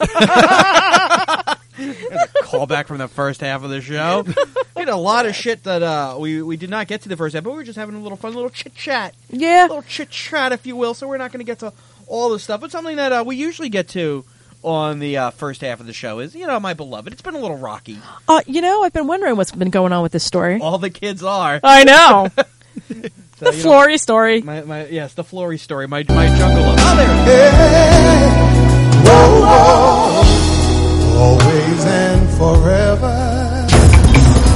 callback from the first half of the show. We had a lot of shit that uh, we we did not get to the first half, but we were just having a little fun, little chit chat, Yeah. little chit chat, if you will. So we're not going to get to all the stuff, but something that uh, we usually get to on the uh, first half of the show is, you know, my beloved. It's been a little rocky. Uh, you know, I've been wondering what's been going on with this story. All the kids are. I know. So, The you know, Flory story. my, my yes, the Flory story. My my jungle love. Oh, there it is. Whoa, whoa, always and forever.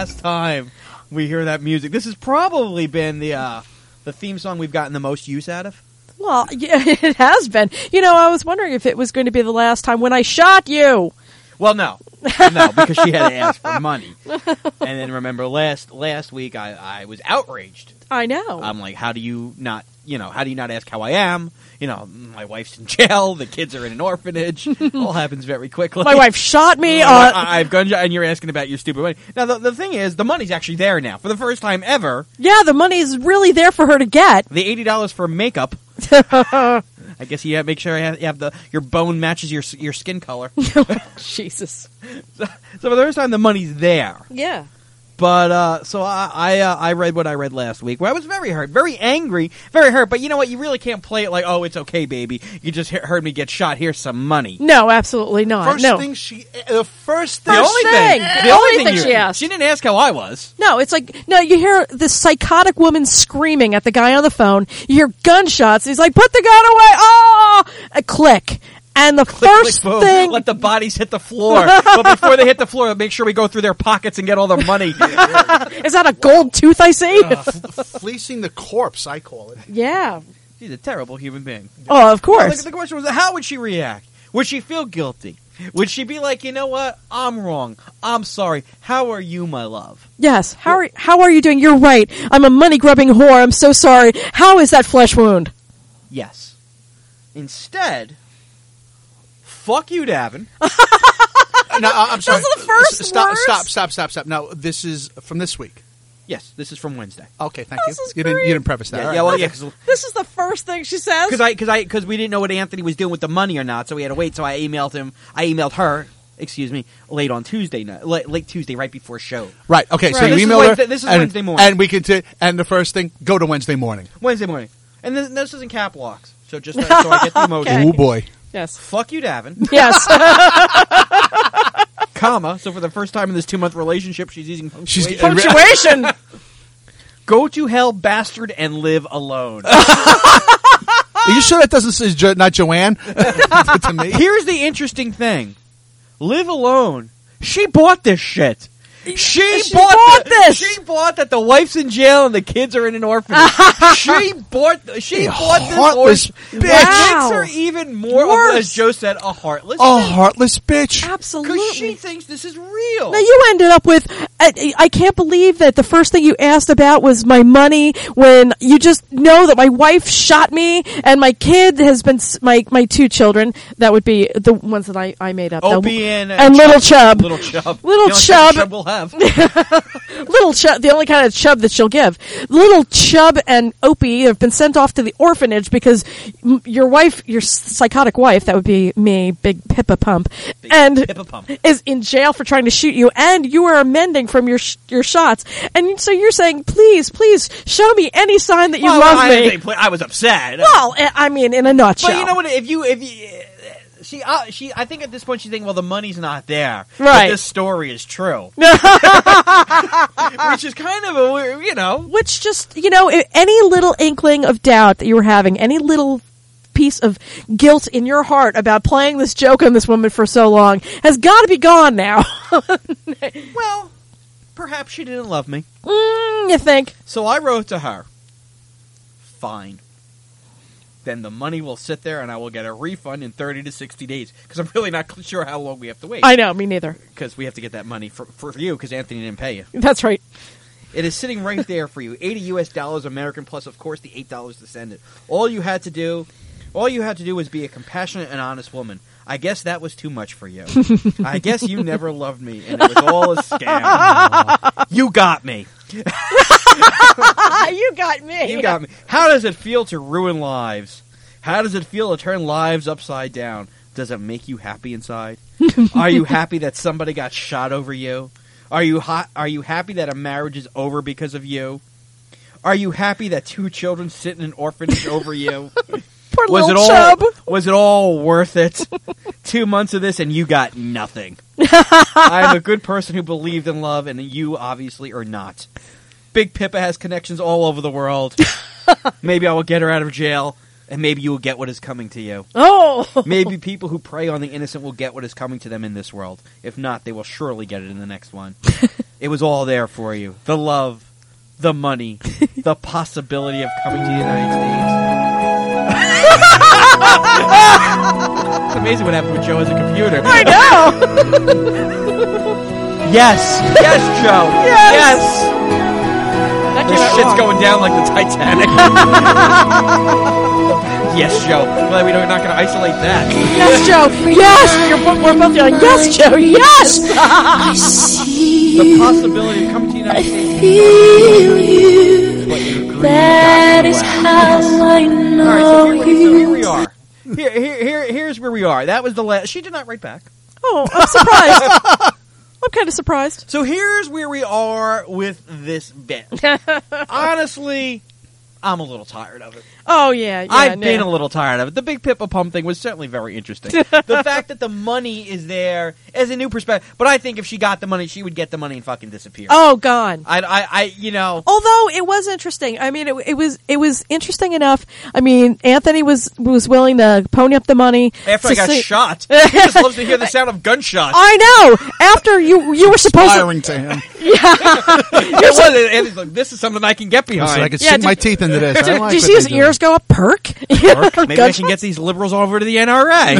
last time we hear that music. This has probably been the uh, the theme song we've gotten the most use out of. Well, yeah, it has been. You know, I was wondering if it was going to be the last time when I shot you. Well, no. No, because she had to ask for money. And then remember last last week I, I was outraged. I know. I'm like, how do you not, you know, how do you not ask how I am? You know, my wife's in jail, the kids are in an orphanage. All happens very quickly. My wife shot me. Uh, I, I've gun and you're asking about your stupid money. Now, the, the thing is, the money's actually there now. For the first time ever. Yeah, the money is really there for her to get. The eighty dollars for makeup. I guess you have to make sure you have, you have the your bone matches your your skin color. Jesus. So, so for the first time, the money's there. Yeah. But uh, so I I, uh, I read what I read last week. Where I was very hurt, very angry, very hurt. But you know what? You really can't play it like, oh, it's okay, baby. You just he- heard me get shot. Here's some money. No, absolutely not. First no. thing she, the first thing, The only thing. thing, The only thing you- she asked. She didn't ask how I was. No, it's like, no, you hear this psychotic woman screaming at the guy on the phone. You hear gunshots. He's like, put the gun away. Oh! A click. And the Click, first click, boom. thing... Let the bodies hit the floor. But before they hit the floor, make sure we go through their pockets and get all their money. Is that a gold tooth I see? uh, fleecing the corpse, I call it. Yeah. She's a terrible human being. Oh, of Well, course. the, the question was, how would she react? Would she feel guilty? Would she be like, you know what? I'm wrong. I'm sorry. How are you, my love? Yes. How are, how are you doing? You're right. I'm a money-grubbing whore. I'm so sorry. How is that flesh wound? Yes. Instead, fuck you, Davin. No, I'm sorry. Those are the first S- stop, words? Stop, stop, stop, stop. No, this is from this week. Yes, this is from Wednesday. Okay, thank This you. is You didn't, great. you didn't preface that. Yeah, All yeah, right. well, yeah, because This is the first thing she says. because I because I because we didn't know what Anthony was doing with the money or not, so we had to wait. So I emailed him. I emailed her. Excuse me, late on Tuesday night, late, late Tuesday, right before show. Right. Okay. So Right. you This is emailed her. Wednesday- this is and, Wednesday morning. and we can. T- and the first thing, go to Wednesday morning. Wednesday morning, and this, this isn't cap locks. So just uh, so I get the emotion. Okay. Oh boy. Yes. Fuck you, Davin. Yes. Comma. So for the first time in this two month relationship, she's using She's punctuation. Punctuation. Go to hell, bastard, and live alone. Are you sure that doesn't say jo- not Joanne to me? Here's the interesting thing: live alone. She bought this shit. She, She bought, bought the- this. She bought that the wife's in jail and the kids are in an orphanage. she bought. She A bought this heartless orphan- bitch. What makes her even more, of, Worse. as Joe said, a heartless. A heartless bitch. Absolutely. Because she thinks this is real. Now you ended up with, I, I can't believe that the first thing you asked about was my money when you just know that my wife shot me and my kid has been, s- my, my two children, that would be the ones that I, I made up. Opie The- and, and Little Chub. Little Chub. Little The only Chub. Chub we'll have. Little Chub, the only kind of chub that she'll give. Little Chub and Opie have been sent off to the orphanage because m- your wife, your s- psychotic wife, that would be me, Big Pippa Pump, Big and Pippa Pump. is in jail for trying to shoot you, and you are amending from your sh- your shots, and so you're saying, please, please, show me any sign that you Well, love I, me. didn't say- I was upset. Well, I I mean, in a nutshell. But you know what? If you, if you, she, uh, she, I think at this point she's thinking, well, the money's not there, Right. But this story is true, which is kind of a, weird- you know, Which just, you know, i- any little inkling of doubt that you were having, any little piece of guilt in your heart about playing this joke on this woman for so long has got to be gone now. well, perhaps she didn't love me. mm, you think? So I wrote to her, fine. Then the money will sit there and I will get a refund in thirty to sixty days. Because I'm really not sure how long we have to wait. I know, me neither. Because we have to get that money for, for you because Anthony didn't pay you. That's right. It is sitting right there for you. eighty U S dollars American plus, of course, the eight dollars to send it. All you had to do, all you had to do was be a compassionate and honest woman. I guess that was too much for you. I guess you never loved me and it was all a scam. You got me. you got me. You got me. How does it feel to ruin lives? How does it feel to turn lives upside down? Does it make you happy inside? Are you happy that somebody got shot over you? Are you ha- Are you happy that a marriage is over because of you? Are you happy that two children sit in an orphanage over you? Poor Was it little all chub. Was it all worth it? Two months of this and you got nothing. I'm a good person who believed in love, and you obviously are not. Big Pippa has connections all over the world. Maybe I will get her out of jail. And maybe you will get what is coming to you. Oh! Maybe people who prey on the innocent will get what is coming to them in this world. If not, they will surely get it in the next one. It was all there for you. The love, the money, the possibility of coming to the United States. It's amazing what happened with Joe as a computer. I know! Yes! Yes, Joe! Yes! Yes! That This came out shit's wrong. going down like the Titanic. Yes, Joe. Glad we don't, not going to isolate that. Yes, Joe! Yes! You're, bo- we're both going, yes, Joe! Yes! I see The possibility of coming to the United States. feel you. is what your greed That got you is out. how I know All right, so here, you. so here we are. Here, here, here, here's where we are. That was the last. She did not write back. Oh, I'm surprised. I'm kind of surprised. So here's where we are with this bit. Honestly, I'm a little tired of it. Oh, yeah. yeah I've been no. a little tired of it. The Big Pippa Pump thing was certainly very interesting. The fact that the money is there is a new perspective. But I think if she got the money, she would get the money and fucking disappear. Oh, gone. I, I, I, you know. Although it was interesting. I mean, it, it was it was interesting enough. I mean, Anthony was was willing to pony up the money. After to I got say- shot, he just loves to hear the sound of gunshots. I know. After you you were supposed to. Firing to him. It was, and he's like, this is something I can get behind. So I could Yeah, sink did- my teeth into this. I Did, like did you what see his they do. ears go up? Perk? Maybe I can get these liberals over to the N R A.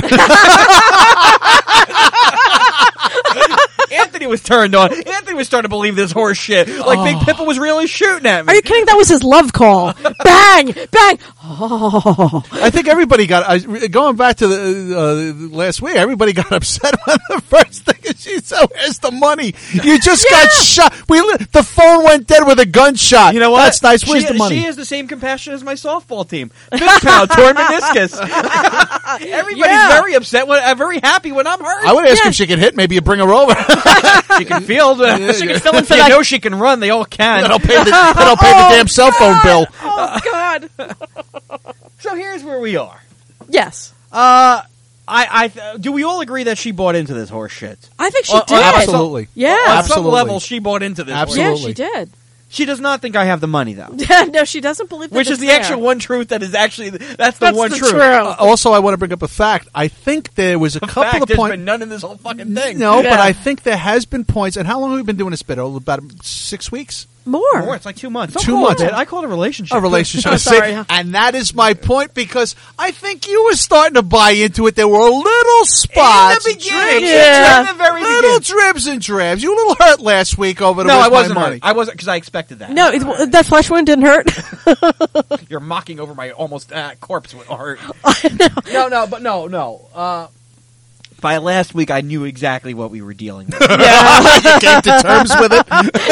Anthony was turned on. Anthony was starting to believe this horse shit. Like Big Pippa was really shooting at me. Are you kidding? That was his love call. Bang! Bang! Oh. I think everybody got uh, going back to the uh, last week. Everybody got upset when the first thing is she said, "Where's the money? You just got shot. We li- the phone went dead with a gunshot. You know what? That's nice. Where's she, the money? She has the same compassion as my softball team. Fifth pound, torn meniscus. Everybody's Yeah. very upset. When, uh, very happy when I'm hurt. I would ask Yeah. if she could hit. Maybe you bring her over. She can field. she can fill in for You that. know know she can run. They all can. That'll pay the, that'll pay the damn cell phone bill. Oh, God. So here's where we are. Yes. Uh, I, I, th- do we all agree that she bought into this horse shit? I think she On- on did. some- Absolutely. Yeah. On some Absolutely. level, she bought into this. horse Absolutely. shit. Yeah, she did. She does not think I have the money, though. No, she doesn't believe that Which is it's the there. actual one truth that is actually that's the That's one the truth. truth. Uh, also, I want to bring up a fact. I think there was a In couple fact, of there's points. been none in this whole fucking thing. No, Yeah. but I think there has been points. And how long have we been doing this bit? Oh, about six weeks. More. More, it's like two months. Don't Two call months. It, I call it a relationship. A relationship. Oh, sorry. And that is my point because I think you were starting to buy into it. There were little spots. In the beginning, dribs, Yeah. in the very little beginning. dribs and drabs. You were a little hurt last week over the No, Where's I My wasn't money. hurt. I wasn't because I expected that. No, it, that flesh wound didn't hurt. You're mocking over my almost uh, corpse with art. No, no, but no, no. Uh, by last week, I knew exactly what we were dealing with. You came to terms with it.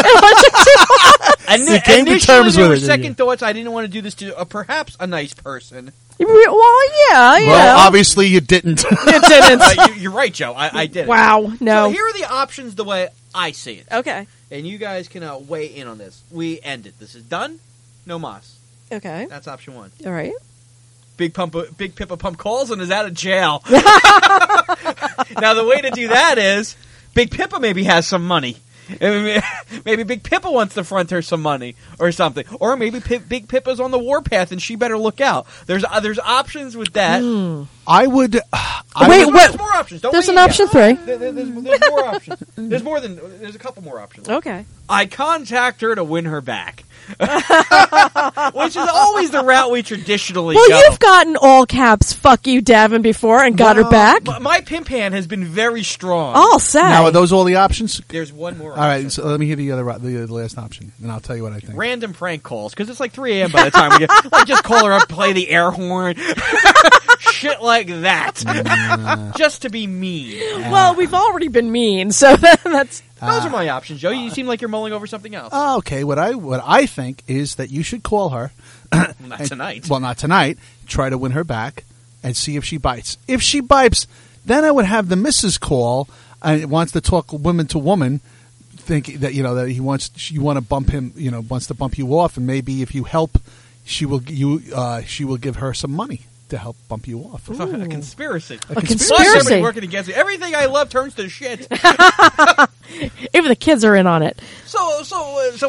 And You came to terms there with were it, didn't second you? thoughts. I didn't want to do this to uh, perhaps a nice person. Well, yeah, yeah. Well, obviously you didn't. it didn't. Uh, you, you're right, Joe. I, I did. it. Wow, no. So here are the options the way I see it. Okay, And you guys can uh, weigh in on this. We end it. This is done. No mas. okay, That's option one. all right. Big pump, Big Pippa Pump calls and is out of jail. Now the way to do that is Big Pippa maybe has some money. Maybe Big Pippa wants to front her some money or something, or maybe Pip, Big Pippa's on the warpath and she better look out. There's uh, there's options with that. I would. I Wait, would- what- There's more options. Don't There's weigh an in option yet. three. There- there- There's, there's more options. There's more than there's a couple more options. Okay. I contact her to win her back, which is always the route we traditionally Well, go. you've gotten all caps "fuck you, Davin" before and got her Well, back. My- My pimp hand has been very strong. I'll say. Now, are those all the options? There's one more. All right, option. so let me hear the other, the, the last option, and I'll tell you what I think. Random prank calls because it's like three a.m. by the time we get. Like just call her up, play the air horn, shit like that, just to be mean. well, we've already been mean, so that, that's Those are my options, Joe. You seem like you're mulling over something else. Oh, okay, what I what I think is that you should call her. Not tonight. Well, not tonight. Try to win her back and see if she bites. If she bites, then I would have the missus call and wants to talk woman to woman. Think that you know that he wants you want to bump him, you know, wants to bump you off, and maybe if you help, she will you uh, she will give her some money to help bump you off. a conspiracy. a Plus, conspiracy. everybody working against me. Everything I love turns to shit. Even the kids are in on it. So, so, uh, so, uh,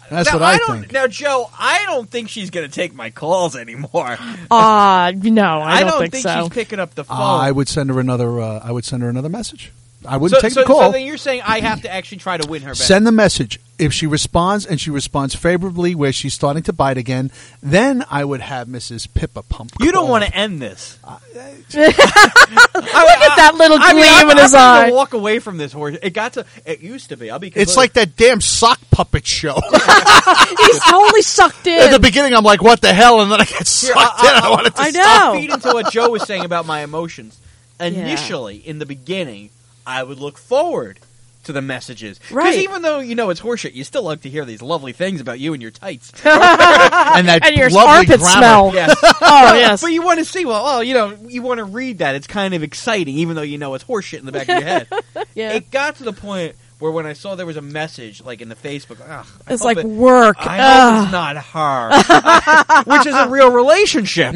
That's now, what I, don't, think. Now, Joe, I don't think she's going to take my calls anymore. Uh, no, I, I don't, don't think, think so. she's picking up the phone. Uh, I would send her another. Uh, I would send her another message. I wouldn't so, take so, the call. So then you're saying I have to actually try to win her back. Send the message. If she responds and she responds favorably, where she's starting to bite again, then I would have Missus Pippa pump. You don't call. want to end this. Look at that little I gleam mean, I'm, in his I'm eye. going to walk away from this horse. It got to. It used to be. I'll be. It's like that damn sock puppet show. He's totally sucked in. At the beginning, I'm like, "What the hell?" And then I get Here, sucked I- in. I- I wanted to. I stop. know. I'll feed into what Joe was saying about my emotions. Initially, in the beginning, I would look forward to the messages. Because Right. even though you know it's horseshit, you still like to hear these lovely things about you and your tights. And that and your lovely armpit grammar. smell. Yes. Oh, yes. But you want to see, well, oh, you know, you want to read that. It's kind of exciting, even though you know it's horseshit in the back of your head. Yeah. It got to the point where when I saw there was a message, like in the Facebook, ugh, I It's hope like it- work. I Ugh. hope it's not her, which is a real relationship.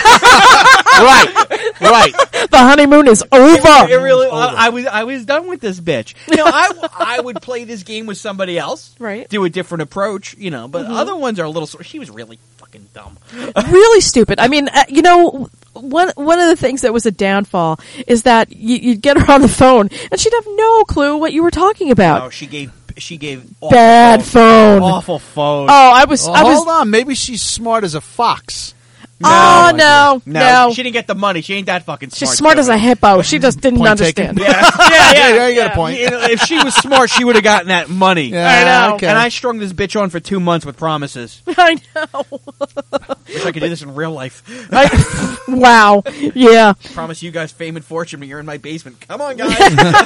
Right, right. The honeymoon is over. It really, I, I was, I was done with this bitch. You know, I, w- I would play this game with somebody else, Right. do a different approach, you know. But other ones are a little. She was really fucking dumb. Really stupid. I mean, uh, you know, one one of the things that was a downfall is that you, you'd get her on the phone and she'd have no clue what you were talking about. Oh, she gave, she gave awful Bad phone. awful phone. Oh, I was, Well, I was. hold on. Maybe she's smart as a fox. Oh no, no, no. she didn't get the money. She ain't that fucking smart. She's smart as a hippo. She just didn't Point understand. taken. Yeah, yeah, yeah. Yeah, you got a point. You know, if she was smart, she would have gotten that money. Yeah, I know. okay. And I strung this bitch on for two months with promises. I know. Wish I could do this in real life. I, wow. Yeah. Promise you guys fame and fortune, but you're in my basement. Come on, guys.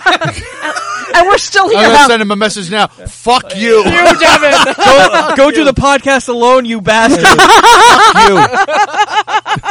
And we're still here. I'm gonna send him a message now. Fuck you. You, Devin. go go do the podcast alone, you bastard. you.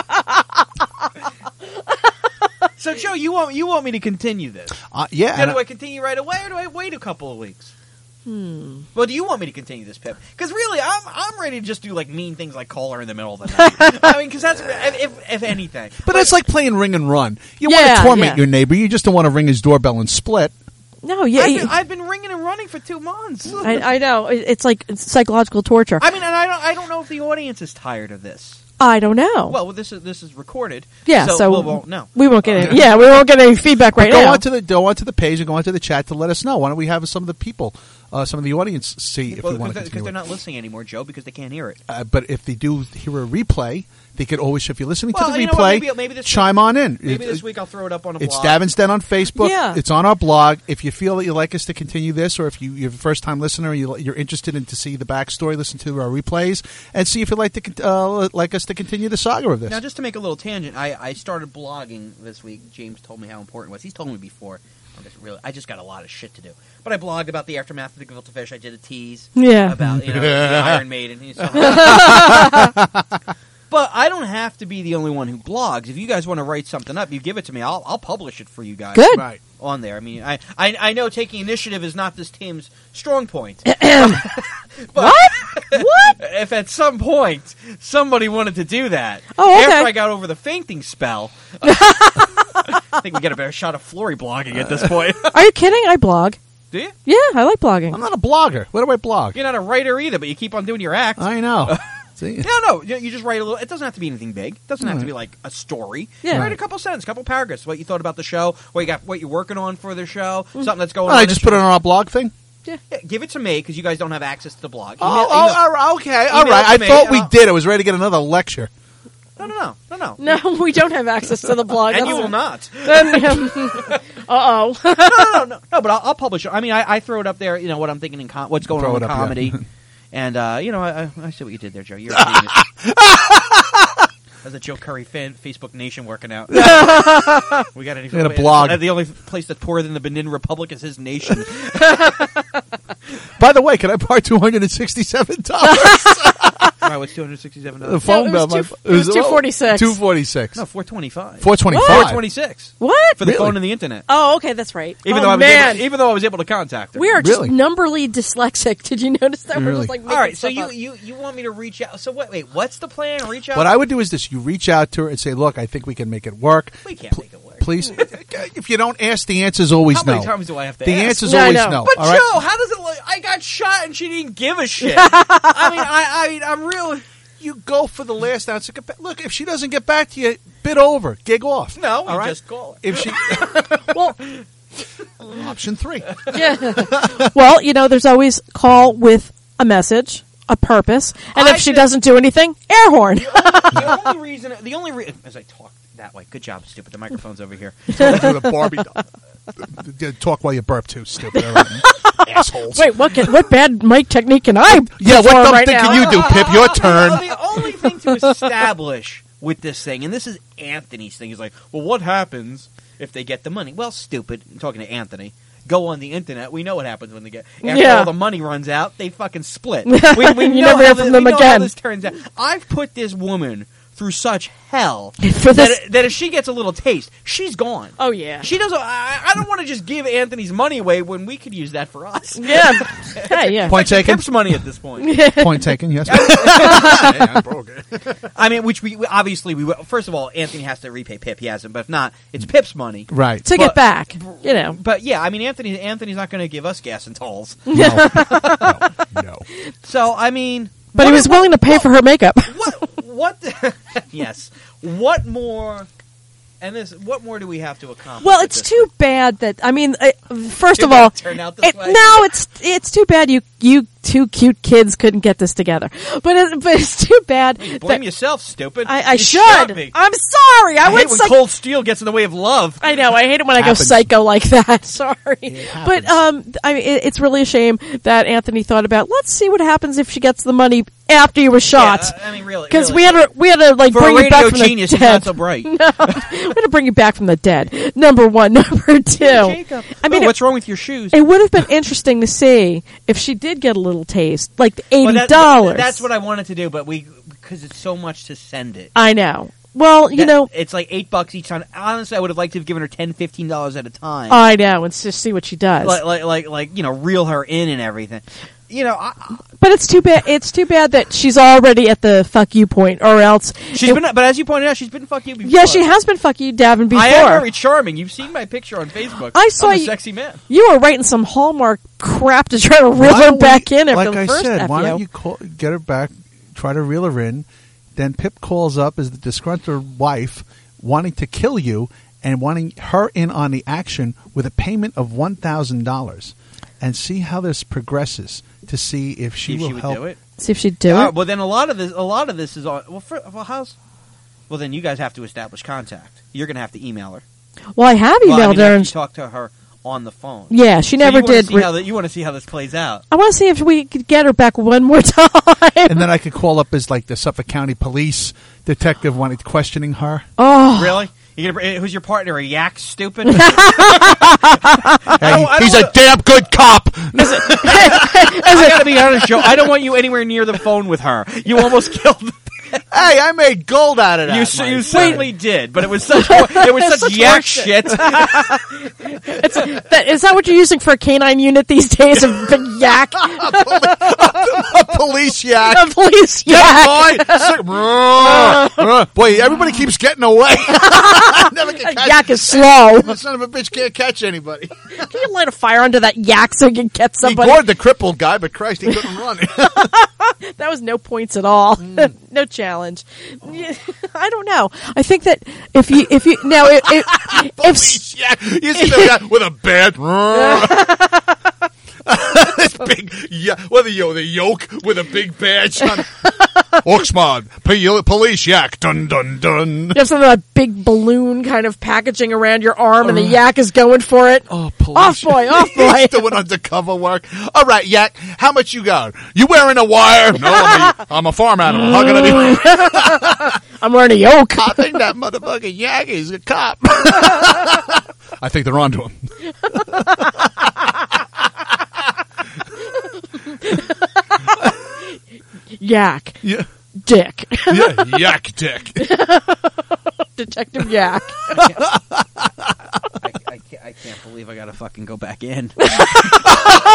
So, Joe, you want you want me to continue this? Uh, yeah. Now, and do I- I continue right away, or do I wait a couple of weeks? Hmm. Well, do you want me to continue this, Pip? Because really, I'm I'm ready to just do like mean things like call her in the middle of the night. I mean, because that's if if anything. But it's like playing ring and run. You Yeah, want to torment yeah. your neighbor. You just don't want to ring his doorbell and split. No, yeah. I've you- been, I've been ringing and running for two months. I, I know. It- It's like psychological torture. I mean, and I don't I don't know if the audience is tired of this. I don't know. Well, this is this is recorded. yeah, so, so, we won't know. we won't get any. Yeah, we won't get any feedback right go now. onto the go onto the page and go onto the chat to let us know. Why don't we have some of the people, uh, some of the audience, see if Well, we want to because continue they're it. not listening anymore, Joe, because they can't hear it. Uh, but if they do hear a replay, they could always, if you're listening Well, to the you know what, replay, maybe- maybe this chime on in. Maybe It- this week I'll throw it up on a It's blog. Davin's Den on Facebook. Yeah. It's on our blog. If you feel that you'd like us to continue this, or if you, you're a first-time listener, you, you're interested in to see the backstory, listen to our replays, and see if you'd like to con- uh, like us to continue the saga of this. Now, just to make a little tangent, I, I started blogging this week. James told me how important it was. He's told me before. I'm just really, I just got a lot of shit to do. But I blogged about the aftermath of the gefilte fish. I did a tease Yeah. about you know the Iron Maiden. But I don't have to be the only one who blogs. If you guys want to write something up, you give it to me. I'll I'll publish it for you guys. Good. Right. On there. I mean, I, I I know taking initiative is not this team's strong point. But What? What? if at some point somebody wanted to do that, Oh, okay. after I got over the fainting spell, I think we get a better shot of Flory blogging at this point. Are you kidding? I blog. Do you? Yeah, I like blogging. I'm not a blogger. What do I blog? You're not a writer either, but you keep on doing your act. I know. See? No, no, you you just write a little. It doesn't have to be anything big. It doesn't have to be like a story. Yeah. Write a couple sentences, a couple paragraphs. What you thought about the show. What you got. What you're working on for the show. Something that's going Well, on. I this just put it show. on our blog thing. Yeah, give it to me because you guys don't have access to the blog. Oh, Email- oh, email- all right, okay, all email right. it to I me, thought and we I'll- did. I was ready to get another lecture. No, no, no, no, no. No, we don't have access to the blog. And you will not. uh oh. no, no, no, no, no. But I'll, I'll publish it. I mean, I, I throw it up there. You know what I'm thinking in com- what's going Throw on in it up, yeah. comedy, and uh, you know, I, I, I see what you did there, Joe. You're a genius. That's a Joe Curry fan Facebook Nation working out. we got any? We got a blog. The only place that's poorer than the Benin Republic is his nation. By the way, can I borrow two hundred and sixty-seven dollars? All right, what's two hundred sixty-seven The dollars? phone No, it bill. was my- two- it was two forty-six. Two forty-six. No, four twenty-five. Four twenty-five. Four twenty-six What? for the Really? phone and the internet. Oh, okay, that's right. Even oh, though I was man. able, even though I was able to contact her. We are just Really? numberly dyslexic. Did you notice that? We're Really? just like All making right, so stuff you, up. you you want me to reach out? So wait, wait, what's the plan? Reach out. What I would do is this: you reach out to her and say, "Look, I think we can make it work. we can't make it work. please? If you don't ask, the answer's always How no. many times do I have to the ask? answer's Yeah, I always know. no. But all right? Joe, how does it look? I got shot and she didn't give a shit. I mean, I, I mean, I'm really. You go for the last ounce of compa- Look, if she doesn't get back to you, bid over, gig off. No, all we right? just call it. If she, Well, option three. yeah. Well, you know, there's always call with a message, a purpose, and I if she think- doesn't do anything, air horn. The only reason, the only reason, as I talk that way, good job, stupid. The microphone's over here. Talk to the Barbie doll. Talk while you burp too, stupid. All right. Assholes. Wait, what? Can, what bad mic technique can I? Yeah, what perform dumb right thing now? can you do, Pip? Your turn. Well, the only thing to establish with this thing, and this is Anthony's thing, is like, well, what happens if they get the money? Well, stupid. I'm talking to Anthony. Go on the internet. We know what happens when they get after Yeah. all the money runs out. They fucking split. We, we You know never how hear this, from them we know again. How this turns out. I've put this woman through such hell For that, this- that if she gets a little taste, she's gone. Oh yeah. She doesn't. I, I don't want to just give Anthony's money away when we could use that for us. Yeah. Hey, yeah. Point taken. Pip's money at this point. Point taken. Yes. I mean, which we we- obviously we will- first of all, Anthony has to repay Pip. He hasn't, but if not, it's Pip's money. Right. To But- get back, you know. But yeah, I mean, Anthony Anthony's not going to give us gas and tolls. No. no. No. So I mean, But he what- was willing to pay for her makeup. What? What? The, yes. What more? And this, what more do we have to accomplish? Well, with it's this too thing? bad that I mean, uh, first Did of that all, turn out this it, way? no, it's it's too bad you you two cute kids couldn't get this together. But it, but it's too bad. You blame that- yourself, stupid. I, I You should. shot me. I'm sorry. I, I went hate when psych- cold steel gets in the way of love. I know. I hate it when I go Happens. psycho like that. Sorry, happens. but um, I mean, it, it's really a shame that Anthony thought about. Let's see what happens if she gets the money after you were shot. Yeah, uh, I mean, really, Because really. we had to we had to like for bring a you back radio from genius, the he's not dead. so bright. No, we had to bring you back from the dead. Number one, number two. Jacob. I mean, Oh, it- what's wrong with your shoes? It would have been interesting to see if she did get a little taste, like the Well, eighty that- dollars. That's what I wanted to do, but we because it's so much to send it. I know. Well, you That- know, it's like eight bucks each time. Honestly, I would have liked to have given her ten, fifteen dollars at a time. I know, and just see what she does. like, like, like, like, you know, reel her in and everything. You know, I, but it's too bad. It's too bad that she's already at the fuck you point, or else she's it- been. But as you pointed out, she's been fuck you before. Yeah, she has been fuck you, Davin, before. I am very charming. You've seen my picture on Facebook. I saw I'm a you- sexy man. You were writing some Hallmark crap to try to reel Why her don't back we- in after like the I first said, F why U. don't you call, get her back, try to reel her in, then Pip calls up as the disgruntled wife wanting to kill you and wanting her in on the action with a payment of one thousand dollars, and see how this progresses to see if she See if will she would help. do it. See if she'd do All it. right, well, then a lot of this, a lot of this is on. Well, for, well, how's? Well, then you guys have to establish contact. You're going to have to email her. Well, I have emailed well, I mean, her. after And you talk to her on the phone. yeah, she So never you wanna did. See re- how the, you want to see how this plays out. I want to see if we could get her back one more time. And then I could call up as like the Suffolk County Police detective wanting questioning her. Oh, Really? You gonna, br- who's your partner? A yak? Stupid. Hey, I he's don't a damn good cop. I gotta be honest, Joe. I don't want you anywhere near the phone with her. You almost killed. Hey, I made gold out of that. You, s- Mike. you certainly did, but it was such. It was such, Such yak horseshit. shit. it's, that, is that what you're using for a canine unit these days? A big yak, a police yak. a police yak, Boy, boy, everybody keeps getting away. Never can a catch. yak is slow. The son of a bitch can't catch anybody. Can you light a fire under that yak so you can get He somebody? gored the crippled guy, but Christ, he couldn't run. That was no points at all. Mm. No challenge. Yeah, I don't know. I think that if you if you now if if, if Police yak. You see the guy with a bad. This big, yeah, what the yo, the yoke with a big badge on. Oxmod, P- police yak, dun dun dun. you have some of that big balloon kind of packaging around your arm, and the yak is going for it. Oh, police. Off boy, off boy. He's doing undercover work. All right, yak, how much you got? You wearing a wire? No, I'm a, I'm a farm animal. How can I be? I'm wearing a yoke. I think that motherfucking yak is a cop. I think they're onto him. Yak, Yeah, dick, yeah, yak dick. Detective Yak. I, I, can't, I can't believe I gotta fucking go back in.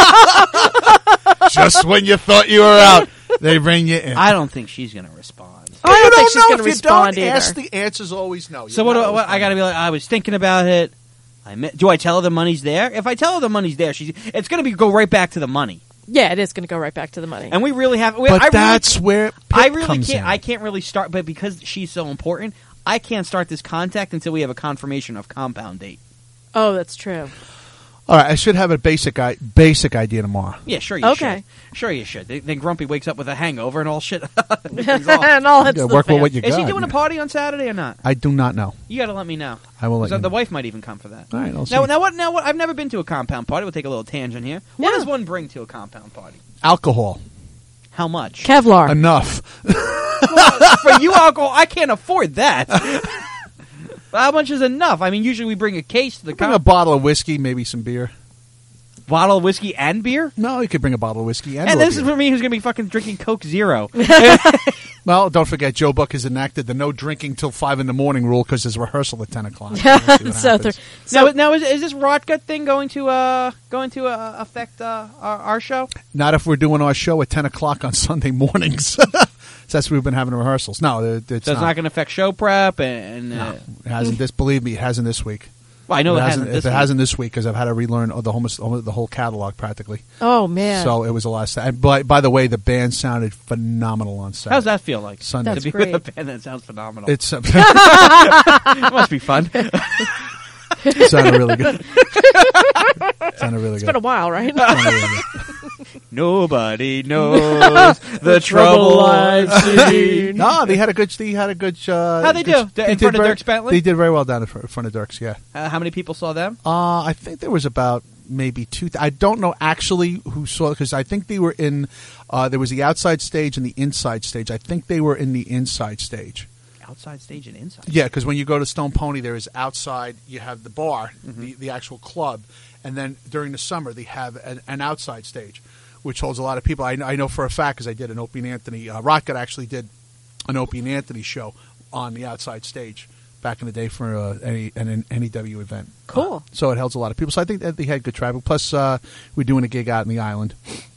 Just when you thought you were out, they bring you in. I don't think she's gonna respond. I don't you think don't she's know going to if you respond don't either. ask. The answer's always no. You So what? Do, gotta I- what I respond. got to be like? I was thinking about it. I meant, do I tell her the money's there? If I tell her the money's there, she's it's going to be go right back to the money. Yeah, it is going to go right back to the money. And we really have. We, But I really, that's where Pip I really comes can't. in. I can't really start. But because she's so important, I can't start this contact until we have a confirmation of compound date. Oh, that's true. All right, I should have a basic I- basic idea tomorrow. Yeah, sure you Okay. should. Sure you should. Then Grumpy wakes up with a hangover and all shit. Everything's off. And all hits You gotta the work with fan. what you Is got. he doing a yeah. party on Saturday or not? I do not know. You got to let me know. I will let So you the know. wife might even come for that. All right, I'll see. Now, now what? Now what? I've never been to a compound party. We'll take a little tangent here. What Yeah. does one bring to a compound party? Alcohol. How much? Kevlar. Enough. For you, alcohol, I can't afford that. How much is enough? I mean, usually we bring a case to the Bring com- a bottle of whiskey, maybe some beer. bottle of whiskey and beer. No, you could bring a bottle of whiskey and, And or this is beer. for me, who's going to be fucking drinking Coke Zero. Well, don't forget, Joe Buck has enacted the no drinking till five in the morning rule because there's rehearsal at ten o'clock. So we'll see what so happens. there- now, so now is, is this rot gut thing going to uh going to uh, affect uh, our, our show? Not if we're doing our show at ten o'clock on Sunday mornings. So that's when we've been having rehearsals. No, it- it's So it's not going to affect show prep and. and uh, It hasn't this. Believe me, it hasn't this week. well, I know it it hasn't. hasn't. If this it week. hasn't this week, because I've had to relearn the whole the whole catalog practically. oh man. So it was a lot of stuff. And by, by the way, the band sounded phenomenal on Saturday. How's that feel like? Sunday. To That's be great. with a band that sounds phenomenal. It's uh, it must be fun. it sounded really good. It sounded really it's good. been a while, right? Sounded really good. Nobody knows the trouble I've seen. No, they had a good. They had a good. Uh, How'd they good- do? In front of Dirks Bentley? They did very well down in fr- front of Dirks. Yeah. Uh, how many people saw them? Uh, I think there was about maybe two. Th- I don't know actually who saw because I think they were in. Uh, there was the outside stage and the inside stage. I think they were in the inside stage. Outside stage and inside. Yeah, because when you go to Stone Pony, there is outside. You have the bar, Mm-hmm. the, the actual club, and then during the summer they have an, an outside stage, which holds a lot of people. I, kn- I know for a fact because I did an Opie and Anthony. Uh, Rocket actually did an Opie and Anthony show on the outside stage back in the day for uh, any an N E W event. Cool. Uh, so it holds a lot of people. So I think that they had good traffic. Plus, uh, we're doing a gig out in the island,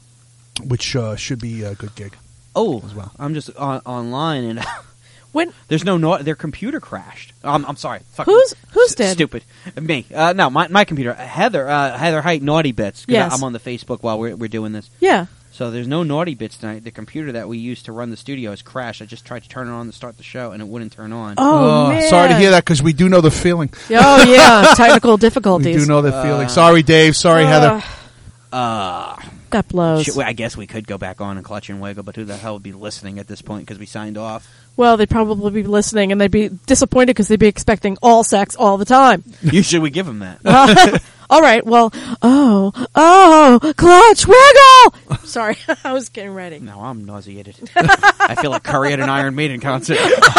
which uh, should be a good gig. Oh, As well. I'm just on, online and when there's no, no their computer crashed. Um, I'm sorry. Fuck Who's- me. who's S- dead? Stupid. Me. Uh, no, my my computer. Heather. Uh, Heather Height. Naughty Bits. 'Cause Yes. I'm on the Facebook while we're we're doing this. yeah. So there's no Naughty Bits tonight. The computer that we use to run the studio has crashed. I just tried to turn it on to start the show and it wouldn't turn on. Oh, man. sorry to hear that because we do know the feeling. Oh yeah, technical We difficulties. do know the feeling. Sorry, Dave. Sorry, Heather. Uh, Uh, that blows. shit, well, I guess we could go back on and clutch and wiggle, but who the hell would be listening at this point because we signed off? Well, they'd probably be listening, and they'd be disappointed because they'd be expecting all sex all the time. Usually we give them that. Uh, all right. Well, oh, oh, clutch, wiggle. Sorry, I was getting ready. No, I'm nauseated. I feel like Curry at an Iron Maiden concert.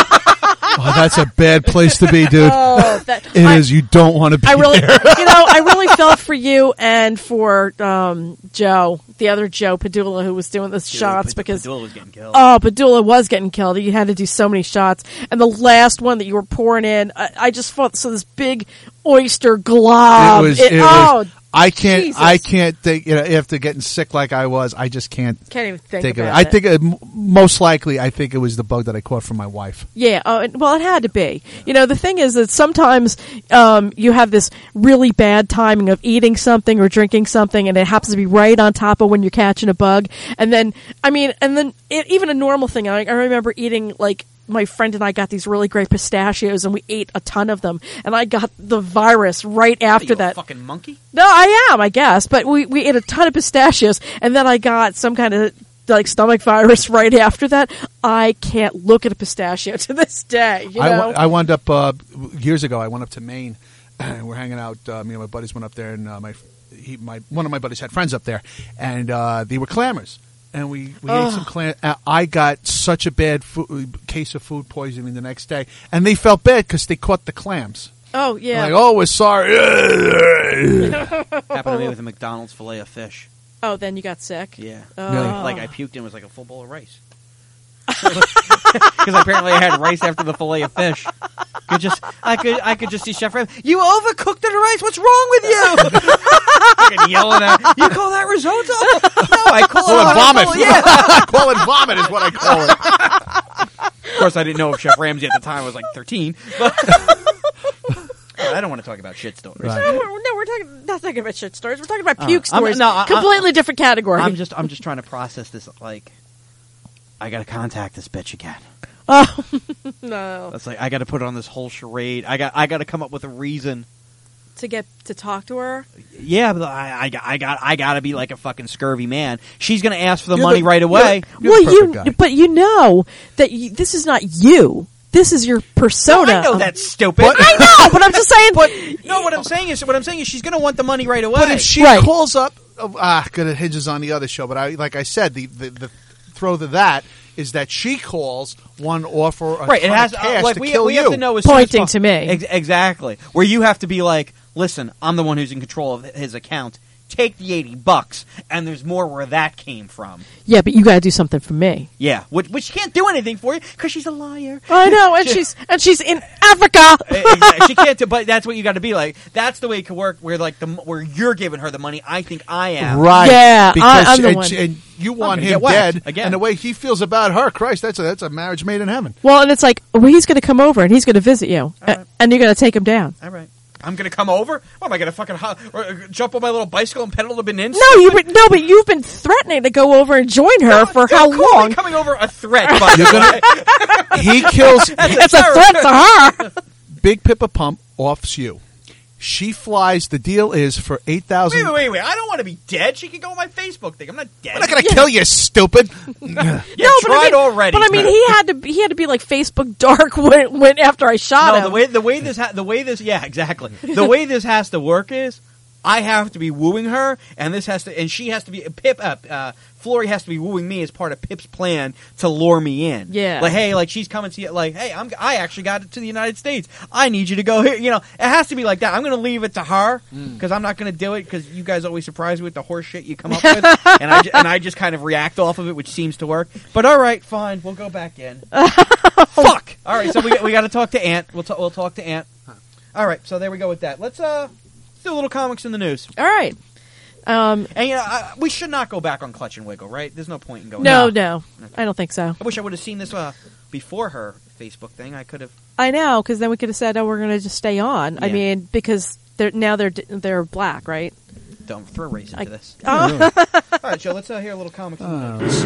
Oh, that's a bad place to be, dude. Oh, that It I, is. You don't want to be I really, there. you know, I really felt for you and for um, Joe, the other Joe Padula, who was doing the shots Pad- because. Padula was getting killed. Oh, Padula was getting killed. You had to do so many shots, and the last one that you were pouring in, I, I just felt so this big oyster glob. It was. It- It oh, was. I can't. Jesus. I can't think. You know, after getting sick like I was, I just can't can't even think, think of it. about I it. think it, m- most likely, I think it was the bug that I caught from my wife. Yeah, uh, well, it had to be. You know, the thing is that sometimes um, you have this really bad timing of eating something or drinking something, and it happens to be right on top of when you're catching a bug. And then, I mean, and then it, even a normal thing. I, I remember eating like. My friend and I got these really great pistachios, and we ate a ton of them. And I got the virus right after you a that. fucking monkey? No, I am, I guess. But we, we ate a ton of pistachios, and then I got some kind of like stomach virus right after that. I can't look at a pistachio to this day. You I, know? wa- I wound up uh, years ago. I went up to Maine, and we're hanging out. Uh, me and my buddies went up there, and uh, my he my one of my buddies had friends up there, and uh, they were clammers. And we, we ate some clam. Uh, I got such a bad fo- case of food poisoning the next day, and they felt bad because they caught the clams. Oh yeah. Like, oh, we're sorry. Happened to me with a McDonald's fillet of fish. Oh, then you got sick. Yeah. Oh. Really? Like I puked and it was like a full bowl of rice. Because apparently I had rice after the fillet of fish. Could just, I could, I could just see Chef Ram. You overcooked the rice. What's wrong with you? Fucking yelling at. You call that risotto? No, I call Call it it vomit. vomit. Yeah. I call it vomit is what I call it. course, I didn't know if Chef Ramsay at the time was like thirteen. But I don't want to talk about shit stories. Right. No, we're, no, we're talking not talking about shit stories. We're talking about Uh, puke I'm- stories. no, I- completely different category. I'm just, I'm just trying to process this. Like, I got to contact this bitch again. oh no, That's like I got to put on this whole charade. I got, I got to come up with a reason. to get to talk to her. Yeah, but I, I, got- I got, I got to be like a fucking scurvy man. She's gonna ask for the You're money the- right away. You're well, the you, perfect guy. but you know that you, this is not you. This is your persona. I know Um, that's stupid. I know, but I'm just saying. But no, what I'm saying is, what I'm saying is, she's gonna want the money right away. But if she Right. calls up, oh, ah, good, it hinges on the other show. But I, like I said, the the, the throw to that is that she calls one offer a right, it ton has of cash like to we, kill we you. have to know as soon as Pointing po- to me. Ex- exactly, where you have to be like, listen, I'm the one who's in control of his account. Take the eighty bucks, and there's more where that came from. Yeah, but you got to do something for me. Yeah, which, which she can't do anything for you because she's a liar. I know, and she's and she's in Africa. Exactly. She can't do, but that's what you got to be like. That's the way it could work. Where like the where you're giving her the money, I think I am. Right. Yeah, I- because I'm the and, one. and you want gonna him get whacked dead, again. and the way he feels about her, Christ, that's a that's a marriage made in heaven. Well, and it's like, well, he's going to come over and he's going to visit you, All a- right. and you're going to take him down. All right, I'm gonna come over. What am I gonna fucking ho- or, uh, jump on my little bicycle and pedal to Benin? No, you but- no, but you've been threatening to go over and join her for how Don't call me long? coming over a threat. By the way. He kills It's a threat to her. Big Pippa Pump offs you. She flies. The deal is for eight thousand. Wait, wait, wait, wait! I don't want to be dead. She can go on my Facebook thing. I'm not dead. I'm not going to kill you, stupid. You no, but I tried mean, already. But I mean, he had to. He had to be like Facebook dark when, when after I shot no, him. the way the way this ha- the way this yeah exactly the way this has to work is I have to be wooing her, and this has to and she has to be Pip. Uh, uh, Flory has to be wooing me as part of Pip's plan to lure me in. Yeah. like hey, like she's coming to you. Like hey, I'm I actually got it to the United States. I need you to go here. You know, it has to be like that. I'm going to leave it to her because I'm not going to do it because you guys always surprise me with the horse shit you come up with, and I ju- and I just kind of react off of it, which seems to work. But all right, fine, we'll go back in. Fuck. All right, so we we got to talk to Aunt. We'll ta- we'll talk to Aunt. All right, so there we go with that. Let's uh let's do a little comics in the news. All right. Um, And you know, I, we should not go back on Clutch and Wiggle, right? There's no point in going. no, back. no, I don't think so. I wish I would have seen this uh, before her Facebook thing. I could have. I know, because then we could have said, "Oh, we're going to just stay on." I Yeah. mean, because they're now they're they're black, right? Don't throw race into I- this. Oh, All right, Joe. Let's uh, hear a little comics. in the news.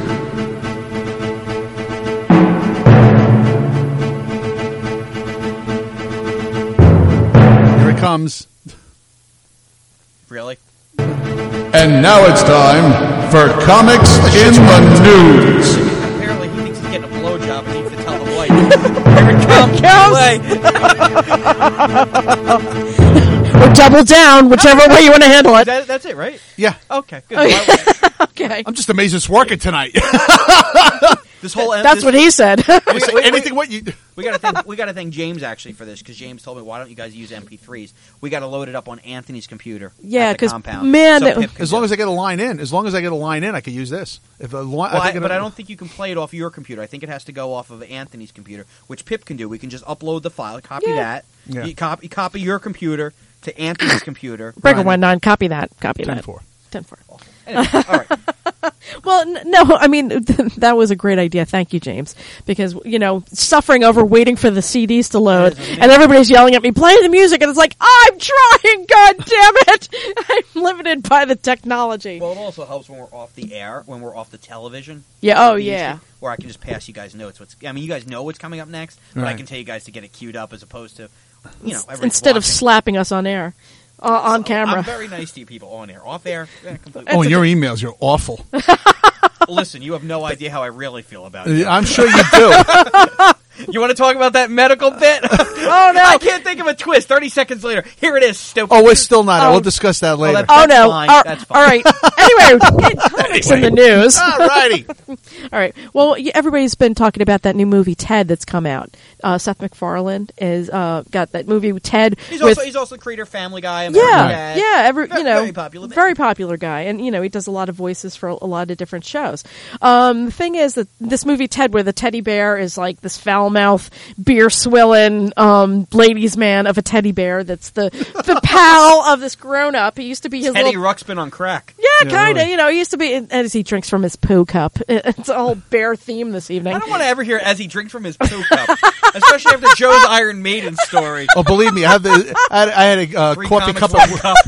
Here it comes. Really? And now it's time for Comics in the News. Apparently, he thinks he's getting a blowjob and needs to tell the wife. Here it comes. Play. or double down, whichever way you want to handle it. That, that's it, right? Yeah. Okay. Good. Why- Okay, I'm just amazed it's working tonight. This whole that's this, what he said. Wait, wait, wait. Anything what you We got to thank we got to thank James actually for this because James told me why don't you guys use M P threes? We got to load it up on Anthony's computer. Yeah, at the 'cause, compound. man, So that- Pip can As long do as I get a line in, as long as I get a line in, I can use this. If a line, Well, I I think but it- I don't think you can play it off your computer. I think it has to go off of Anthony's computer, which Pip can do. We can just upload the file, copy Yeah. that, Yeah. you copy copy your computer to Anthony's computer. Breaker run it. one nine, copy that, copy ten that. four. Ten four. Anyway, all right. Well, n- no, I mean that was a great idea. Thank you, James, because you know suffering over waiting for the C Ds to load, It is, I mean- and everybody's yelling at me, "Play the music!" and it's like I'm trying. God damn it! I'm limited by the technology. Well, it also helps when we're off the air, when we're off the television. Yeah, oh, It'd be yeah. easy, Where I can just pass you guys notes. What's I mean, you guys know what's coming up next, but I Right. can tell you guys to get it queued up as opposed to, you know, everybody's Instead of watching. slapping us on air, uh, on camera. I'm very nice to you people on air, off air. eh, completely. Oh, and your emails, you're awful. Listen, you have no idea how I really feel about it. I'm sure you do. You want to talk about that medical bit? oh no, I can't think of a twist. Thirty seconds later, here it is. Stupid. Oh, we're still not. Oh. We'll discuss that later. that- Oh That's no! fine, All- that's fine. All right. Anyway, in comics in the news. All righty. All right. Well, y- everybody's been talking about that new movie Ted that's come out. Uh, Seth MacFarlane is uh, got that movie Ted. He's with, also he's also the creator of Family Guy. American yeah, Dad. yeah. Every Very- you know, very popular man. very popular guy, and you know he does a lot of voices for a, a lot of different shows. Um, the thing is that this movie Ted, where the teddy bear is like this foul mouth, beer swilling um, ladies' man of a teddy bear that's the the pal of this grown up. He used to be his Teddy little Ruxpin on crack. yeah, Yeah, kind of. really. You know, he used to be as he drinks from his poo cup. It's a whole bear theme this evening. I don't want to ever hear as he drinks from his poo cup, especially after Joe's Iron Maiden story. Oh, believe me, I have the. I had, I had a uh, Three coffee comics, cup. At, one cup.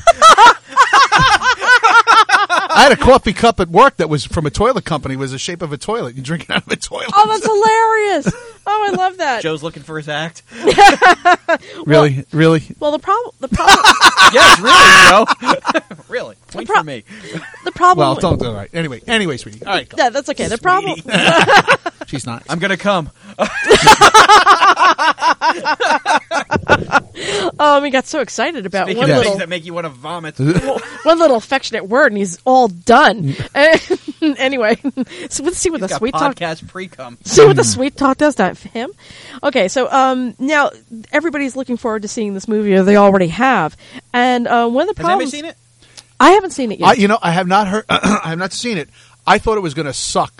I had a coffee cup at work that was from a toilet company. It was the shape of a toilet. You drink it out of a toilet. Oh, that's hilarious! Oh, I love that. Joe's looking for his act. really, really. Well, the problem, the problem, Yes, really, Joe. Really. Point pro- for me. the problem. Well, don't do it. Right. Anyway, anyway, sweetie. All right, go. Yeah, that's okay. The problem. She's not. I'm going to come. Um, he got so excited about Speaking one of little, things that make you want to vomit. one little affectionate word, and he's all done. Anyway, so let's see what He's the got sweet talk. podcast pre-cum. See what the sweet talk does to him. Okay, so um, now everybody's looking forward to seeing this movie, or they already have. And uh, one of the Has anybody problems, seen it? I haven't seen it yet. I, you know, I have not heard. I have not seen it. I thought it was going to suck.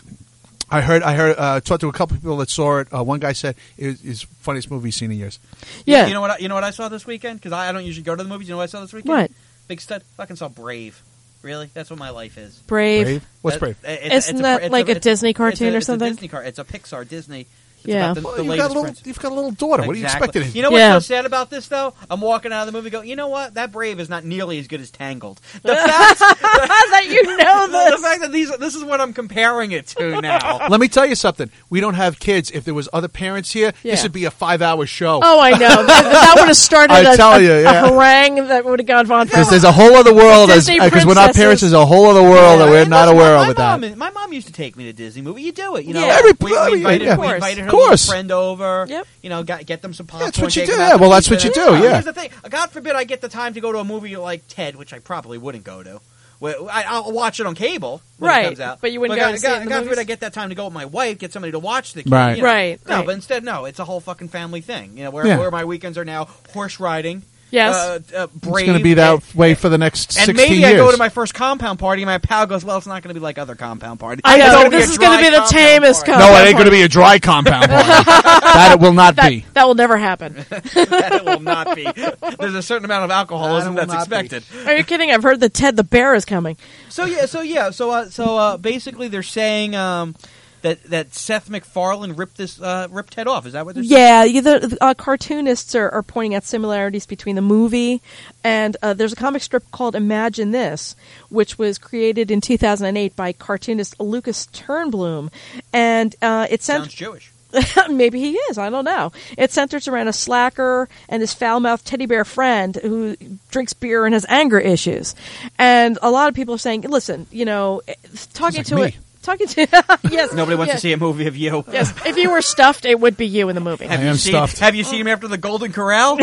I heard. I heard. Uh, talked to a couple of people that saw it. Uh, one guy said it is funniest movie he's seen in years. yeah, You know what? I, you know what I saw this weekend? Because I, I don't usually go to the movies. You know what I saw this weekend? What? Big stud. Fucking saw Brave. Really? That's what my life is. Brave. Brave. What's That- Brave? it- Isn't a- that it's like a it's Disney it's cartoon a- or it's something? A Disney car. It's a Pixar Disney. It's Yeah. about the, Well, the you've got latest a little. prince. You've got a little daughter. What are you Exactly. expecting? You know what's Yeah. so sad about this, though? I'm walking out of the movie going, you know what? That Brave is not nearly as good as Tangled. The fact, that you know the, this. the fact that these, this is what I'm comparing it to now. Let me tell you something. We don't have kids. If there was other parents here, Yeah. this would be a five-hour show. Oh, I know. that that would have started I a, tell a, you, a yeah. harangue that would have gone on Because for there's a whole other world, as Disney because we're not princesses. parents. There's a whole other world that Yeah, we're and not listen, aware my, of with my mom, that. My mom used to take me to Disney movie. You do it, you know. Yeah. Every- we, we invited, yeah. we Of invited her course. little friend over. Yep. You know, got, get them some popcorn. That's what you take do. them out Yeah, to well, that's eat what you dinner. do, yeah. Here's the thing. God forbid I get the time to go to a movie like Ted, which I probably wouldn't go to. Well, I, I'll watch it on cable when Right, it comes out. but you wouldn't go God, to see it God, in the God forbid movies? I get that time to go with my wife, get somebody to watch the kid. Right. you know. Right, No, right. but instead, no. It's a whole fucking family thing. You know, where, Yeah. where my weekends are now horse riding. Yes. Uh, uh, It's Brave, going to be that and- way for the next and sixteen maybe years. I go to my first compound party, and my pal goes, "Well, it's not going to be like other compound parties. I It's know. gonna This a is going to dry be the compound tamest party." compound no, it ain't going to be a dry compound party. That it will not that, be. that will never happen. That will not be. There's a certain amount of alcoholism That will that's not be. expected. Are you kidding? I've heard that Ted the Bear is coming. So yeah, so yeah, so uh, so uh, basically they're saying um, that that Seth MacFarlane ripped this uh, ripped Ted off. Is that what they're saying? Yeah, you- the, the uh, cartoonists are, are pointing out similarities between the movie and uh, there's a comic strip called Imagine This, which was created in two thousand eight by cartoonist Lucas Turnblum, and uh, it Sounds sent. Jewish. Maybe he is. I don't know. It centers around a slacker and his foul-mouthed teddy bear friend who drinks beer and has anger issues. And a lot of people are saying, "Listen, you know, talking like to me. it, talking to yes, Nobody wants yeah, to see a movie of you. Yes, if you were stuffed, it would be you in the movie. Have I you am seen, stuffed. Have you seen him after the Golden Corral?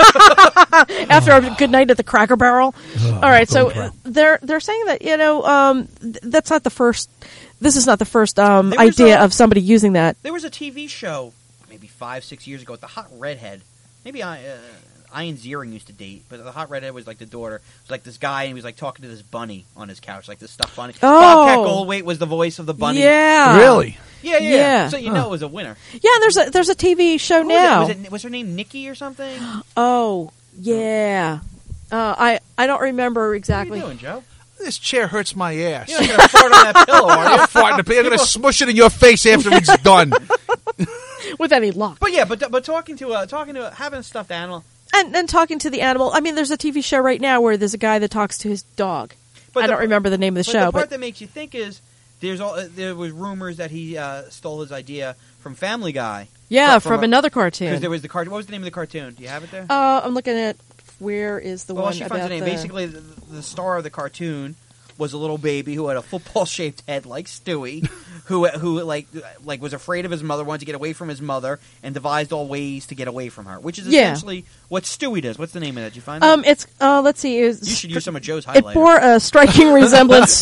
After a good night at the Cracker Barrel. All right, so Golden Corral. they're they're saying that you know um, th- that's not the first. This is not the first um, There was idea a- of somebody using that. There was a T V show maybe five, six years ago with the hot redhead. Maybe I, uh, Ian Ziering used to date, but the hot redhead was like the daughter. It was like this guy, and he was like talking to this bunny on his couch, like this stuffed bunny. Oh. Bobcat Goldthwait was the voice of the bunny. Yeah, Really? yeah, yeah. Yeah. So you know it was a winner. Yeah, there's a there's a T V show Who was it? now. Was, it, was her name Nikki or something? What Oh, yeah. Uh, I I don't remember are exactly. you doing, Joe? This chair hurts my ass. You're not going to fart on that pillow, are you? I'm farting. I'm going to smush it in your face after it's done. With any luck. But yeah, but but talking to uh, talking to having a stuffed animal. And and talking to the animal. I mean, there's a T V show right now where there's a guy that talks to his dog. But I the- don't remember the name of the But show, the part but that makes you think is there's all uh, there was rumors that he uh, stole his idea from Family Guy. yeah, from- from, from a- another Because cartoon. there was the cartoon. What was the name of the cartoon? Do you have it there? Uh, I'm looking at where is the well, one she about finds the name. the Basically, the, the star of the cartoon was a little baby who had a football-shaped head like Stewie, who who like like was afraid of his mother, wanted to get away from his mother, and devised all ways to get away from her. Which is Yeah. essentially what Stewie does. What's the name of that? Did you find that? Um, it's uh, let's see. It, was, You should use some of Joe's it highlighters. bore a striking resemblance.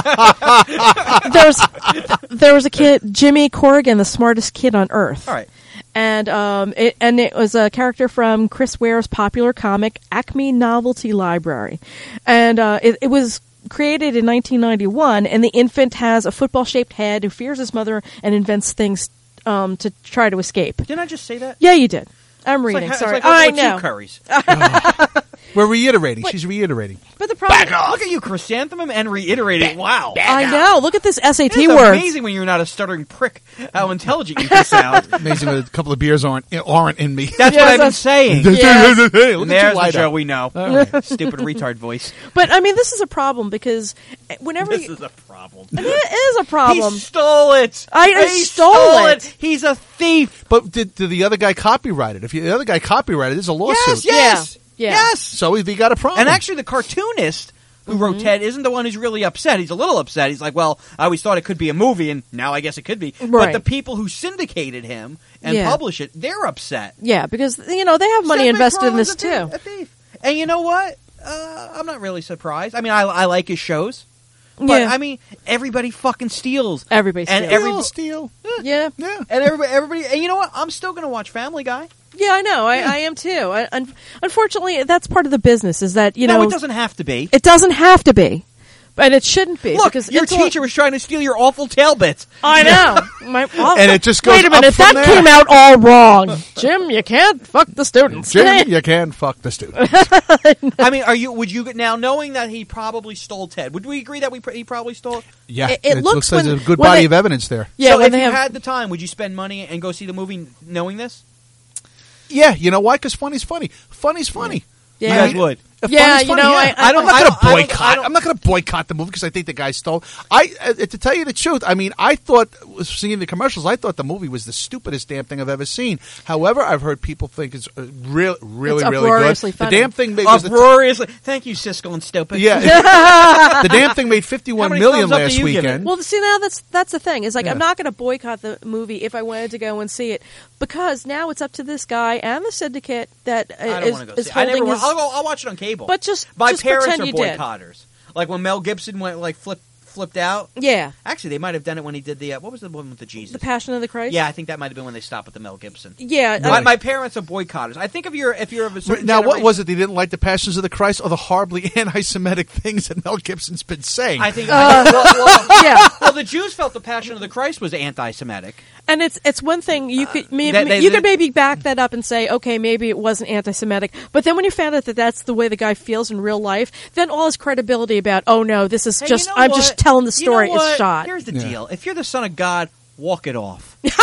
There's there was a kid, Jimmy Corrigan, the smartest kid on earth. all right. And um, it, and it was a character from Chris Ware's popular comic Acme Novelty Library, and uh, it, it was created in nineteen ninety-one. And the infant has a football-shaped head who fears his mother and invents things um, to try to escape. Didn't I just say that? Yeah, you did. I'm It's reading. like, Sorry, it's like, I what's know. you curries. We're reiterating. She's reiterating. But the problem, Look at you, chrysanthemum, and reiterating. Wow. I know. Look at this S A T It's word. amazing when you're not a stuttering prick how intelligent you can sound. Amazing that a couple of beers aren't aren't in me. That's Yeah, what I've been that's- saying. Yes. Look at And you there's the light Joe up. we know. Stupid retard voice. But I mean, this is a problem because whenever This you, is a problem. it is a problem. He stole it. I- I he stole it. He's a thief. But did, did the other guy copyright it? If you, the other guy copyrighted it, there's a lawsuit. Yes, yes, Yeah. Yeah. yes. So he, he got a problem. And actually, the cartoonist who wrote Ted isn't the one who's really upset. He's a little upset. He's like, well, I always thought it could be a movie, and now I guess it could be. But Right. the people who syndicated him and Yeah. publish it, they're upset. Yeah, because you know they have money Seth invested in MacFarlane's this a thief- too. a thief. And you know what? Uh, I'm not really surprised. I mean, I, I like his shows. But, Yeah. I mean, everybody fucking steals. Everybody And steals. every- Steal, steal. Yeah, Yeah. And everybody, everybody, and you know what? I'm still going to watch Family Guy. yeah, I know. I, I am too. I, un- unfortunately, that's part of the business. Is that you no, know it doesn't have to be. it doesn't have to be, but it shouldn't be. Look, because your it's a- teacher was trying to steal your awful tail bits. I know. My, oh, And it just goes wait a minute. up from That there. came out all wrong, Jim. You can't fuck the students. Jim, you can fuck the student. I mean, are you? Would you now knowing that he probably stole Ted? Would we agree that we pr- he probably stole it? Yeah, It- it looks like when- there's a good when body they- of evidence there. Yeah, so when if they you have had the time, would you spend money and go see the movie knowing this? Yeah, you know why? Because funny's funny. Funny's funny. Yeah. You guys would. If Yeah, funny's you funny, know, yeah. I- I I'm don't- not I going to don't- I don't- boycott. I don't- I'm not going to boycott the movie because I think the guy stole. I, uh, to tell you the truth, I mean, I thought seeing the commercials, I thought the movie was the stupidest damn thing I've ever seen. However, I've heard people think it's uh, really, really, It's really uproariously good. funny. The damn thing made was the Uproariously. Thank you, Siskel and Stupid. yeah. the damn thing made fifty-one How many million thumbs up do last you give it? weekend. Well, see, now that's that's the thing. Is like Yeah. I'm not going to boycott the movie if I wanted to go and see it because now it's up to this guy and the syndicate that uh, I don't is, want to go is see it. I never holding want, his. I'll, go, I'll watch it on cable. But just My just parents pretend are you did. boycotters. Like when Mel Gibson went like flip, flipped out. Yeah, Actually, they might have done it when he did the uh, what was the one with the Jesus? the Passion of the Christ. Yeah, I think that might have been when they stopped with the Mel Gibson. yeah. My, uh, my parents are boycotters. I think if you're if you're of a certain Now, what generation- was it? They didn't like the Passions of the Christ or the horribly anti-Semitic things that Mel Gibson's been saying. I think Uh, well, well, yeah, well, the Jews felt the Passion of the Christ was anti-Semitic. and it's it's one thing you could maybe they- they- you they- could maybe back that up and say okay maybe it wasn't anti-Semitic, but then when you found out that that's the way the guy feels in real life, then all his credibility about oh no this is Hey, just you know I'm what? just telling the story You know is what? shot. Here's the Yeah. deal: if you're the son of God, walk it off. he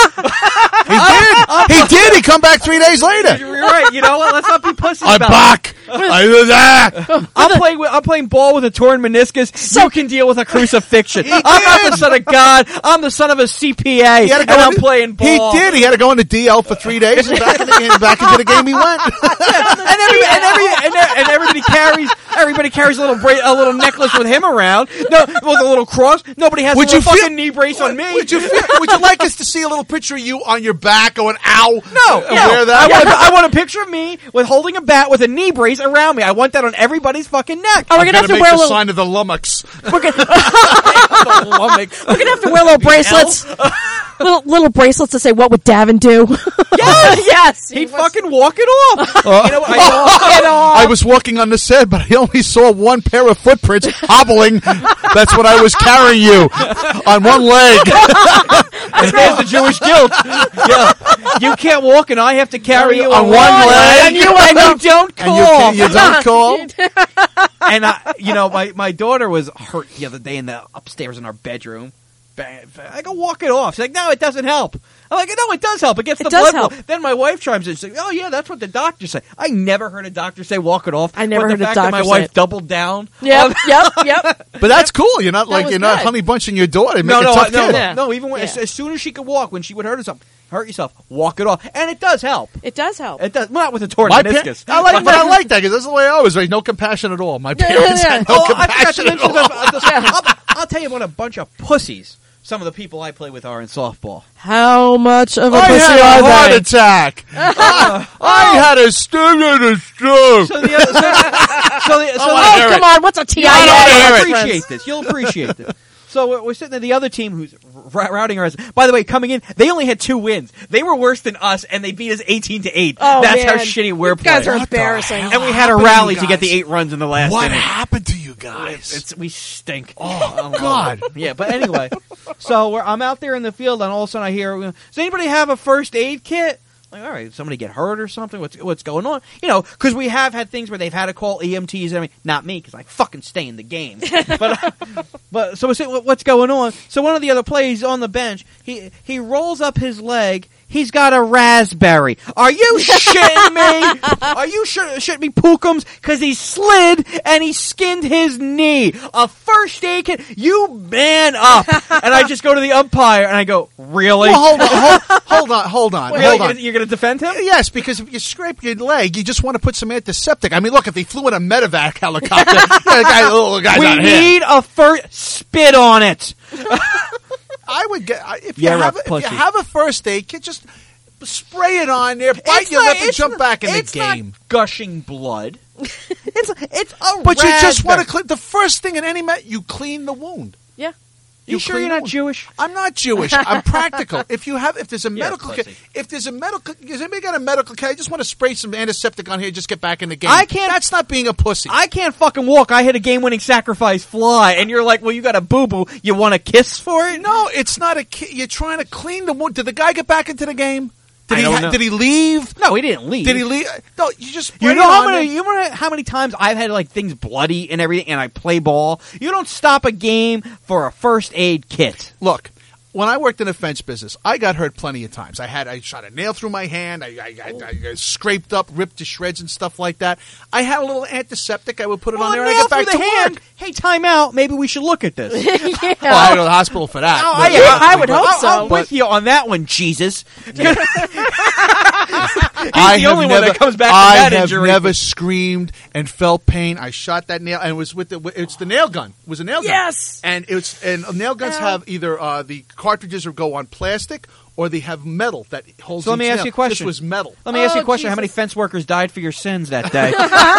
did. He did. He come back three days later. You're right. You know what? Let's not be pussies I'm about back. I do that. I'm playing with, I'm playing ball with a torn meniscus. You can deal with a crucifixion. I'm not did. the son of God. I'm the son of a C P A, He had to and go I'm into- playing ball. He did. He had to go into D L for three days and back, in the, and back into the game he went. and, every, and, every, and, and everybody carries everybody carries a little bra- a little necklace with him around. No, with a little cross. Nobody has Would a little you feel- fucking knee brace on me. Would you feel, Would you like us to see a little picture of you on your back going ow? No, And no. wear that? I, want a, I want a picture of me with holding a bat with a knee brace around me. I want that on everybody's fucking neck. Oh, we're I'm gonna have to make wear a the little. sign of the lummox. We're gonna, Lummox. we're gonna have to wear little bracelets, little little bracelets that say "What would Davin do?" Yes, yes, He'd fucking walk it off. You know what? I walk it off. I was walking on the set, but I only saw one pair of footprints hobbling. That's what I was carrying you on one leg. And there's the Jewish guilt. Yeah. You can't walk, and I have to carry you On on one leg. and you, and you don't And you, call. can, you don't call. And I, you know, my, my daughter was hurt the other day in the upstairs in our bedroom. Bang, bang. I go walk it off. She's like, no, it doesn't help. I'm like, no, it does help. It gets It the does blood flow. help. Then my wife chimes in. She's like, oh yeah, that's what the doctor said. I never heard a doctor say walk it off. I never but heard the a fact that doctor my say wife it. doubled down. Yep, yep, yep. But that's cool. You're not like was you're not good. honey bunching your daughter. Make No, a no, tough no, kid. no, Yeah. no. Even when, as, Yeah. as soon as she could walk, when she would hurt herself, hurt yourself, walk it off, and it does help. It does help. It does not with a torn My pa- meniscus. I like, but I like that because that's the way I was raised. No compassion at all. My Yeah, yeah, parents yeah. had no Oh, I forgot to compassion at mention all. the, the, I'll, I'll tell you what a bunch of pussies some of the people I play with are in softball. How much of a I pussy had are a heart they? attack. I, I had a stroke and a stroke. So the other, so, so the, so wanna Oh, hear come it. on! What's a T I A? You'll hear it. appreciate this. You'll appreciate this. So we're, we're sitting there. The other team who's r- routing us. By the way, coming in, they only had two wins. They were worse than us, and they beat us eighteen to eight. Oh, That's how man. shitty we're You guys playing. are embarrassing. And we had a happened to rally you to get the guys? eight runs in the last What inning. happened to you guys? It's we stink. Oh, God. Yeah, but anyway, So we're, I'm out there in the field, and all of a sudden I hear, "Does anybody have a first aid kit?" Like, all right, somebody get hurt or something? What's what's going on? You know, because we have had things where they've had to call E M Ts. I mean, not me, because I fucking stay in the game. but uh, but so we say, what's going on? So one of the other players on the bench, he he rolls up his leg. He's got a raspberry. Are you shitting me? Are you sh- shitting me, Pookums? Because he slid and he skinned his knee. A first aid kit? You man up. And I just go to the umpire and I go, really? Well, hold on, hold, hold on, hold on, Really? hold You're on. gonna- You're going to defend him? Yes, because if you scrape your leg, you just want to put some antiseptic. I mean, look, if they flew in a medevac helicopter, the guy, the little guy's We out here. need a first spit on it. I would get I- if you You're a have a, if you pussy. have a first aid kit, just spray it on there, bite It's your not- lip, and it's jump not- back in the it's not game. gushing blood. it's it's a But you just want to raspberry. clean. The first thing in any met, you clean the wound. Yeah. You sure clean you're the not wound. Jewish? I'm not Jewish. I'm practical. If you have, if there's a You're a medical kit, pussy. if there's a medical, has anybody got a medical kit? I just want to spray some antiseptic on here, just get back in the game. I can't- That's not being a pussy. I can't fucking walk. I hit a game-winning sacrifice fly, and you're like, well, you got a boo-boo. You want a kiss for it? no, it's not a kit. You're trying to clean the wound. Did the guy get back into the game? Did I he? don't ha- know. Did he leave? No, he didn't leave. Did he leave? No, you just. You spray know it how on many? there. You know how many times I've had like things bloody and everything, and I play ball. You don't stop a game for a first aid kit. Look, when I worked in the fence business, I got hurt plenty of times. I had I shot a nail through my hand. I, I, I, I scraped up, ripped to shreds, and stuff like that. I had a little antiseptic. I would put it on Well, there, a and I nail get back through to the hand. work. Hey, time out. Maybe we should look at this. yeah. Well, I go to the hospital for that. Oh, but- yeah, I would hope I'm- so. I'm But- with you on that one, Jesus. He's I the have only never, one that comes back I from that have injury. never screamed and felt pain. I shot that nail, and it was with the. It's the nail gun. It was a nail gun. Yes. And it's and nail guns Ow. have either uh, the cartridges or go on plastic, or they have metal that holds. So let me each ask nail. you a question. This was metal. Let me ask you a Oh, question. How many Jesus. fence workers died for your sins that day?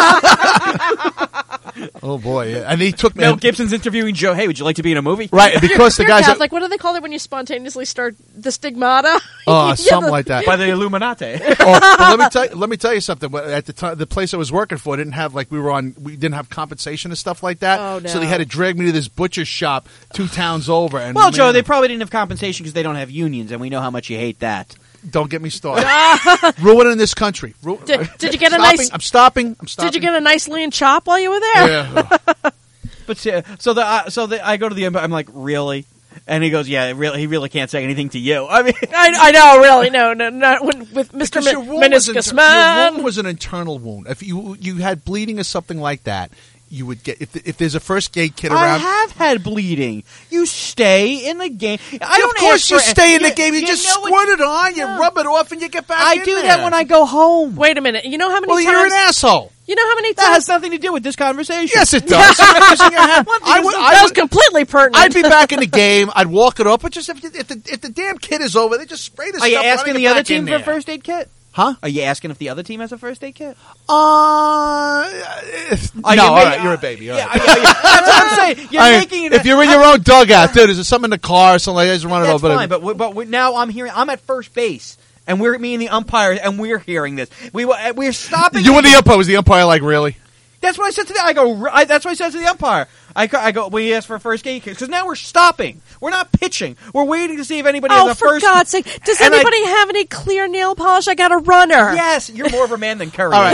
Oh boy! Yeah. And they took me. Mel Gibson's interviewing Joe. Hey, would you like to be in a movie? Right, because the You're guys. Catholic. What do they call it when you spontaneously start the stigmata? Oh, Yeah, something the- like that. By the Illuminati. Oh, but let me tell you, let me tell you something. At the time, the place I was working for didn't have like we were on. We didn't have compensation and stuff like that. Oh, no. So they had to drag me to this butcher shop two towns over. And Well, man, Joe, they probably didn't have compensation because they don't have unions, and we know how much you hate that. don't get me started. Ruining this country. Ru- Did- did you get a Stopping. nice- I'm stopping. I'm stopping. Did you get a nice lean chop while you were there? Yeah. But see, so the uh, so the, I go to the I'm like, really? And he goes, yeah, really, he really can't say anything to you. I mean, I, I know, really. No, no, not when, with Mister Because Mi- your wound was Meniscus inter- Man. Your wound was an internal wound. If you you had bleeding or something like that, you would get if if there's a first aid kit I around. have had bleeding. You stay in the game. I of don't course, ask you for- stay in the game. You, just know what- squirt it on, you No. rub it off, and you get back. I in do there. that when I go home. Wait a minute. You know how many Well, times? you're an asshole. You know how many That has times? nothing to do with this conversation. Yes, it does. Because in your head- I would. that I was would completely pertinent. I'd be back in the game. I'd walk it up, but just if, if the if the damn kid is over, they just spray the Are you stuff. asking running the it other back in team for a there. first aid kit? Huh? Are you asking if the other team has a first aid kit? Uh, Are no, you all ma- right, you're a baby. All Yeah, right. yeah, yeah. That's what I'm saying. You're I mean, making it. if you're in your own dugout, dude, is there something in the car or something like that? Just run it that's over. fine, but we- but we- now I'm hearing. I'm at first base, and we're me and the umpire, and we're hearing this. We wa- we're stopping. you and the umpire was the umpire like really? That's what I said to the. I go. I, that's what I said to the umpire. I, go- I go. We asked for a first aid kit because now we're stopping. We're not pitching. We're waiting to see if anybody Oh, has a for first. God's sake! Does And I- anybody have any clear nail polish? I got a runner. Yes, you're more of a man than Curry. All right.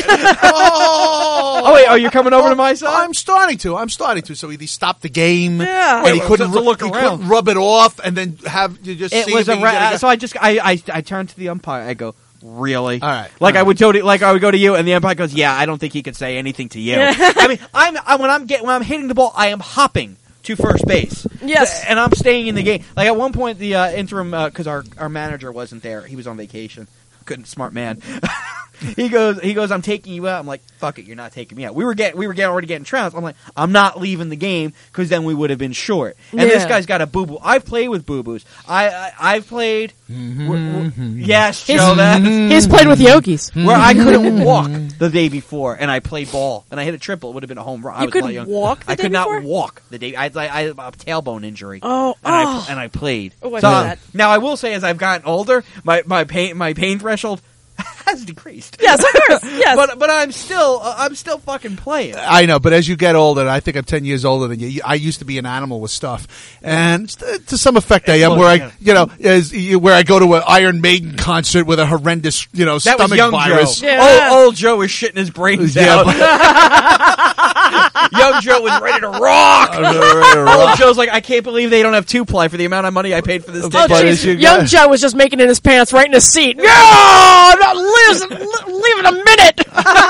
oh, Oh wait, are you coming over to my side? I'm starting to. I'm starting to. So he stopped the game. Yeah. And he Wait, couldn't to look he around. couldn't rub it off, and then have you just It see was if a you ra- get a- so I just I, I I turned to the umpire. I go, really? All right. Like All I right. would go to like I would go to you, and the umpire goes, yeah, I don't think he could say anything to you. I mean, I'm I, when I'm get when I'm hitting the ball, I am hopping to first base. Yes. and I'm staying in the game. Like at one point, the uh, interim because our our manager wasn't there. He was on vacation. Couldn't smart man. He goes, he goes. I'm taking you out. I'm like, fuck it, you're not taking me out. We were getting, we were getting already getting trounced. I'm like, I'm not leaving the game because then we would have been short. And this Yeah. guy's got a boo boo. I've played with boo boos. I, I I've played. w- w- yes, Joe. That He's played with yogis. where I couldn't walk the day before, and I played ball, and I hit a triple. It would have been a home run. I You was a lot couldn't young. walk the I day could not before? walk the day. I had, I had a tailbone injury. Oh, and I oh. and I played. Oh, I so know that. now I will say, as I've gotten older, my my pain my pain threshold has has decreased. Yes, of course. Yes. But but I'm still uh, I'm still fucking playing. I know, but as you get older, and I think I'm ten years older than you. I used to be an animal with stuff, and to some effect, I am. Look, where yeah. I, you know, as where I go to an Iron Maiden concert with a horrendous, you know, That stomach was young virus. Joe. Yeah. Old, old Joe was shitting his brains Yeah, out. Young Joe was ready to rock. Old Joe's like, I can't believe they don't have two ply for the amount of money I paid for this Oh, ticket. But jeez. as you Young get- Joe was just making in his pants right in his seat. Yeah, I'm not leaving, leaving a minute.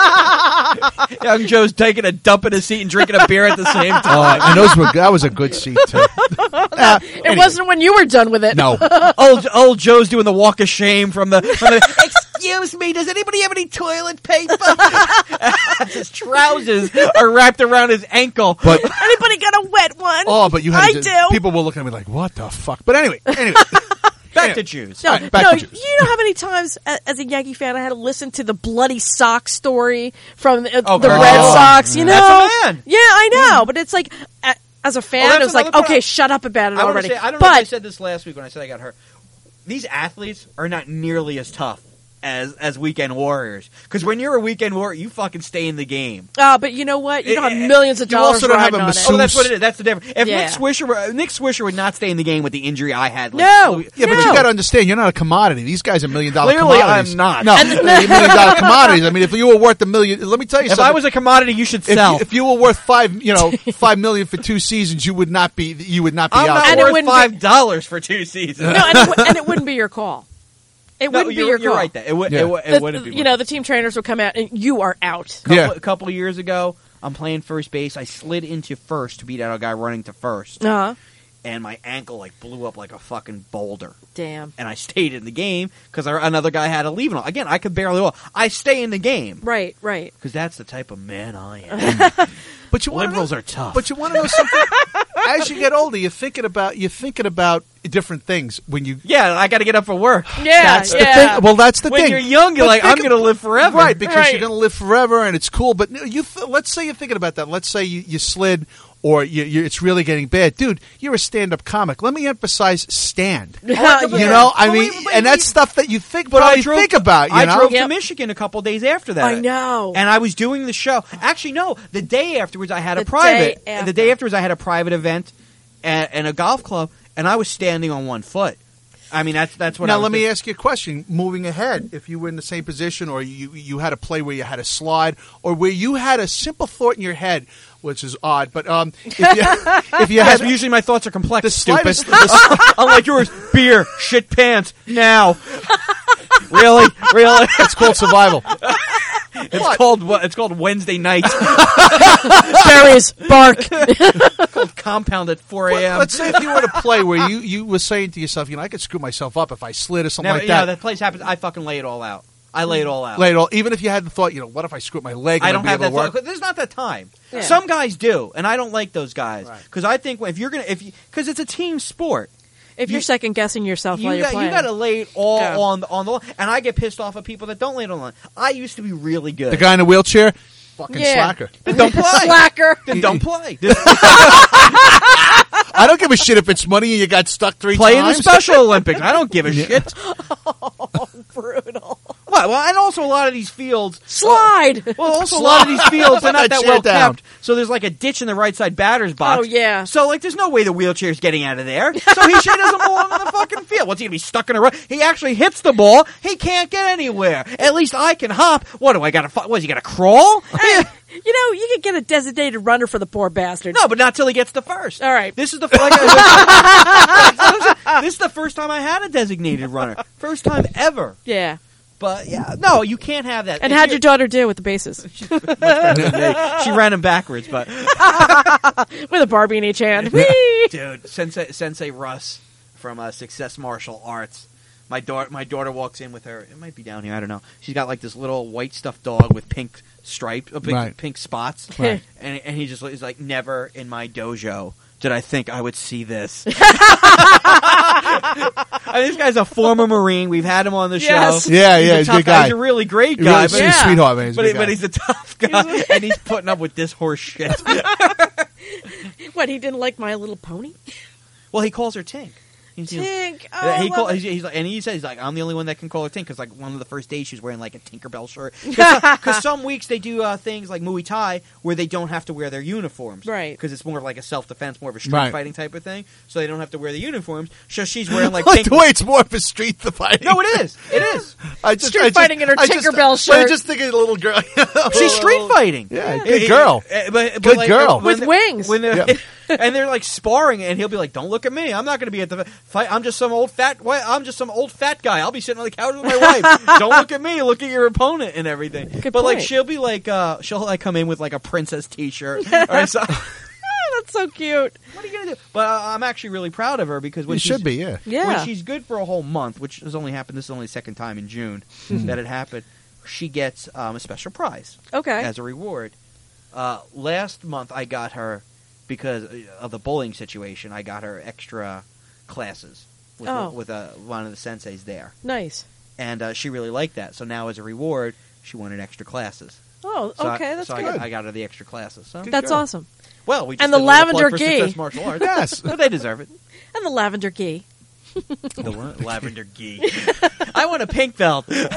Young Joe's taking a dump in his seat and drinking a beer at the same Uh, time. and those were that was a good seat too. Uh, It anyway, wasn't when you were done with it. no. old old Joe's doing the walk of shame from the. From the Excuse me, does anybody have any toilet paper? His trousers are wrapped around his ankle. But Anybody got a wet one? oh, but you had I to, do. people were looking at me like, "What the fuck?" But anyway, anyway. Back to Jews. No, All right, back no. to Jews. You know how many times, a- as a Yankee fan, I had to listen to the bloody sock story from the, Oh, the God. Red Oh, Sox. You know, That's a man. Yeah, I know, but it's like, a- as a fan, Oh, that's it was like, another okay, part. shut up about it I, wanna already. say, I don't know if I but said this last week when I said I got hurt. These athletes are not nearly as tough as as weekend warriors. Because when you're a weekend warrior, you fucking stay in the game. uh, but you know what? You don't It- have millions of you dollars also don't have riding a on it. masseuse. Oh, that's what it is. That's the difference. If Yeah. Nick Swisher, were- Nick Swisher would not stay in the game with the injury I had. Like, No. Yeah, but No. you got to understand, you're not a commodity. These guys are million dollar Clearly, commodities. I'm not. No, And- they're million dollar commodities. I mean, if you were worth a million, let me tell you If something. I was a commodity, you should if sell. you, if you were worth five, you know, five million for two seasons, you would not be. You would not be I'm out not there. And it worth wouldn't be- five dollars for two seasons. No, and it, w- and it wouldn't be your call. It No, wouldn't be you're, your you're call. right. That it, would, Yeah. it, would- it The- wouldn't be. you know, the team trainers would come out and you are out. couple, Yeah. a couple of years ago, I'm playing first base. I slid into first to beat out a guy running to first, Uh huh. and my ankle like blew up like a fucking boulder. Damn. And I stayed in the game because another guy had to leave. And all. Again, I could barely walk. I stay in the game Right. Right. because that's the type of man I am. But you wanna Liberals know, are tough. But you want to know something? As you get older, you're thinking about you're thinking about different things when you. yeah, I got to get up for work. Yeah. That's the yeah. thing. Well, that's the When thing. you're young, you're But like, think I'm of- going to live forever. Right, because Right. you're going to live forever and it's cool. But you, th- let's say you're thinking about that. Let's say you, you slid or you, you, it's really getting bad, dude. You're a stand-up comic. Let me emphasize stand. Yeah. You know, I But mean, wait, but and wait. that's stuff that you think, But probably I drove, think about. You I know, drove Yep. to Michigan a couple days after that. I know. And I was doing the show. Actually, no. The day afterwards, I had a The private. day after. The day afterwards, I had a private event at, at a golf club, and I was standing on one foot. I mean, that's that's what. I now was let me doing. ask you a question. Moving ahead, if you were in the same position, or you you had a play where you had a slide, or where you had a simple thought in your head, which is odd, but um, if you, if you Yes, had usually my thoughts are complex. the stupid. slightest, the, Unlike yours, beer, shit pants, now. Really, really. it's called survival. It's What? called what? It's called Wednesday nights. Berries, bark. called Compound at four a.m. Let's say if you were to play where you, you were saying to yourself, you know, I could screw myself up if I slid or something Never, like you know, that. that place happens. I fucking lay it all out. I lay it all out. Lay it all, even if you had the thought, you know, what if I screw up my leg? I Am don't be have able that. to work? Thought. There's not that time. Yeah. Some guys do, and I don't like those guys Right. because I think if you're gonna, if because it's a team sport, If you're You- second guessing yourself while you you're got playing, you got to lay it all Yeah. on the on the line. And I get pissed off at people that don't lay it on the line. I used to be really good. The guy in the wheelchair, fucking Yeah. slacker. Then don't play. slacker. Then don't play. I don't give a shit if it's money and you got stuck three Play in the times. Special Olympics. I don't give a shit. Brutal. Well, well, and also a lot of these fields. Slide. Well, also a lot of these fields are not That that shit well down. kept. So there's like a ditch in the right side batter's box. Oh, yeah. So like, there's no way the wheelchair's getting out of there. So he sure doesn't belong on the fucking field. What's he gonna be stuck in a row? He actually hits the ball. He can't get anywhere. At least I can hop. What do I got to? What is he got to crawl? Hey, you know, you could get a designated runner for the poor bastard. No, but not till he gets to first. All right. This is the like, this is the first time I had a designated runner. First time ever. Yeah. But yeah, no, you can't have that. And If how'd you- your daughter do with the bases? She ran him backwards, but With a Barbie in each hand. Whee! dude, Sensei Sensei Russ from uh, Success Martial Arts. My daughter, my daughter walks in with her. It might be down here. I don't know. She's got like this little white stuffed dog with pink stripes, uh, pink, Right. pink spots, Right. and and he just is like, never in my dojo did I think I would see this. I mean, this guy's a former Marine. We've had him on the Yes. show. Yeah, He's yeah, a he's a tough good guy. guy. He's a really great He guy, really but, is a Yeah. sweetheart, man. He's a but, good he- but guy. he's a tough guy, and he's putting up with this horse shit. What, he didn't like My Little Pony? Well, he calls her Tink. He's, Tink. Oh, Yeah, I he love call, it. he's, he's like, and he says he's like, I'm the only one that can call her Tink because like one of the first days she was wearing like a Tinkerbell shirt. Because some weeks they do uh, things like Muay Thai where they don't have to wear their uniforms, Right. Because it's more of like a self defense, more of a street Right. fighting type of thing. So they don't have to wear the uniforms. So she's wearing like, like Tink- the way it's more of a street fighting. No, it is. It is. I just, Street I just, fighting in her I just- Tinkerbell I shirt. just think of a little girl. She's street fighting. Yeah, good girl. Uh, but, but Good like, girl. when With they- wings. When they're, Yep. and they're like sparring, and he'll be like, "Don't look at me. I'm not going to be at the fight. I'm just some old fat. I'm just some old fat guy. I'll be sitting on the couch with my wife. Don't look at me. Look at your opponent and everything." Good but like, point. she'll be like, uh, she'll like come in with like a princess T-shirt. Or so, That's so cute. what are you gonna do? But uh, I'm actually really proud of her because when You she's- should be, yeah. Yeah. when she's good for a whole month, which has only happened. This is only the second time in June that it happened. She gets um, a special prize. Okay. As a reward. Uh, last month, I got her, because of the bullying situation, I got her extra classes with, Oh. with uh, one of the senseis there. Nice. And uh, she really liked that. So now, as a reward, she wanted extra classes. Oh, So okay, I, that's so I good. got, I got her the extra classes. So. That's girl. awesome. Well, we just And the did a little plug lavender for gi. Success Martial Arts. Yes. Well, they deserve it. And the lavender gi. The what? Lavender gi. I want a pink belt. Can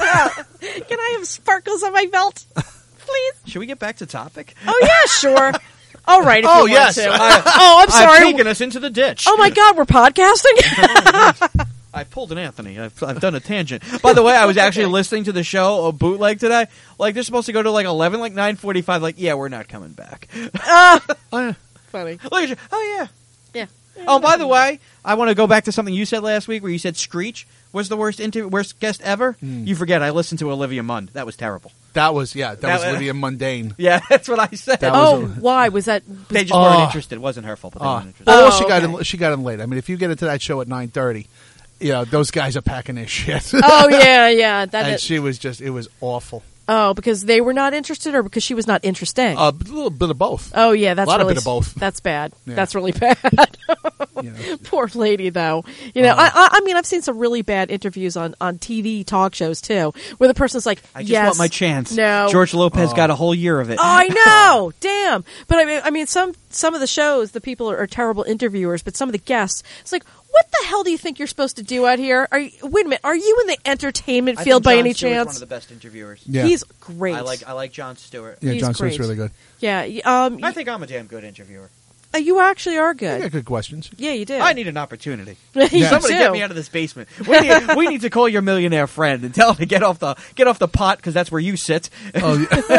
I have sparkles on my belt? Please? Should we get back to topic? Oh, yeah, sure. All right, if Oh, you yes. want to. I- oh, I'm I've sorry. taken us into the ditch. Oh, my God, we're podcasting? I pulled an Anthony. I've, I've done a tangent. By the way, I was actually listening to the show, a bootleg today. Like, they're supposed to go to like eleven, like nine forty-five. Like, yeah, we're not coming back. Ah, Oh, yeah. funny. Look at you. Oh, yeah. Yeah. Oh, by the way, I want to go back to something you said last week where you said Screech was the worst inter- worst guest ever. You forget, I listened to Olivia Munn. That was terrible. That was, yeah, that, That was was- Lydia Mundane. Yeah, that's what I said. That Oh, was a- why? Was that... they just Oh. weren't interested. It wasn't her fault, but they Oh. weren't interested. Well, Oh, she got okay. in, she got in late. I mean, if you get into that show at nine thirty, you know, those guys are packing their shit. Oh, yeah, yeah. That and is, she was just, it was awful. oh, because they were not interested or because she was not interesting? A little bit of both. oh, yeah, that's lot of really... bit of both. That's bad. Yeah. That's really bad. You know. Poor lady, though. You know, Uh. I, I, I mean, I've seen some really bad interviews on, on T V talk shows too, where the person's like, I just "Yes, want my chance. No, George Lopez got a whole year of it. Oh, I know. Damn. But I mean, I mean, some some of the shows, the people are, are terrible interviewers, but some of the guests, it's like, what the hell do you think you're supposed to do out here? Are you, wait a minute, are you in the entertainment I field think by Jon any Stewart's chance? one of the best interviewers. Yeah. He's great. I like I like Jon Stewart. Yeah, he's John Stewart's great. really good. Yeah. y- Um. I think I'm a damn good interviewer. y- you actually are You good. got good questions. Yeah, you do. I need an opportunity. You Somebody do. get me out of this basement. We need, we need to call your millionaire friend and tell him to get off the get off the pot because that's where you sit Oh,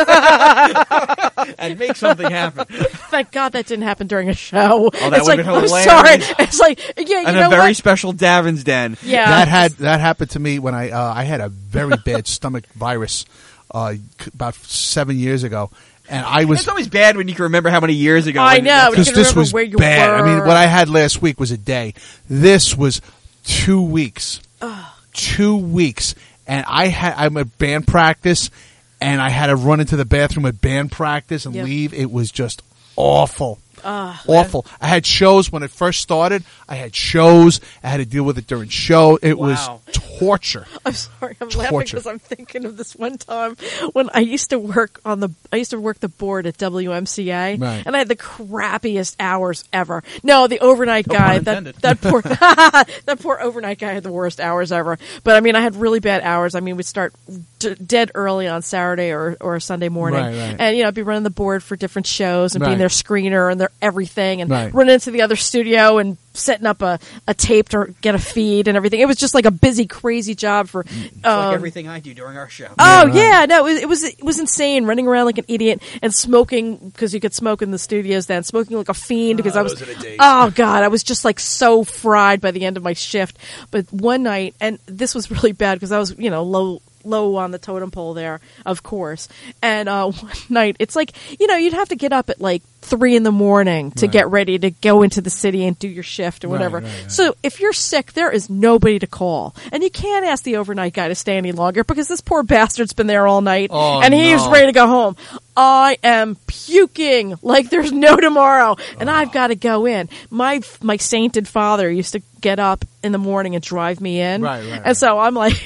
yeah. and make something happen. Thank God that didn't happen during a show. Oh, that it's would've like, been I'm hilarious. sorry. It's like, yeah, you And know a very what? special Davin's Den. Yeah. that had that happened to me when I uh, I had a very bad stomach virus uh, c- about seven years ago, and I was It's always bad when you can remember how many years ago. I when- know. this, can this remember was where you bad. I mean, were. what I had last week was a day. This was two weeks. Two weeks, and I had I'm at band practice, and I had to run into the bathroom at band practice and Yep. leave. It was just awful. Awful. I had shows when it first started. I had shows. I had to deal with it during show. It Wow. was torture. I'm sorry, I'm laughing Torture. because I'm thinking of this one time when I used to work on the I used to work the board at W M C A, Right. and I had the crappiest hours ever. No, the overnight No guy, pun that intended. that poor that poor overnight guy had the worst hours ever. But I mean, I had really bad hours. I mean, we'd start d- dead early on Saturday or or Sunday morning, Right, right. and you know, I'd be running the board for different shows and being Right. their screener and their everything, and Right. running into the other studio and setting up a, a tape to get a feed and everything. It was just like a busy, crazy job for. It's um, like everything I do during our show. Oh right. yeah, no, it was, it was it was insane. Running around like an idiot and smoking because you could smoke in the studios. Then smoking like a fiend because I was. those are the days. Oh god, I was just like so fried by the end of my shift. But one night, and this was really bad because I was you know low. low on the totem pole there, of course. And uh, one night, it's like, you know, you'd have to get up at like three in the morning to Right. get ready to go into the city and do your shift or Right, whatever. right, right. So if you're sick, there is nobody to call. And you can't ask the overnight guy to stay any longer because this poor bastard's been there all night Oh, and he was no. ready to go home. I am puking like there's no tomorrow, and Oh. I've got to go in. My my sainted father used to get up in the morning and drive me in, Right, right, and right. so I'm like,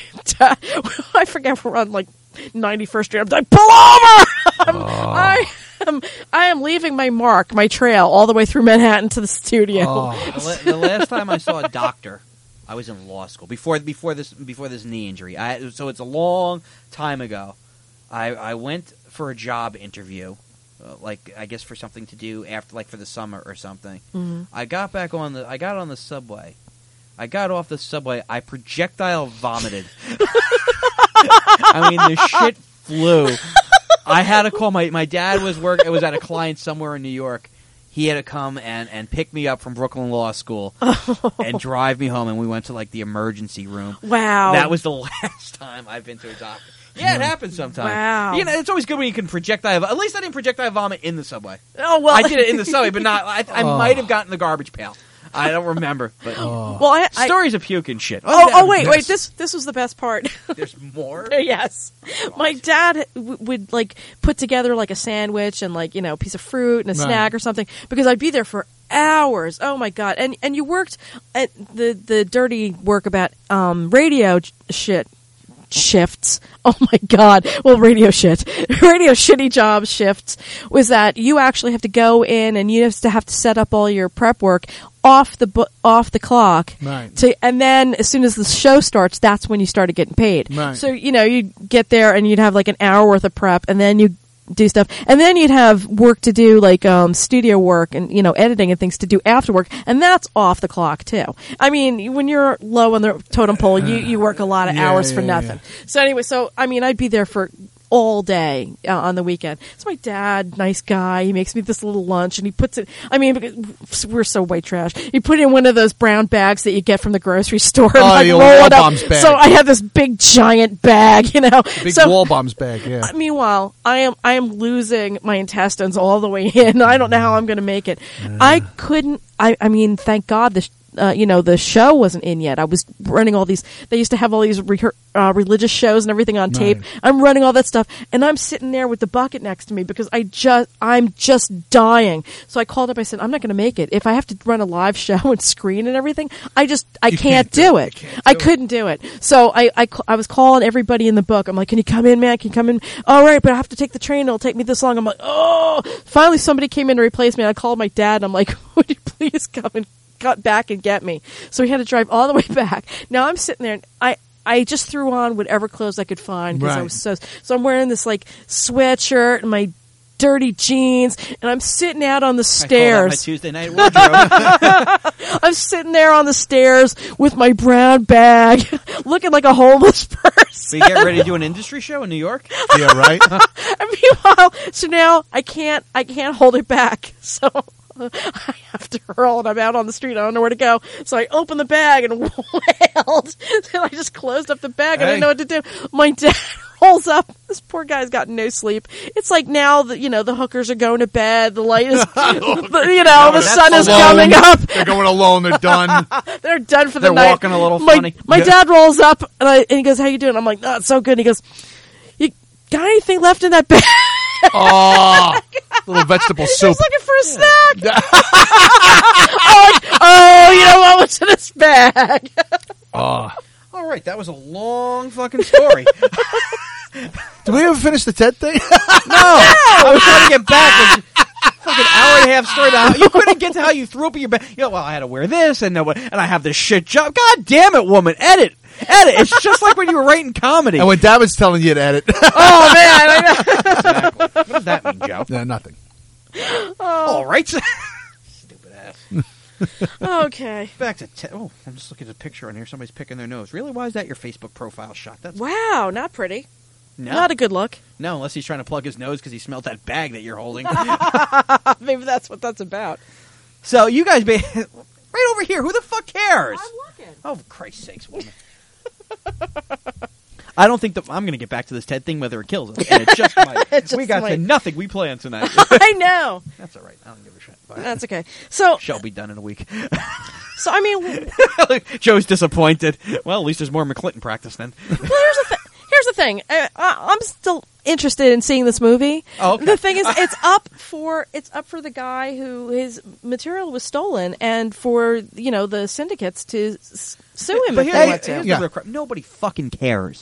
I forget we're on like ninety-first Street. I'm like, pull over! I'm, I am I am leaving my mark, my trail, all the way through Manhattan to the studio. Oh. The, la- the last time I saw a doctor I was in law school before before this before this knee injury. I, so it's a long time ago. I, I went for a job interview, uh, like I guess for something to do after, like for the summer or something. Mm-hmm. I got back on the. I got on the subway. I got off the subway. I projectile vomited. I mean, the shit flew. I had to call my my dad was work. It was at a client somewhere in New York. He had to come and, and pick me up from Brooklyn Law School and drive me home, and we went to like the emergency room. Wow. That was the last time I've been to a doctor. Yeah, it happens sometimes. Wow. You know, it's always good when you can projectile. At least I didn't projectile vomit in the subway. Oh well, I did it in the subway, but not. I, I Oh. might have gotten the garbage pail. I don't remember. But Oh. well, I, I, stories of puke and shit. Oh, oh, wait, yes. wait. This this was the best part. There's more. Yes, my dad w- would like put together like a sandwich and like you know a piece of fruit and a Right. snack or something because I'd be there for hours. Oh my god! And and you worked at the the dirty work about um, radio sh- shit. Shifts. Oh my god. Well, radio shit. Radio shitty job shifts was that you actually have to go in and you have to have to set up all your prep work off the bu- off the clock. Right. To and then as soon as the show starts, that's when you started getting paid. Right. So, you know, you'd get there and you'd have like an hour worth of prep and then you do stuff. And then you'd have work to do, like um, studio work and, you know, editing and things to do after work. And that's off the clock, too. I mean, when you're low on the totem pole, you, you work a lot of Yeah, hours for yeah, nothing. yeah. So anyway, so, I mean, I'd be there for all day uh, on the weekend. So my dad, nice guy, he makes me this little lunch and he puts it, I mean, because we're so white trash. He put it in one of those brown bags that you get from the grocery store and Oh, like the roll old it up. Wall-Bombs bag. So I have this big giant bag, you know. Big so, wall bombs bag, yeah. uh, Meanwhile, I am I am losing my intestines all the way in. I don't know how I'm going to make it. I couldn't. I I mean, thank God the sh- uh, you know the show wasn't in yet. I was running all these. They used to have all these rehe- uh, religious shows and everything on tape. Right. I'm running all that stuff, and I'm sitting there with the bucket next to me because I just I'm just dying. So I called up. I said, I'm not going to make it. If I have to run a live show and screen and everything, I just I You can't, can't do do it. it. You can't I do it. couldn't do it. So I, I, ca- I was calling everybody in the book. I'm like, can you come in, man? Can you come in? All right, but I have to take the train. It'll take me this long. I'm like, oh. Finally, somebody came in to replace me. I called my dad. I'm like, would you please come and cut back and get me? So he had to drive all the way back. Now I'm sitting there. And I, I just threw on whatever clothes I could find because I Right. was so. So I'm wearing this like sweatshirt and my dirty jeans, and I'm sitting out on the I call that my stairs. Tuesday night wardrobe. I'm sitting there on the stairs with my brown bag, looking like a homeless person. We get ready to do an industry show in New York. Yeah, right? And meanwhile, so now I can't, I can't hold it back. So I have to hurl, and I'm out on the street. I don't know where to go. So I opened the bag and wailed. And I just closed up the bag. I Hey. didn't know what to do. My dad rolls up. This poor guy's got no sleep. It's like now that you know the hookers are going to bed. The light is, the, you know, the that's sun is alone. coming up. They're going alone. They're done. They're done for the They're night. walking a little my, funny. My Yeah. dad rolls up and, I, and he goes, "How you doing?" I'm like, "Oh, it's so good." And he goes, "You got anything left in that bag?" Oh, little vegetable He's soup. looking for a snack. oh, like, oh, you know what was in this bag? Oh. All right, that was a long fucking story. Did we ever finish the Ted thing? No, I was trying to get back. Like, fucking hour and a half story about how you couldn't get to how you threw up in your bed. You know, well, I had to wear this and no, and I have this shit job. God damn it, woman, edit, edit. It's just like when you were writing comedy. And when Dad was telling you to edit. Oh man, I know. Exactly. What does that mean, Joe? No, nothing. All right, stupid ass. Okay. Back to te- oh, I'm just looking at a picture on here. Somebody's picking their nose. Really? Why is that your Facebook profile shot? That's Wow, not pretty. no, Not a good look. no, unless he's trying to plug his nose because he smelled that bag that you're holding. Maybe that's what that's about. So you guys, be right over here. Who the fuck cares? looking. Oh, for Christ's sakes, woman. I don't think that I'm going to get back to this Ted thing, whether it kills us. And it just might. It just we got might. to nothing we planned tonight. I know. That's all right. I don't give a shit. Bye. That's okay. So, Show'll be done in a week. so I mean, well, Joe's disappointed. Well, at least there's more McClinton practice then. here's the th- here's the thing. I, I, I'm still interested in seeing this movie. Oh, okay. The thing is, it's up for it's up for the guy who his material was stolen, and for you know the syndicates to s- sue him But if here- they want here's to. the Yeah. real crap. Nobody fucking cares.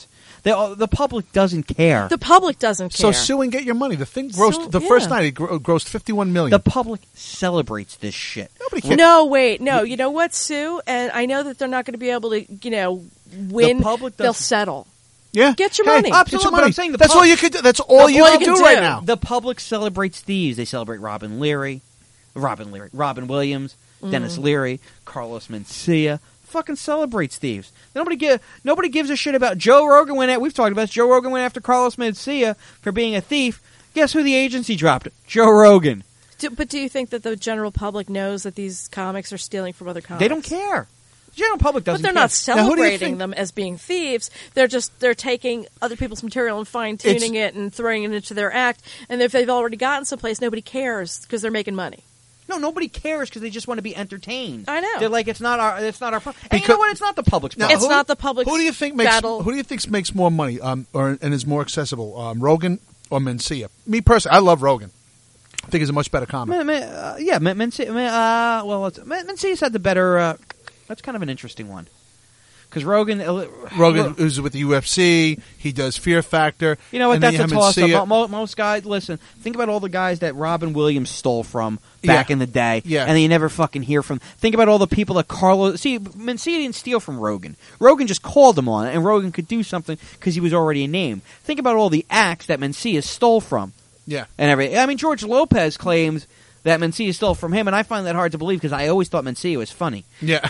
They, uh, the public doesn't care. The public doesn't So care. sue and get your money. The thing grossed So- the yeah. first night. It gro- grossed fifty-one million. The public celebrates this shit. Nobody cares. No, wait, no. You know what, Sue? And I know that they're not going to be able to, you know, win. The public They'll doesn't- settle. Yeah, Get your Hey, money. get your Absolutely, but money. I'm saying the that's pub- all you could do. That's all That's you all can you do, can right do. now. The public celebrates thieves. They celebrate Robin Leary, Robin Leary, Robin Williams, Mm. Dennis Leary, Carlos Mencia. Fucking celebrates thieves. Nobody give, Nobody gives a shit about Joe Rogan. Went at, we've talked about this. Joe Rogan went after Carlos Mencia for being a thief. Guess who the agency dropped? Joe Rogan. Do, but do you think that the general public knows that these comics are stealing from other comics? They don't care. The general public But doesn't. they're care. not Now, who do you celebrating think- them as being thieves. They're just they're taking other people's material and fine tuning it and throwing it into their act. And if they've already gotten someplace, nobody cares because they're making money. No, nobody cares because they just want to be entertained. I know. They're like, it's not our, it's not our. Pro-. And you Because- know what? It's not the public's Now, problem. It's not the public's Who do you think makes battle. Who do you think makes more money, um, or and is more accessible, um, Rogan or Mencia? Me personally, I love Rogan. I think he's a much better comic. Man, man, uh, yeah, Men- Mencia. Man, uh, well, it's, Men- Mencia's had the better. Uh, that's kind of an interesting one because Rogan. Uh, Rogan is with the U F C. He does Fear Factor. You know what? and then That's a you have toss Mencia. up. Mo- Most guys, listen. Think about all the guys that Robin Williams stole from back Yeah. in the day, Yeah. and then you never fucking hear from. Think about all the people that Carlos. See, Mencia didn't steal from Rogan. Rogan just called him on it, and Rogan could do something because he was already a name. Think about all the acts that Mencia stole from. Yeah. And everything. I mean, George Lopez claims that Mencia stole from him, and I find that hard to believe because I always thought Mencia was funny. Yeah.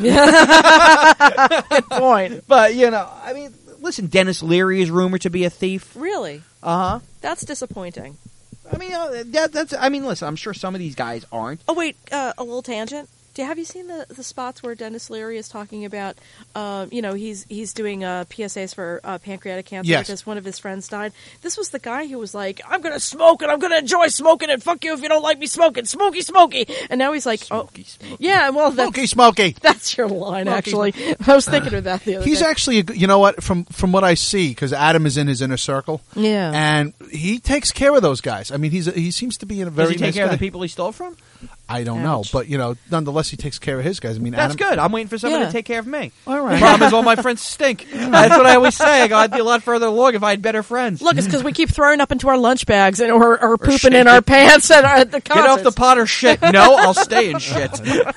Good point. But you know, I mean, listen, Dennis Leary is rumored to be a thief. Really? Uh huh. That's disappointing. I mean, uh, that, that's. I mean, listen, I'm sure some of these guys aren't. Oh wait, uh, a little tangent. Do have you seen the, the spots where Dennis Leary is talking about, um, you know, he's he's doing uh, P S As for uh, pancreatic cancer Yes. because one of his friends died. This was the guy who was like, "I'm going to smoke and I'm going to enjoy smoking and fuck you if you don't like me smoking, smoky, smoky." And now he's like, Smoky, "Oh, smoky. yeah, well, that's, Smokey, Smokey. that's your line." Smoky, Actually, I was thinking of that the other He's day. actually, a, g- you know what? From from what I see, because Adam is in his inner circle, Yeah. and he takes care of those guys. I mean, he's a, he seems to be a very Does he take nice care guy. of the people he stole from? I don't know, Ouch. but you know, nonetheless, he takes care of his guys. I mean, That's Adam, good. I'm waiting for somebody Yeah. to take care of me. All The right. problem is all my friends stink. That's what I always say. I go, I'd be a lot further along if I had better friends. Look, it's because we keep throwing up into our lunch bags and or, or pooping shit. in our pants at, our, at the Get off the concerts. pot or shit. No, I'll stay in shit.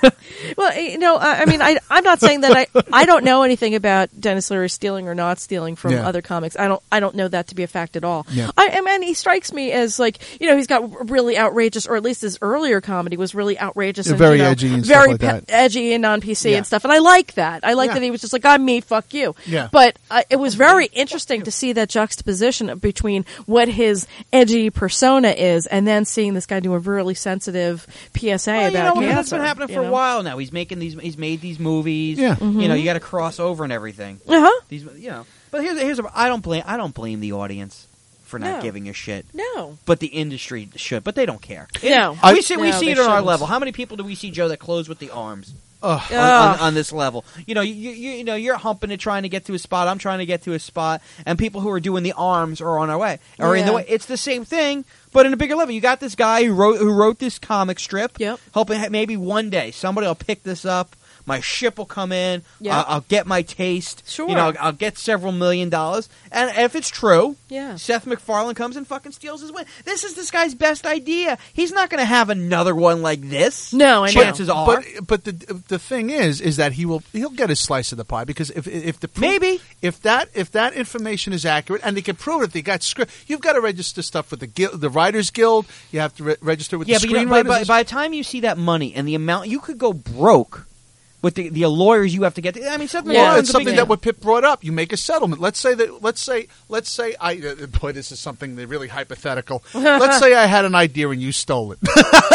Well, eh, you know, I, I mean, I, I'm not saying that I, I don't know anything about Dennis Leary stealing or not stealing from Yeah. other comics. I don't, I don't know that to be a fact at all. Yeah. I, I mean, he strikes me as like, you know, he's got really outrageous, or at least his earlier comedy was really outrageous, Yeah, and very you know, edgy and stuff very like that. edgy and on P C Yeah. and stuff. And I like that. I like Yeah. that he was just like, I'm me, fuck you. Yeah. But uh, it was very interesting to see that juxtaposition between what his edgy persona is, and then seeing this guy do a really sensitive P S A Well, you about know, cancer. that's been happening you for know? a while now. He's making these. He's made these movies. Yeah. You know, you got to cross over and everything. Uh huh. These, you know. But here's here's. A, I don't blame. I don't blame the audience for not No. giving a shit. No. But the industry should. But they don't care. No. I- we see we No, see they it on our shouldn't. level. How many people do we see, Joe, that close with the arms? Ugh. on, Ugh. on, on this level. You know, you, you you know, you're humping it, trying to get to a spot. I'm trying to get to a spot, and people who are doing the arms are on our way, are in the Yeah. way. It's the same thing, but in a bigger level. You got this guy who wrote who wrote this comic strip. Yep. Hoping ha- maybe one day somebody will pick this up. My ship will come in. Yep. I'll, I'll get my taste. Sure. You know, I'll, I'll get several million dollars. And if it's true, Yeah. Seth MacFarlane comes and fucking steals his win. This is this guy's best idea. He's not going to have another one like this. No, I know. Chances are. But but the the thing is is that he will he'll get his slice of the pie because if if the proof- Maybe. if that if that information is accurate and they can prove it, they got script. You've got to register stuff with the guild, the Writers Guild. You have to re- register with Yeah, the but you know, by, screenwriters. by, by the time you see that money and the amount, you could go broke with the, the lawyers you have to get. To, I mean, Seth Yeah. Well, MacFarlane's it's a something big that name. what Pip brought up. You make a settlement. Let's say that. Let's say. Let's say. I. Uh, boy, this is something that really hypothetical. Let's say I had an idea and you stole it.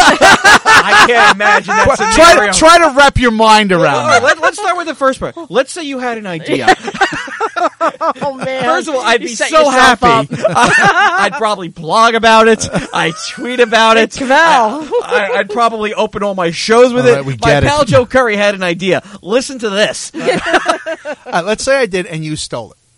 I can't imagine that try, scenario. to, try to wrap your mind All around right, that. let, let's start with the first part. Let's say you had an idea. Oh man! First of all, I'd You be set so yourself happy. I'd probably blog about it. I'd tweet about it. Cavell. I, I'd probably open all my shows with All it. right, we my get it. pal Joe Curry had an idea. Listen to this. Uh, let's say I did and you stole it.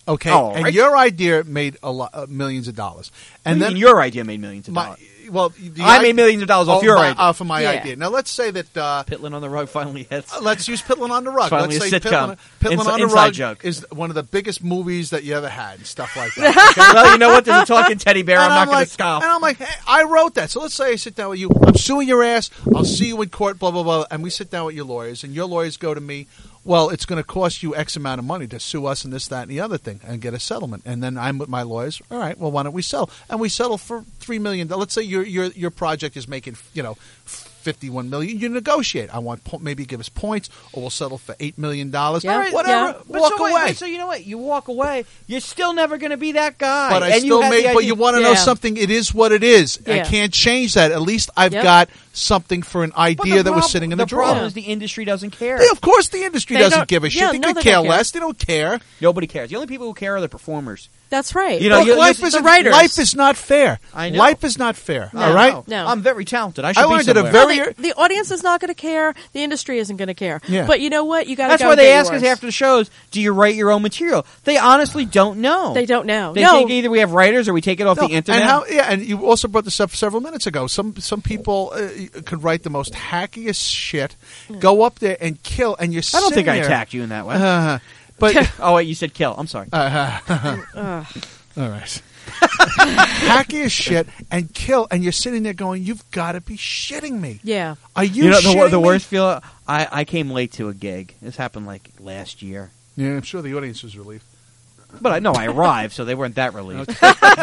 Okay, Oh, and right. your idea made a lot, uh, millions of dollars, and And then then your idea made millions of my, dollars. well, the I i- made millions of dollars off oh, your my- idea. off of my Yeah. idea. Now let's say that. Uh, Pitlin on the rug finally hits. Let's use Pitlin on the Rug. Finally Let's a say sitcom. Pitlin, Pitlin Insi- on the inside Rug joke. is one of the biggest movies that you ever had and stuff like that. Okay? Well, you know what? There's a talking teddy bear. I'm And not going like, to scoff. And I'm like, hey, I wrote that. So let's say I sit down with you. I'm suing your ass. I'll see you in court, blah, blah, blah. And we sit down with your lawyers, and your lawyers go to me, well, it's going to cost you X amount of money to sue us and this, that, and the other thing and get a settlement. And then I'm with my lawyers. All right, well, why don't we settle? And we settle for three million dollars. Let's say your your your project is making, you know, fifty-one million dollars. You negotiate. I want po- maybe give us points, or we'll settle for eight million dollars. Yeah. All right, Whatever. Yeah. But Walk so wait, away. wait, so you know what? You walk away. You're still never going to be that guy. But I and still you had made. the But idea- you want to know Yeah. something? It is what it is. I Yeah. can't change that. At least I've Yep. got something for an But idea the that was prob- sitting in the, the drawer. problem is the industry doesn't care. Yeah, of course, the industry They doesn't don't- give a shit. yeah, they no, could they care don't care. less. They don't care. Nobody cares. The only people who care are the performers. That's right. You know, Look, you- life you- is the writers. life is not fair. I know. Life is not fair. No. All right. No, No. I'm very talented. I should I be learned at a somewhere. very- Well, the, the audience is not going to care. The industry isn't going to care. Yeah. But you know what? You got to That's go why and they get ask yours. us after the shows, do you write your own material? They honestly don't know. They don't know. They no. think either we have writers or we take it off No, the internet. And how? Yeah, and you also brought this up several minutes ago. Some some people uh, could write the most hackiest shit, go up there and kill, and you're. I don't think sitting I there. attacked you in that way. Uh, but oh, wait, you said kill. I'm sorry. Uh, all right. Hackiest shit and kill, and you're sitting there going, "You've got to be shitting me." Yeah. Are you? You know, the, wor- shitting the me? worst feel, I, I came late to a gig. This happened like last year. Yeah, I'm sure the audience was relieved. But I know I arrived, so they weren't that relieved.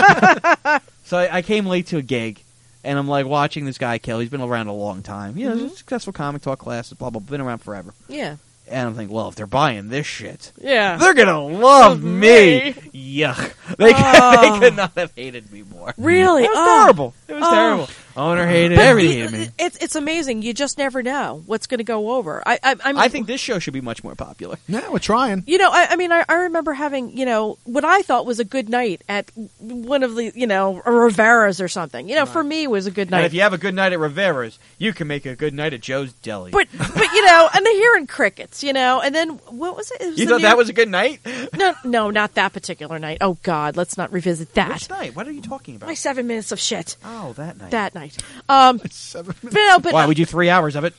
So I, I came late to a gig, and I'm like watching this guy kill. He's been around a long time. You know, Mhm. successful comic, talk classes, blah, blah, blah, been around forever. Yeah. And I'm thinking, well, if they're buying this shit, Yeah. they're going to love me. Yuck. They, Oh. they could not have hated me more. Really? It was Oh. terrible. It was Oh. terrible. Owner hated But everything. you- hated me. It's it's amazing. You just never know what's going to go over. I I, I, mean, I think this show should be much more popular. Yeah, we're trying. You know, I, I mean, I, I remember having, you know, what I thought was a good night at one of the, you know, Rivera's or something. You know, for me, it was a good And night. if you have a good night at Rivera's, you can make a good night at Joe's Deli. but, but you know, and the hearing crickets, you know, and then what was it? It was you the thought New- that was a good night? no, no, not that particular night. Oh God, let's not revisit that. Which night? What are you talking about? My seven minutes of shit Oh, that night. that night. Um, Seven but no, but Why, we do three hours of it?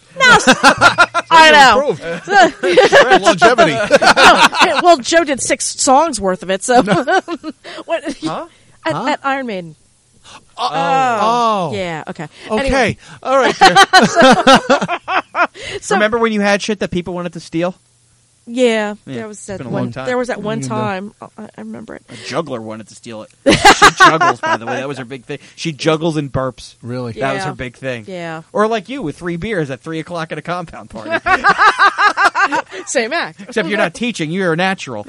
I know. Improved. Longevity. No, well, Joe did six songs worth of it, so what? Huh? At, Huh? at Iron Maiden. Oh. Yeah. Okay. Okay. Anyway, All right. There. so Remember when you had shit that people wanted to steal? yeah, Yeah, there was it's that been a one. long time. There was that one You know. time. Oh, I, I remember it. A juggler wanted to steal it. She juggles, by the way. That was her big thing. She juggles and burps. Really? That was Yeah. her big thing. Yeah. Or like you with three beers at three o'clock at a compound party. Same act. Except you're not teaching. You're a natural.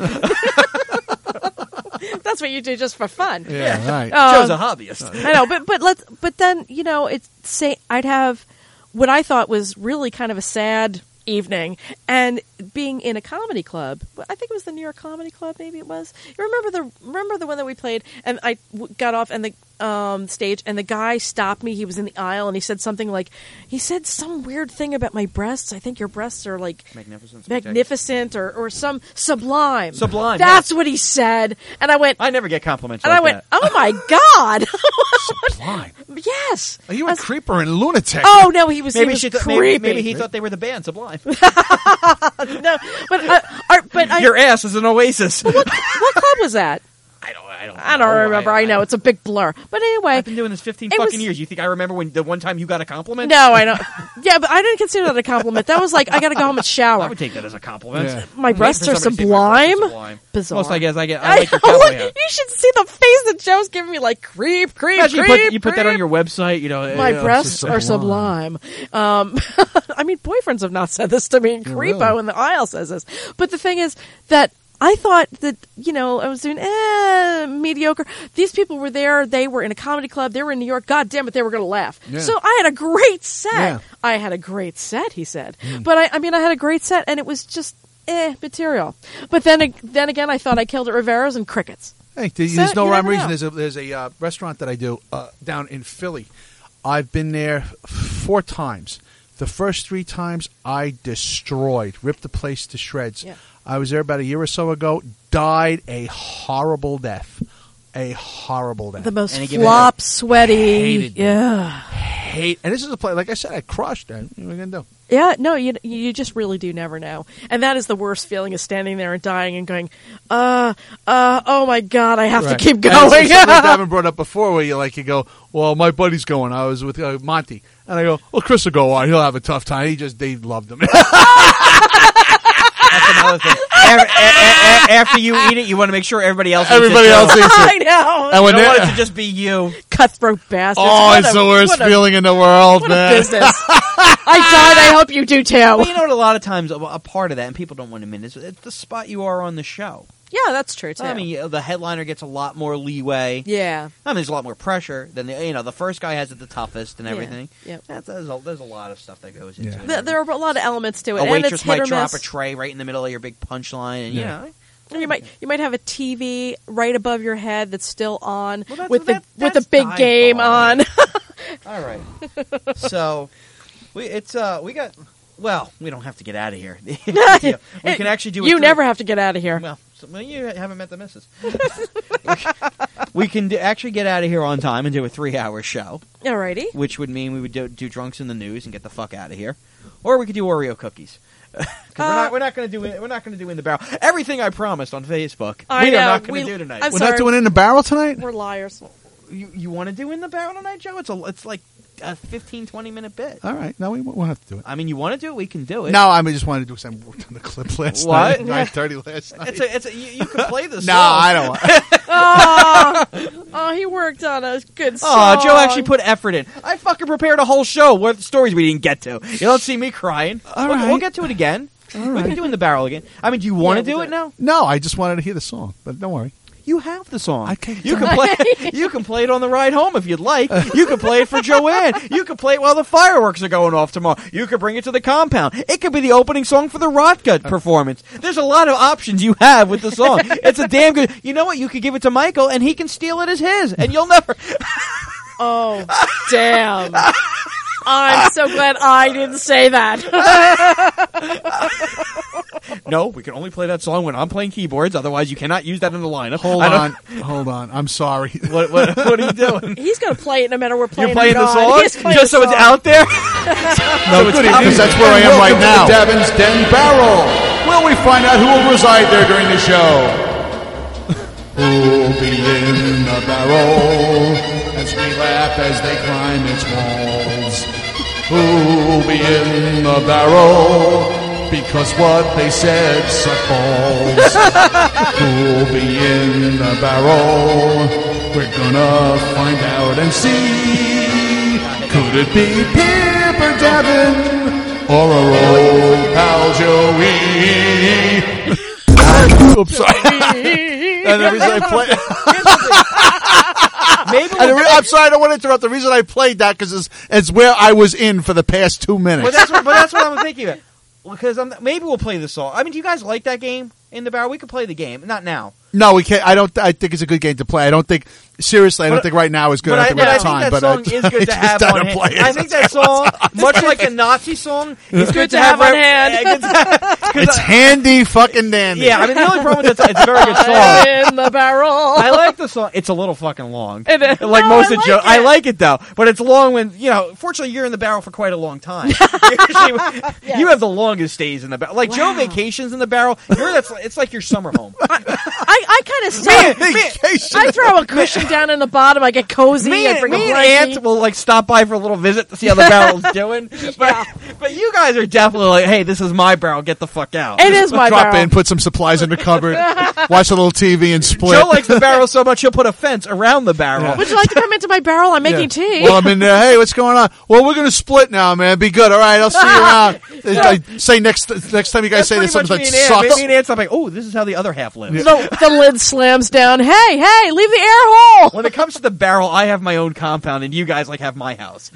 That's what you do just for fun. Yeah. Right. Joe's a hobbyist. I know, but but let's but then you know it's say I'd have what I thought was really kind of a sad evening, and being in a comedy club. I think it was the New York Comedy Club. Maybe it was. You remember the remember the one that we played, and I w- got off and the um, stage, and the guy stopped me. He was in the aisle, and he said something like, he said some weird thing about my breasts. I think your breasts are like Magnificent. spectacular. magnificent or or some sublime. Sublime, That's what he said, and I went. I never get compliments And like I went, that. oh my God. Sublime. Yes. Are you I a was- creeper and lunatic? Oh, no, he was, Maybe, he was she th- creepy. maybe, maybe he thought they were the band Sublime. no, but, uh, uh, but I, Your ass is an oasis. what, what club was that? I don't. I don't. I don't know. remember. I, know. It's a big blur. But anyway. I've been doing this fifteen It fucking was- years. You think I remember when the one time you got a compliment? No, I don't. Yeah, but I didn't consider that a compliment. That was like, I got to go home and I shower. would take that as a compliment. Yeah. My Wait breasts for are somebody to say my breasts sublime. are sublime. Bizarre. Most I guess I get. I I like your know, cowboy look, hat. you should see the face that Joe's giving me, like, creep, creep, Imagine you creep, put you put that on creep. your website. You know, My uh, breasts sublime. are sublime. Um, I mean, boyfriends have not said this to me. And Yeah, Creepo really? in the aisle says this. But the thing is that I thought that, you know, I was doing eh, mediocre. These people were there. They were in a comedy club. They were in New York. God damn it, they were going to laugh. Yeah. So I had a great set. Yeah. I had a great set, he said. But I, I mean, I had a great set, and it was just eh material. But then, ag- then again, I thought I killed at Rivera's and crickets. Hey, there's So, no you rhyme never reason. know. There's a there's a uh, restaurant that I do uh, down in Philly. I've been there four times. The first three times I destroyed, ripped the place to shreds. Yeah. I was there about a year or so ago. Died a horrible death. A horrible death. The most And he gave it flop, a- sweaty. Hated it. Yeah. Hate. And this is a play. Like I said, I crushed it. What are we gonna do? Yeah, no, you you just really do never know. And that is the worst feeling, is standing there and dying and going, uh, uh, oh my God, I have Right. to keep And it's going. like something that I haven't brought up before, where you like you go, well, my buddy's going. I was with uh, Monty, and I go, well, Chris will go on. He'll have a tough time. He just they loved him. That's another thing. After, a- a- a- after you eat it, you want to make sure everybody else eats Everybody it, too. else eats I it. know. And when You don't they- want it to just be you. Cutthroat bastards. oh, What it's a- the worst what a- feeling in the world, What a man. business. I died. I hope you do too. But you know what? A lot of times, a, a part of that, and people don't want to admit, is it's the spot you are on the show. Yeah, that's true too. I mean, you- the headliner gets a lot more leeway. yeah. I mean, there's a lot more pressure than the, you know the first guy has it the toughest and Yeah. everything. Yep. That's, there's, a, there's a lot of stuff that goes into Yeah. it. Th- There are a lot of elements to it. a and waitress it's hit might or drop miss. a tray right in the middle of your big punchline, and Yeah. you know. Or you might you might have a T V right above your head that's still on Well, that's- with the that- with the that's big dive game bar. on. All right. So, we it's uh we got. Well, we don't have to get out of here. we can actually do. It You through- never have to get out of here. Well, so, well, you haven't met the missus. We can do, actually get out of here on time and do a three-hour show, Alrighty. which would mean we would do, do Drunks in the News and get the fuck out of here, or we could do Oreo cookies. Because we're Uh, not we're not going to do it. We're not going to do in the barrel. Everything I promised on Facebook, I we know, are not going we- to do tonight. I'm We're sorry. not doing in the barrel tonight. We're liars. you you want to do in the barrel tonight, Joe? It's a it's like a fifteen, twenty minute bit. All right, no, we won't have to do it. I mean, you want to do it? We can do it. No, I just wanted to do something. Worked on the clip last What? night. Nine thirty last night. It's a it's a you, you can play the song. No, I don't. want Oh, oh, he worked on a good song. Oh, Joe actually put effort in. I fucking prepared a whole show with stories we didn't get to. You don't see me crying. All we'll, right. we'll get to it again. We can do in the barrel again. I mean, do you want to Yeah, do we'll it do now? No, I just wanted to hear the song, but don't worry. You have the song. I can't- You can play. You can play it on the ride home if you'd like. You can play it for Joanne. You can play it while the fireworks are going off tomorrow. You could bring it to the compound. It could be the opening song for the Rotgut performance. There's a lot of options you have with the song. It's a damn good. You know what? You could give it to Michael, and he can steal it as his, and you'll never. Oh, damn. I'm so glad I didn't say that. No, we can only play that song when I'm playing keyboards. Otherwise, you cannot use that in the lineup. Hold I don't- on, hold on. I'm sorry. What, what, what are you doing? He's going to play it no matter we're playing You're playing it the on. song He's playing just the so it's song. out there. No, good evening. That's where I am right now. Devin's Den Barrel. Will we find out who will reside there during the show? Who'll be in the barrel as we laugh as they climb its walls? Who'll be in the barrel because what they said suck balls? Who'll be in the barrel? We're gonna find out and see. Could it be Pip or Devin or our old pal Joey? Oops, sorry. And the reason I play, Maybe and the we'll, re- I'm sorry, I don't want to interrupt. The reason I played that because it's, it's where I was in for the past two minutes. but that's what, but that's what I'm thinking of. Because I'm, maybe we'll play the song. I mean, do you guys like that game in the barrel? We could play the game. Not now. No, we can't. I don't. I think it's a good game to play. I don't think seriously. I don't But- think right now is good. But I I, don't think we but I have think time. that but song I, is good I to just have gotta on hand. play it. I think that song, much like the Nazi song, is good, to have on right- hand. Yeah, good to have- 'cause It's I- handy fucking dandy. yeah, I mean, the only problem with that, it's a very good song. In the barrel. I like the song. It's a little fucking long. It is. Like No, most I of like Joe. it. I like it though, but it's long when, you know, fortunately you're in the barrel for quite a long time. Usually, You have the longest stays in the barrel. Like Joe Wow. vacations in the barrel, you're that's it's like your summer home. I, I kind of stay. Vacation. I throw a cushion down in the bottom. I get cozy. Me I and, bring me a and blankie. Aunt will like stop by for a little visit to see how the barrel's doing. But, but you guys are definitely like, hey, this is my barrel. Get the fuck out. It is my Drop barrel. in, put some supplies in the cupboard, watch a little T V, and split. Joe likes the barrel so much he'll put a fence around the barrel. Yeah. Would you like to come into my barrel? I'm making tea. Well, I'm in there. Hey, what's going on? Well, we're going to split now, man. Be good. All right, I'll see you around. I say next next time you guys That's say this, pretty something much that me and Aunt. sucks. Me and Aunt's like, oh, this is how the other half lives. the, the lid slams down. Hey, hey, leave the air hole. When it comes to the barrel, I have my own compound, and you guys like have my house.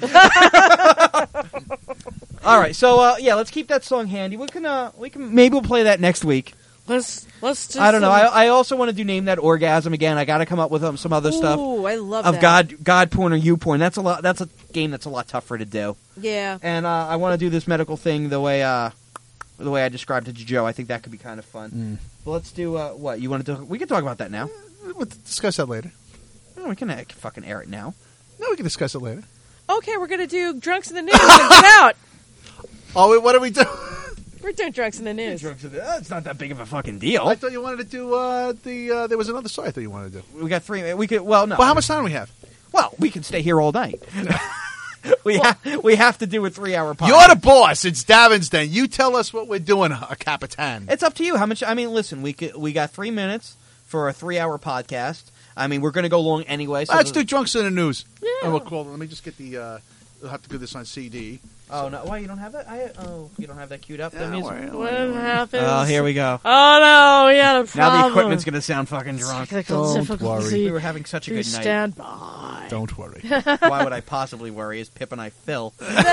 All right, so uh, yeah, let's keep that song handy. We can, uh, we can maybe we'll play that next week. Let's let's just. I don't know. I, I also want to do name that orgasm again. I got to come up with um, some other stuff Ooh, I love of that. God, God porn or you porn. That's a lot. That's a game that's a lot tougher to do. Yeah. And uh, I want to do this medical thing the way uh, the way I described it to Joe. I think that could be kind of fun. Mm. Well, let's do uh, what you want to do. We can talk about that now. We'll discuss that later. Oh, we can uh, fucking air it now. No, we can discuss it later. Okay, we're going to do Drunks in the News. Get out. Oh, wait, what do we do? We're doing Drunks in the News. Uh, It's not that big of a fucking deal. I thought you wanted to do uh, the. Uh, there was another story I thought you wanted to do. We got three. We could. Well, no. Well, how much time do we have? Well, we can stay here all night. we have. We have to do a three-hour podcast. You're the boss. It's Davin's Den. You tell us what we're doing, uh, Capitan. It's up to you. How much? I mean, listen. We could, we got three minutes for a three-hour podcast. I mean, we're going to go long anyway. So Let's the- do Drunks in the News. Yeah. And we'll call. Let me just get the. Uh, we'll have to do this on C D. Oh no! Why you don't have that? I oh you don't have that queued up. Yeah, the music. don't worry, don't What worry. happens? Oh, here we go. Oh, no. We had a problem. Now the equipment's going to sound fucking drunk. Technical Don't difficulty. We were having such a good Please night. stand by. Don't worry. Why would I possibly worry? Is Pip and I Phil?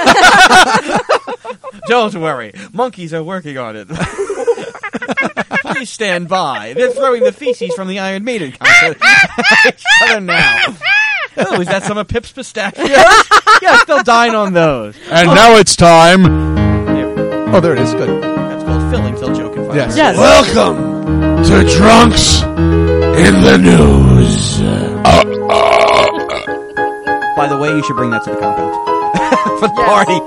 Don't worry. Monkeys are working on it. Please stand by. They're throwing the feces from the Iron Maiden concert. Shut them now. Oh, is that some of Pip's pistachios? Yeah, still dying on those. And now it's time. There we go. Oh, there it is. Good. That's called filling till Joe can find Yes. it. Yes. Welcome to Drunks in the News. By the way, you should bring that to the compound. For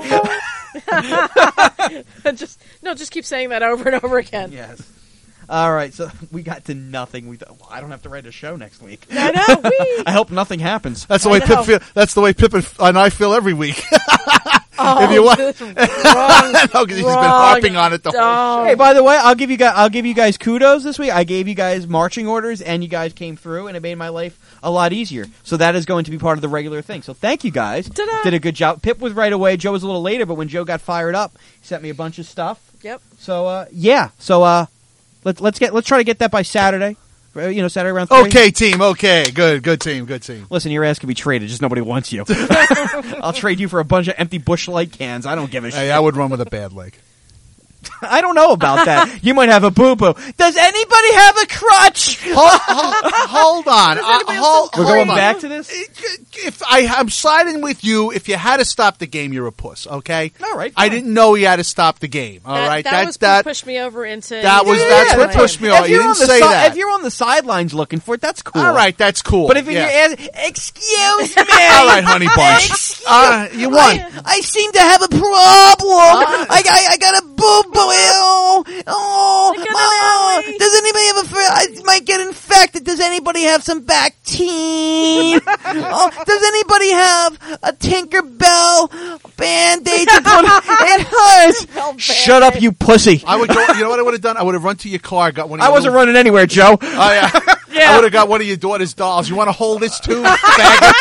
the party. just No, just keep saying that over and over again. Yes. All right, so we got to nothing. We thought, well, I don't have to write a show next week. I know. We. I hope nothing happens. That's the I way know. Pip feel. That's the way Pip and, and I feel every week. Oh, if you want, this wrong, no, because he's been wrong. harping on it the whole. Oh. Hey, by the way, I'll give you guys I'll give you guys kudos this week. I gave you guys marching orders, and you guys came through, and it made my life a lot easier. So that is going to be part of the regular thing. So thank you guys. Ta-da. Did a good job. Pip was right away. Joe was a little later, but when Joe got fired up, he sent me a bunch of stuff. Yep. So uh, yeah. So uh, let's let's get let's try to get that by Saturday. Uh, You know, Saturday around three. Okay, team. Okay, good, good team, good team. Listen, your ass can be traded. Just nobody wants you. I'll trade you for a bunch of empty Busch Light cans. I don't give a shit. Hey, I would run with a bad leg. I don't know about that. You might have a boo-boo. Does anybody have a crutch? hold, hold, hold on. Uh, hold, We're hold going on. back to this? If I, I'm siding with you. If you had to stop the game, you're a puss. Okay. All right, I fine. didn't know you had to stop the game. All that, right. That That's was that. what pushed me over into. That was- Yeah, that's yeah, what yeah. pushed me If over. You you're didn't on the say si- that. If you're on the sidelines looking for it, that's cool. All right. That's cool. But if yeah. you're asking, excuse me. all right, honey bunch. Excuse- Uh, you won. I, I seem to have a problem. I, I, I got a boo-boo. Oh, I got an oh. owie. Does anybody have a... fr- I might get infected. Does anybody have some Bactine? Oh, does anybody have a Tinkerbell Band-Aid to put... It hurts. Tinkerbell Shut up, you pussy. I would go. You know what I would have done? I would have run to your car, got one. Of I your wasn't little- running anywhere, Joe. Oh yeah. Yeah. I would have got one of your daughter's dolls. You want to hold this too, faggot?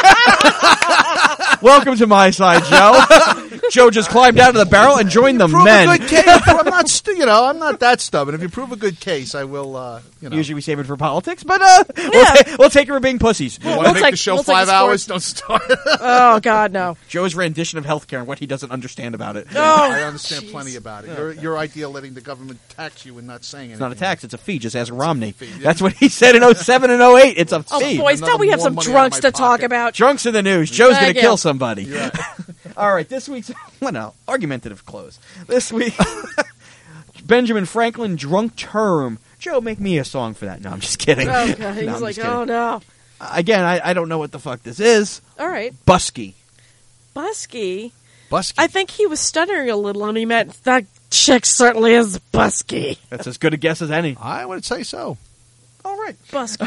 Welcome to my side, Joe. Joe just climbed out of the barrel and joined the Prove men. a good case. I'm not. Stu- you know, I'm not that stubborn. If you prove a good case, I will. Uh, you know. Usually we save it for politics, but uh, we'll, Yeah. ta- we'll take it for being pussies. You want to We'll make take- the show we'll take five the hours? sports. Don't start. Oh God, no. Joe's rendition of healthcare and what he doesn't understand about it. Oh, I understand plenty about it. Your, your idea of letting the government tax you and not saying anything. It's not a tax, it's a fee. Just ask Romney. fee, yeah. That's what he said in oh seven and oh eight. It's a Oh, fee. boys, Another now we have more some money out of drunks my to talk pocket. about. Drunks in the news. Joe's going Thank to you. kill somebody. You're right. All right, this week's well, no, argumentative close. This week, Benjamin Franklin drunk term. Joe, make me a song for that. No, I'm just kidding. Oh God, he's No, I'm like, just kidding. oh no. Again, I, I don't know what the fuck this is. All right, Busky. Busky. Busky. I think he was stuttering a little, and he meant that chick certainly is busky. That's as good a guess as any. I would say so. All right. Busky.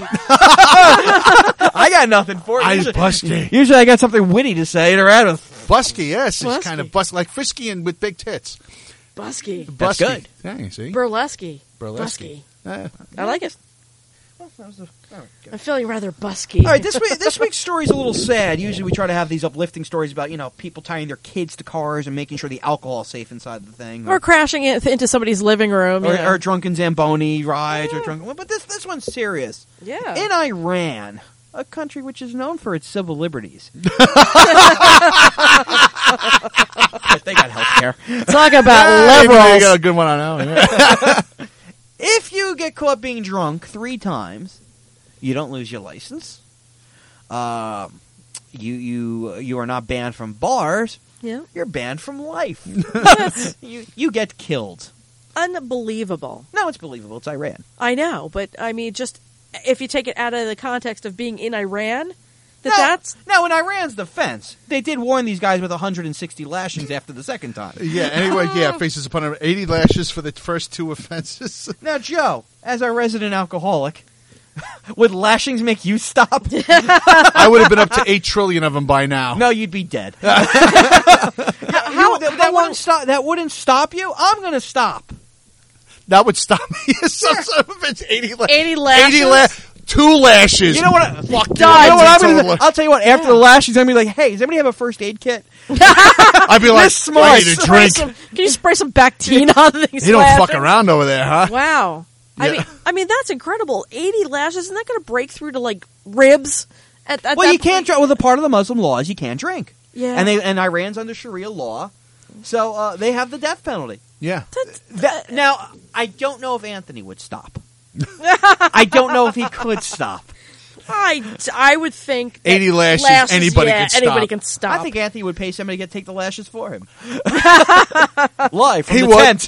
I got nothing for it. I Usually, busky. usually I got something witty to say to add with. Busky, yes, it's Busky. kind of bus like frisky and with big tits. Busky. That's Busky. good. Yeah, you see. Burlesque. Burlesque. Busky. Eh. I like it. All right, good. I'm feeling rather busky. All right, this week this week's story is a little sad. Usually we try to have these uplifting stories about, you know, people tying their kids to cars and making sure the alcohol is safe inside the thing. Or crashing it into somebody's living room. or, you know. or drunken Zamboni rides, or drunken. Well, but this this one's serious. yeah. In Iran, a country which is known for its civil liberties, But they got health care. Talk about Maybe you liberals. got a good one on that one. If you get caught being drunk three times, you don't lose your license. Um, you you you are not banned from bars. Yeah. You're banned from life. you you get killed. unbelievable. No, it's believable. It's Iran. I know, but I mean, just if you take it out of the context of being in Iran, that no, that's no, in Iran's defense, they did warn these guys with one hundred sixty lashings after the second time. Yeah, anyway, yeah, faces upon him eighty lashes for the first two offenses. Now, Joe, as our resident alcoholic, would lashings make you stop? I would have been up to eight trillion of them by now. No, you'd be dead. how, You- that, that how long- wouldn't stop. That wouldn't stop you. I'm going to stop. That would stop me. Son of a bitch, eighty, la- eighty lashes. eighty la- two lashes. You know what? I- Fuck You know you. what I'm Total- gonna do? I'll tell you what. After the lashings, I'm gonna be like, "Hey, does anybody have a first aid kit?" I'd be like, This smart. I need a Spray drink. some- can you spray some Bactine on these? They don't fuck lashes? around over there, huh? Wow. I Yeah. mean, I mean that's incredible. Eighty lashes, isn't that going to break through to like ribs? At, at Well, that you can't point? drink. Well, the part of the Muslim law is you can't drink. Yeah. And they and Iran's under Sharia law, so uh, they have the death penalty. Yeah. That, now, I don't know if Anthony would stop. I don't know if he could stop. I, I would think that eighty lashes, anybody yeah, can stop. Anybody can stop. I think Anthony would pay somebody to get take the lashes for him. Live from He the would. tent.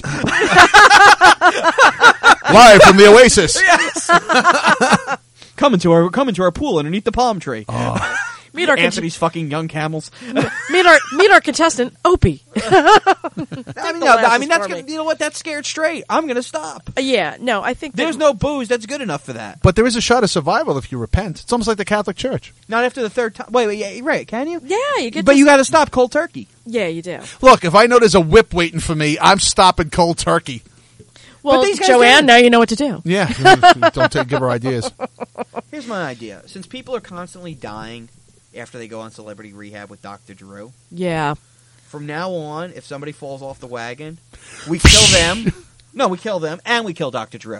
Live from the Oasis. Coming to our coming to our pool underneath the palm tree. meet our Anthony's fucking young camels. meet our meet our contestant Opie. I mean, no, lashes I mean that's for gonna, me. you know what? That's scared straight. I'm gonna stop. Uh, yeah, no, I think that- There's no booze. That's good enough for that. But there is a shot of survival if you repent. It's almost like the Catholic Church. Not after the third time. Wait, wait, yeah, right? Can you? Yeah, you get. But to- you got to stop cold turkey. Yeah, you do. Look, if I know there's a whip waiting for me, I'm stopping cold turkey. Well, these guys Joanne, did. now you know what to do. Yeah. Don't take, give her ideas. Here's my idea. Since people are constantly dying after they go on celebrity rehab with Doctor Drew, Yeah. from now on, if somebody falls off the wagon, we kill them. No, we kill them, and we kill Doctor Drew.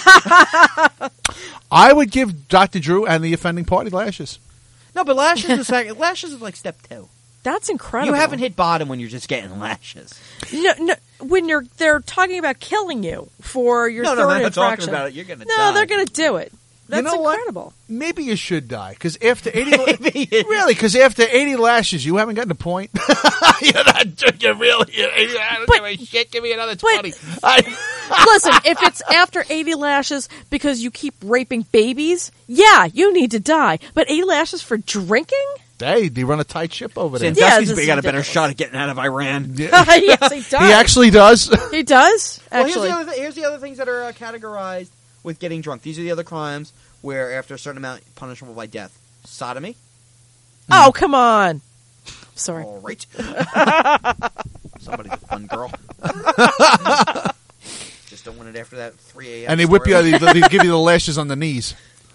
I would give Doctor Drew and the offending party lashes. No, but lashes is second. Lashes is like step two. That's incredible. You haven't hit bottom when you're just getting lashes. No, no, when you're they're talking about killing you for your No, no, third they're not infraction. talking about it. You're gonna No, die. they're going to do it. That's know what? incredible. Maybe you should die because after eighty, really, because after eighty lashes, you haven't gotten a point. You're not drinking really. I don't But- give a shit. Give me another but- twenty. I, Listen, if it's after eighty lashes because you keep raping babies, yeah, you need to die. But eighty lashes for drinking? hey, they run a tight ship over there. Yeah, Sandusky's this is got a better ridiculous. shot at getting out of Iran. yes, he does. He actually does. He does. Well, here's Actually, the, other th- here's the other things that are uh, categorized with getting drunk. These are the other crimes where, after a certain amount, punishable by death. Sodomy. oh come on. Sorry. All right. Somebody's a fun girl. Just don't want it after that three a.m. And they whip you. They, they give you the lashes on the knees.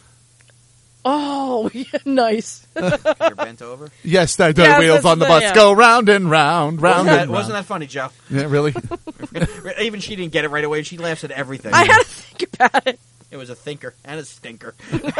Oh, yeah, nice. You're bent over. Yes, the, the Yes, wheels that's on the the- bus yeah. go round and round, round Wasn't that, and wasn't round. that funny, Joe? Yeah, really? Even she didn't get it right away. She laughs at everything. I had to think about it. It was a thinker and a stinker.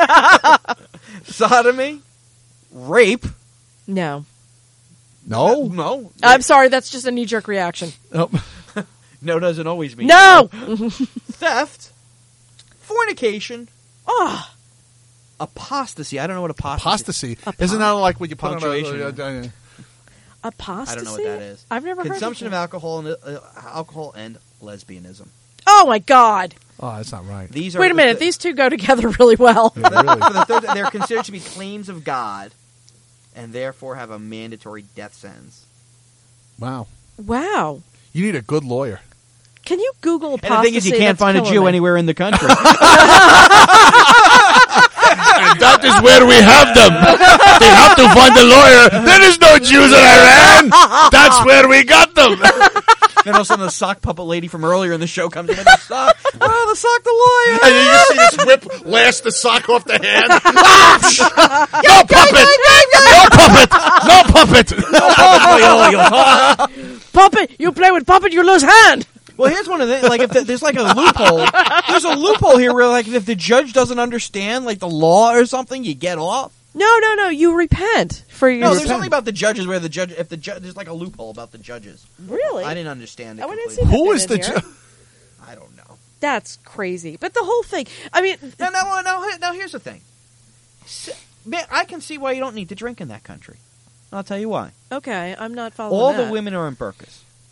Sodomy, rape. No. No. No, I'm sorry, that's just a knee jerk reaction. Oh. no doesn't always mean No! theft, fornication, Oh, apostasy. I don't know what apostasy. Apostasy. Isn't that like what you put on Punctuation. a, uh, uh, apostasy? I don't know what that is. I've never Consumption heard of of alcohol and uh, alcohol and lesbianism. Oh, my God. Oh, that's not right. These are Wait a minute. the- These two go together really well. Yeah, really. for the third, they're considered to be claims of God, and therefore have a mandatory death sentence. Wow. Wow. You need a good lawyer. Can you Google And apostasy? the thing is, you can't That's find a killing Jew me. anywhere in the country. And that is where we have them. They have to find a lawyer. There is no Jews in Iran. That's where we got them. Then all of a sudden, the sock puppet lady from earlier in the show comes in with a sock. Oh, the sock the lawyer. And you just see this whip last the sock off the hand. No puppet. No puppet. No puppet. Puppet! You play with puppet, you lose hand! Well, here's one of the like if the, there's like a loophole. There's a loophole here where like if the judge doesn't understand like the law or something, you get off. No, no, no. You repent for your. No, there's sin. something about the judges where the judge if the judge there's like a loophole about the judges. Really? I didn't understand it. Oh, I didn't completely. see Who that is in the here. judge? I don't know. That's crazy. But the whole thing. I mean, No, no, no. Now here's the thing. S- Man, I can see why you don't need to drink in that country. I'll tell you why. okay, I'm not following All that. the women are in burqas.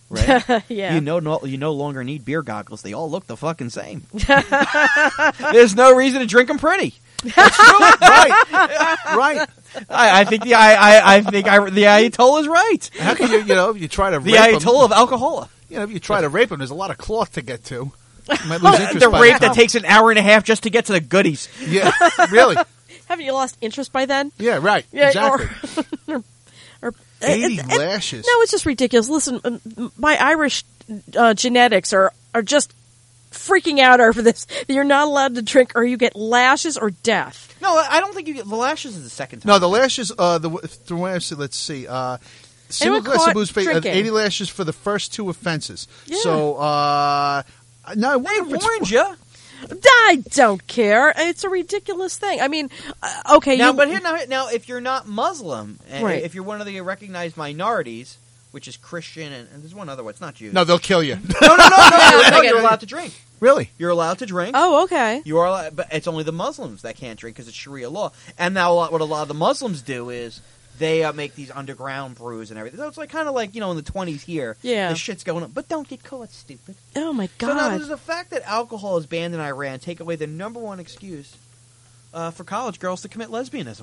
right? Yeah. You know, no, you no longer need beer goggles. They all look the fucking same. There's no reason to drink them pretty. That's true. Right. Right. I, I think the I, I, I think I, the Ayatollah is right. How can you, you know, if you try to The rape 'em- Ayatollah of alcohol. you know, if you try to rape them, there's a lot of cloth to get to. You might lose interest The by rape the that time. takes an hour and a half just to get to the goodies. Yeah, really. Haven't you lost interest by then? Yeah, right. Yeah, exactly. Or, or eighty it- it- lashes. No, it's just ridiculous. Listen, um, my Irish uh, genetics are are just freaking out over this. You're not allowed to drink, or you get lashes or death. No, I don't think you get the lashes is the second time. No, the lashes. Uh, the the lashes. Let's see. Uh, single glass caught of booze, pay, uh, drinking. eighty lashes for the first two offenses. Yeah. So, uh, no, I They wonder if it's- warned you. I don't care. It's a ridiculous thing. I mean, uh, okay, Now, you, but here, now, now, if you're not Muslim, and Right. if you're one of the recognized minorities, which is Christian, and, and there's one other one, it's not Jews. No, they'll kill you. no, no, no, no, no, I get you're it. allowed to drink. Really? You're allowed to drink. oh, okay. You are, allowed, but it's only the Muslims that can't drink because it's Sharia law. And now, a lot, what a lot of the Muslims do is they uh, make these underground brews and everything. So it's like kind of like you know in the twenties here. Yeah. the shit's going on, but don't get caught, stupid. Oh my So now, god. does the fact that alcohol is banned in Iran take away the number one excuse uh, for college girls to commit lesbianism?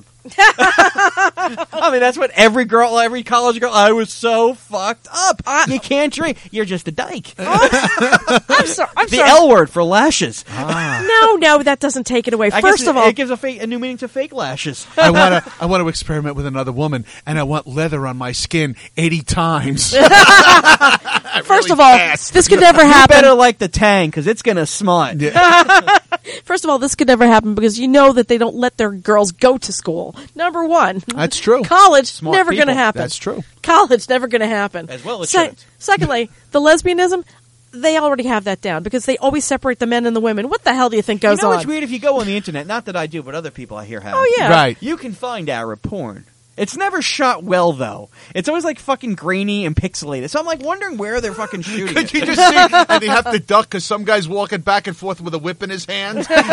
I mean, that's what every girl, every college girl. I was so fucked up. You can't drink. You're just a dyke. I'm sorry. I'm The sorry. L word for lashes. no, no, that doesn't take it away. I First guess of it, all, it gives a, fake, a new meaning to fake lashes. I want to. I want to experiment with another woman, and I want leather on my skin eighty times. first of all, this could never You happen. better like the Tang because it's gonna smut. First of all, this could never happen because you know that they don't let their girls go to school. Number one. That's true. College, Smart never going to people. happen. That's true. College, never going to happen. As well it Se- shouldn't. Secondly, the lesbianism, they already have that down because they always separate the men and the women. What the hell do you think goes You know on? what's weird? If you go on the internet, not that I do, but other people I hear have. Oh, yeah. Right. You can find Arab porn. It's never shot well, though. It's always like fucking grainy and pixelated. So I'm like wondering where they're fucking shooting Could it. you just see? And they have to duck because some guy's walking back and forth with a whip in his hand. Cut.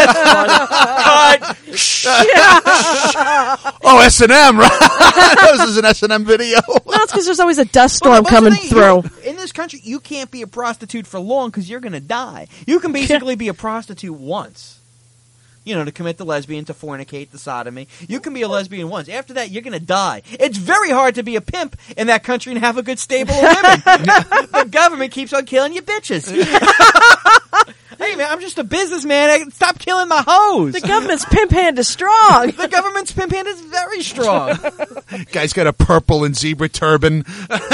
Oh, S and M, right? This is an S and M video. No, it's because there's always a dust Well, storm but coming the thing, through. you- In this country, you can't be a prostitute for long because you're going to die. You can basically be a prostitute once. You know, to commit the lesbian, to fornicate, the sodomy. You can be a lesbian once. After that, you're going to die. It's very hard to be a pimp in that country and have a good stable of women. The government keeps on killing you bitches. Hey, man, I'm just a businessman. I- Stop killing my hoes. The government's pimp hand is strong. The government's pimp hand is very strong. Guy's got a purple and zebra turban.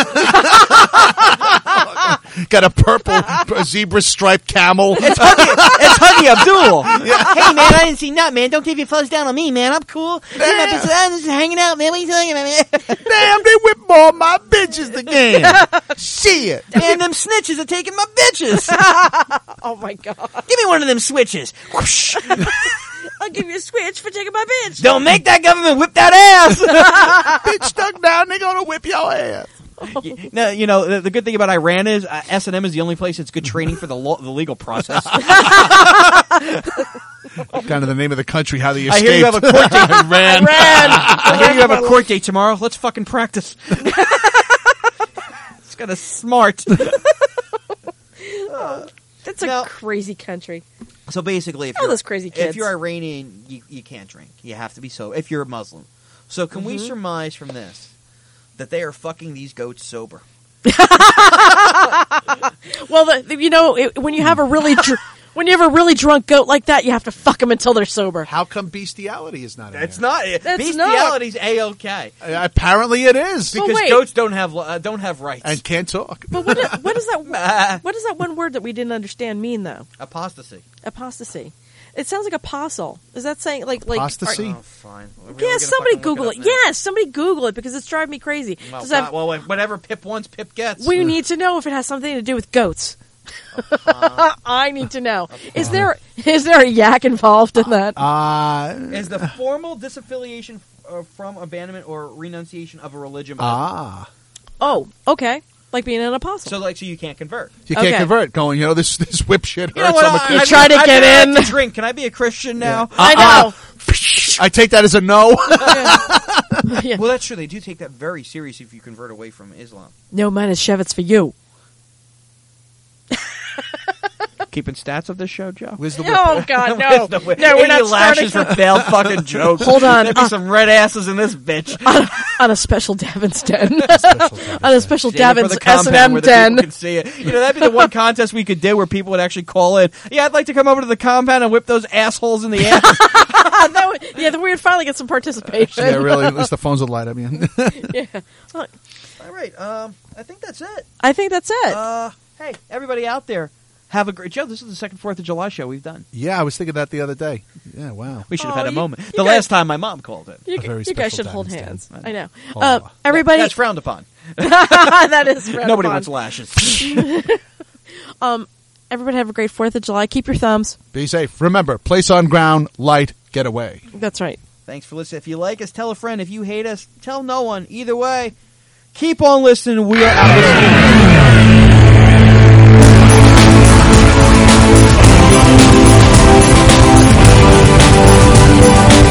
Got a purple zebra striped camel. It's Huggy, it's Huggy Abdul. Hey, man, I didn't see nothing, man. Don't keep your fuzz down on me, man. I'm cool. See my bitches, I'm just hanging out, man. What are you talking about, man? Damn, they whip more of my bitches again. Shit. Man, them snitches are taking my bitches. Oh my god. Give me one of them switches. Whoosh. I'll give you a switch for taking my bitch. Don't make that government whip that ass. Bitch stuck down, they gonna whip your ass. No, you know, the, the good thing about Iran is uh, S and M is the only place that's good training for the law, the legal process. Kind of the name of the country, how they I escaped. hear you have a court date. Iran. I hear you have a court date tomorrow. Let's fucking practice. It's kind of smart. That's a Now- crazy country. So basically, if All you're, those crazy if kids. you're Iranian, you, you can't drink. You have to be sober. If you're a Muslim. So can we Mm-hmm. surmise from this that they are fucking these goats sober? Well, the, the- you know, it, when you have a really dr- when you have a really drunk goat like that, you have to fuck them until they're sober. How come bestiality is not in It's there? not. That's Bestiality's a-okay. Uh, apparently it is. Well, Because wait. goats don't have uh, don't have rights. And can't talk. But what, i- what does that what does that one word that we didn't understand mean though? Apostasy. Apostasy. It sounds like apostle. Is that saying like like? Apostasy? are- Oh, fine. Are we really yeah, gonna somebody fucking look Google it. up now? Yes, somebody Google it because it's driving me crazy. Well, Does that- God, well, whatever Pip wants, Pip gets. we need to know if it has something to do with goats. Uh-huh. I need to know. Is there is there a yak involved in that? Uh, Is the formal disaffiliation uh, from abandonment or renunciation of a religion. ah. Oh, okay. Like being an apostle. So, like, so you can't convert. You can't Okay. convert going, you know, this this whip shit hurts. You know what? I'm a I- Christian. I'd try to I'd get really in. like to drink. Can I be a Christian now? I know. I take that as a no. Yeah. Well, that's true. They do take that very serious if you convert away from Islam. No Manischewitz for you. Keeping stats of this show, Joe? Where's the Oh God, no, Where's the whip? no, we're not eighty lashes starting for failed fucking jokes. Hold on. There'd be Uh, some red asses in this bitch. on a special Davin's den. special on a special Stand in front Davin's of the S and compound M where the den. people can see it. You know, that'd be the one contest we could do where people would actually call in. Yeah, I'd like to come over to the compound and whip those assholes in the ass. that would, yeah, then we would finally get some participation. Yeah, really. At least the phones would light up. Yeah. Yeah. Look, All right, um, I think that's it. I think that's it. Uh, hey, everybody out there, have a great Joe. This is the second Fourth of July show we've done. yeah, I was thinking that the other day. Yeah, wow. We should have Oh, had a you- moment. you The guys- last time my mom called it. you a very you guys special should hold Davin's hands. den. I know. Oh. Uh, everybody, That's frowned upon. that is frowned Nobody upon. wants lashes. Um, everybody have a great Fourth of July. Keep your thumbs. Be safe. Remember, place on ground, light, get away. That's right. Thanks for listening. If you like us, tell a friend. If you hate us, tell no one. Either way, keep on listening. We are out.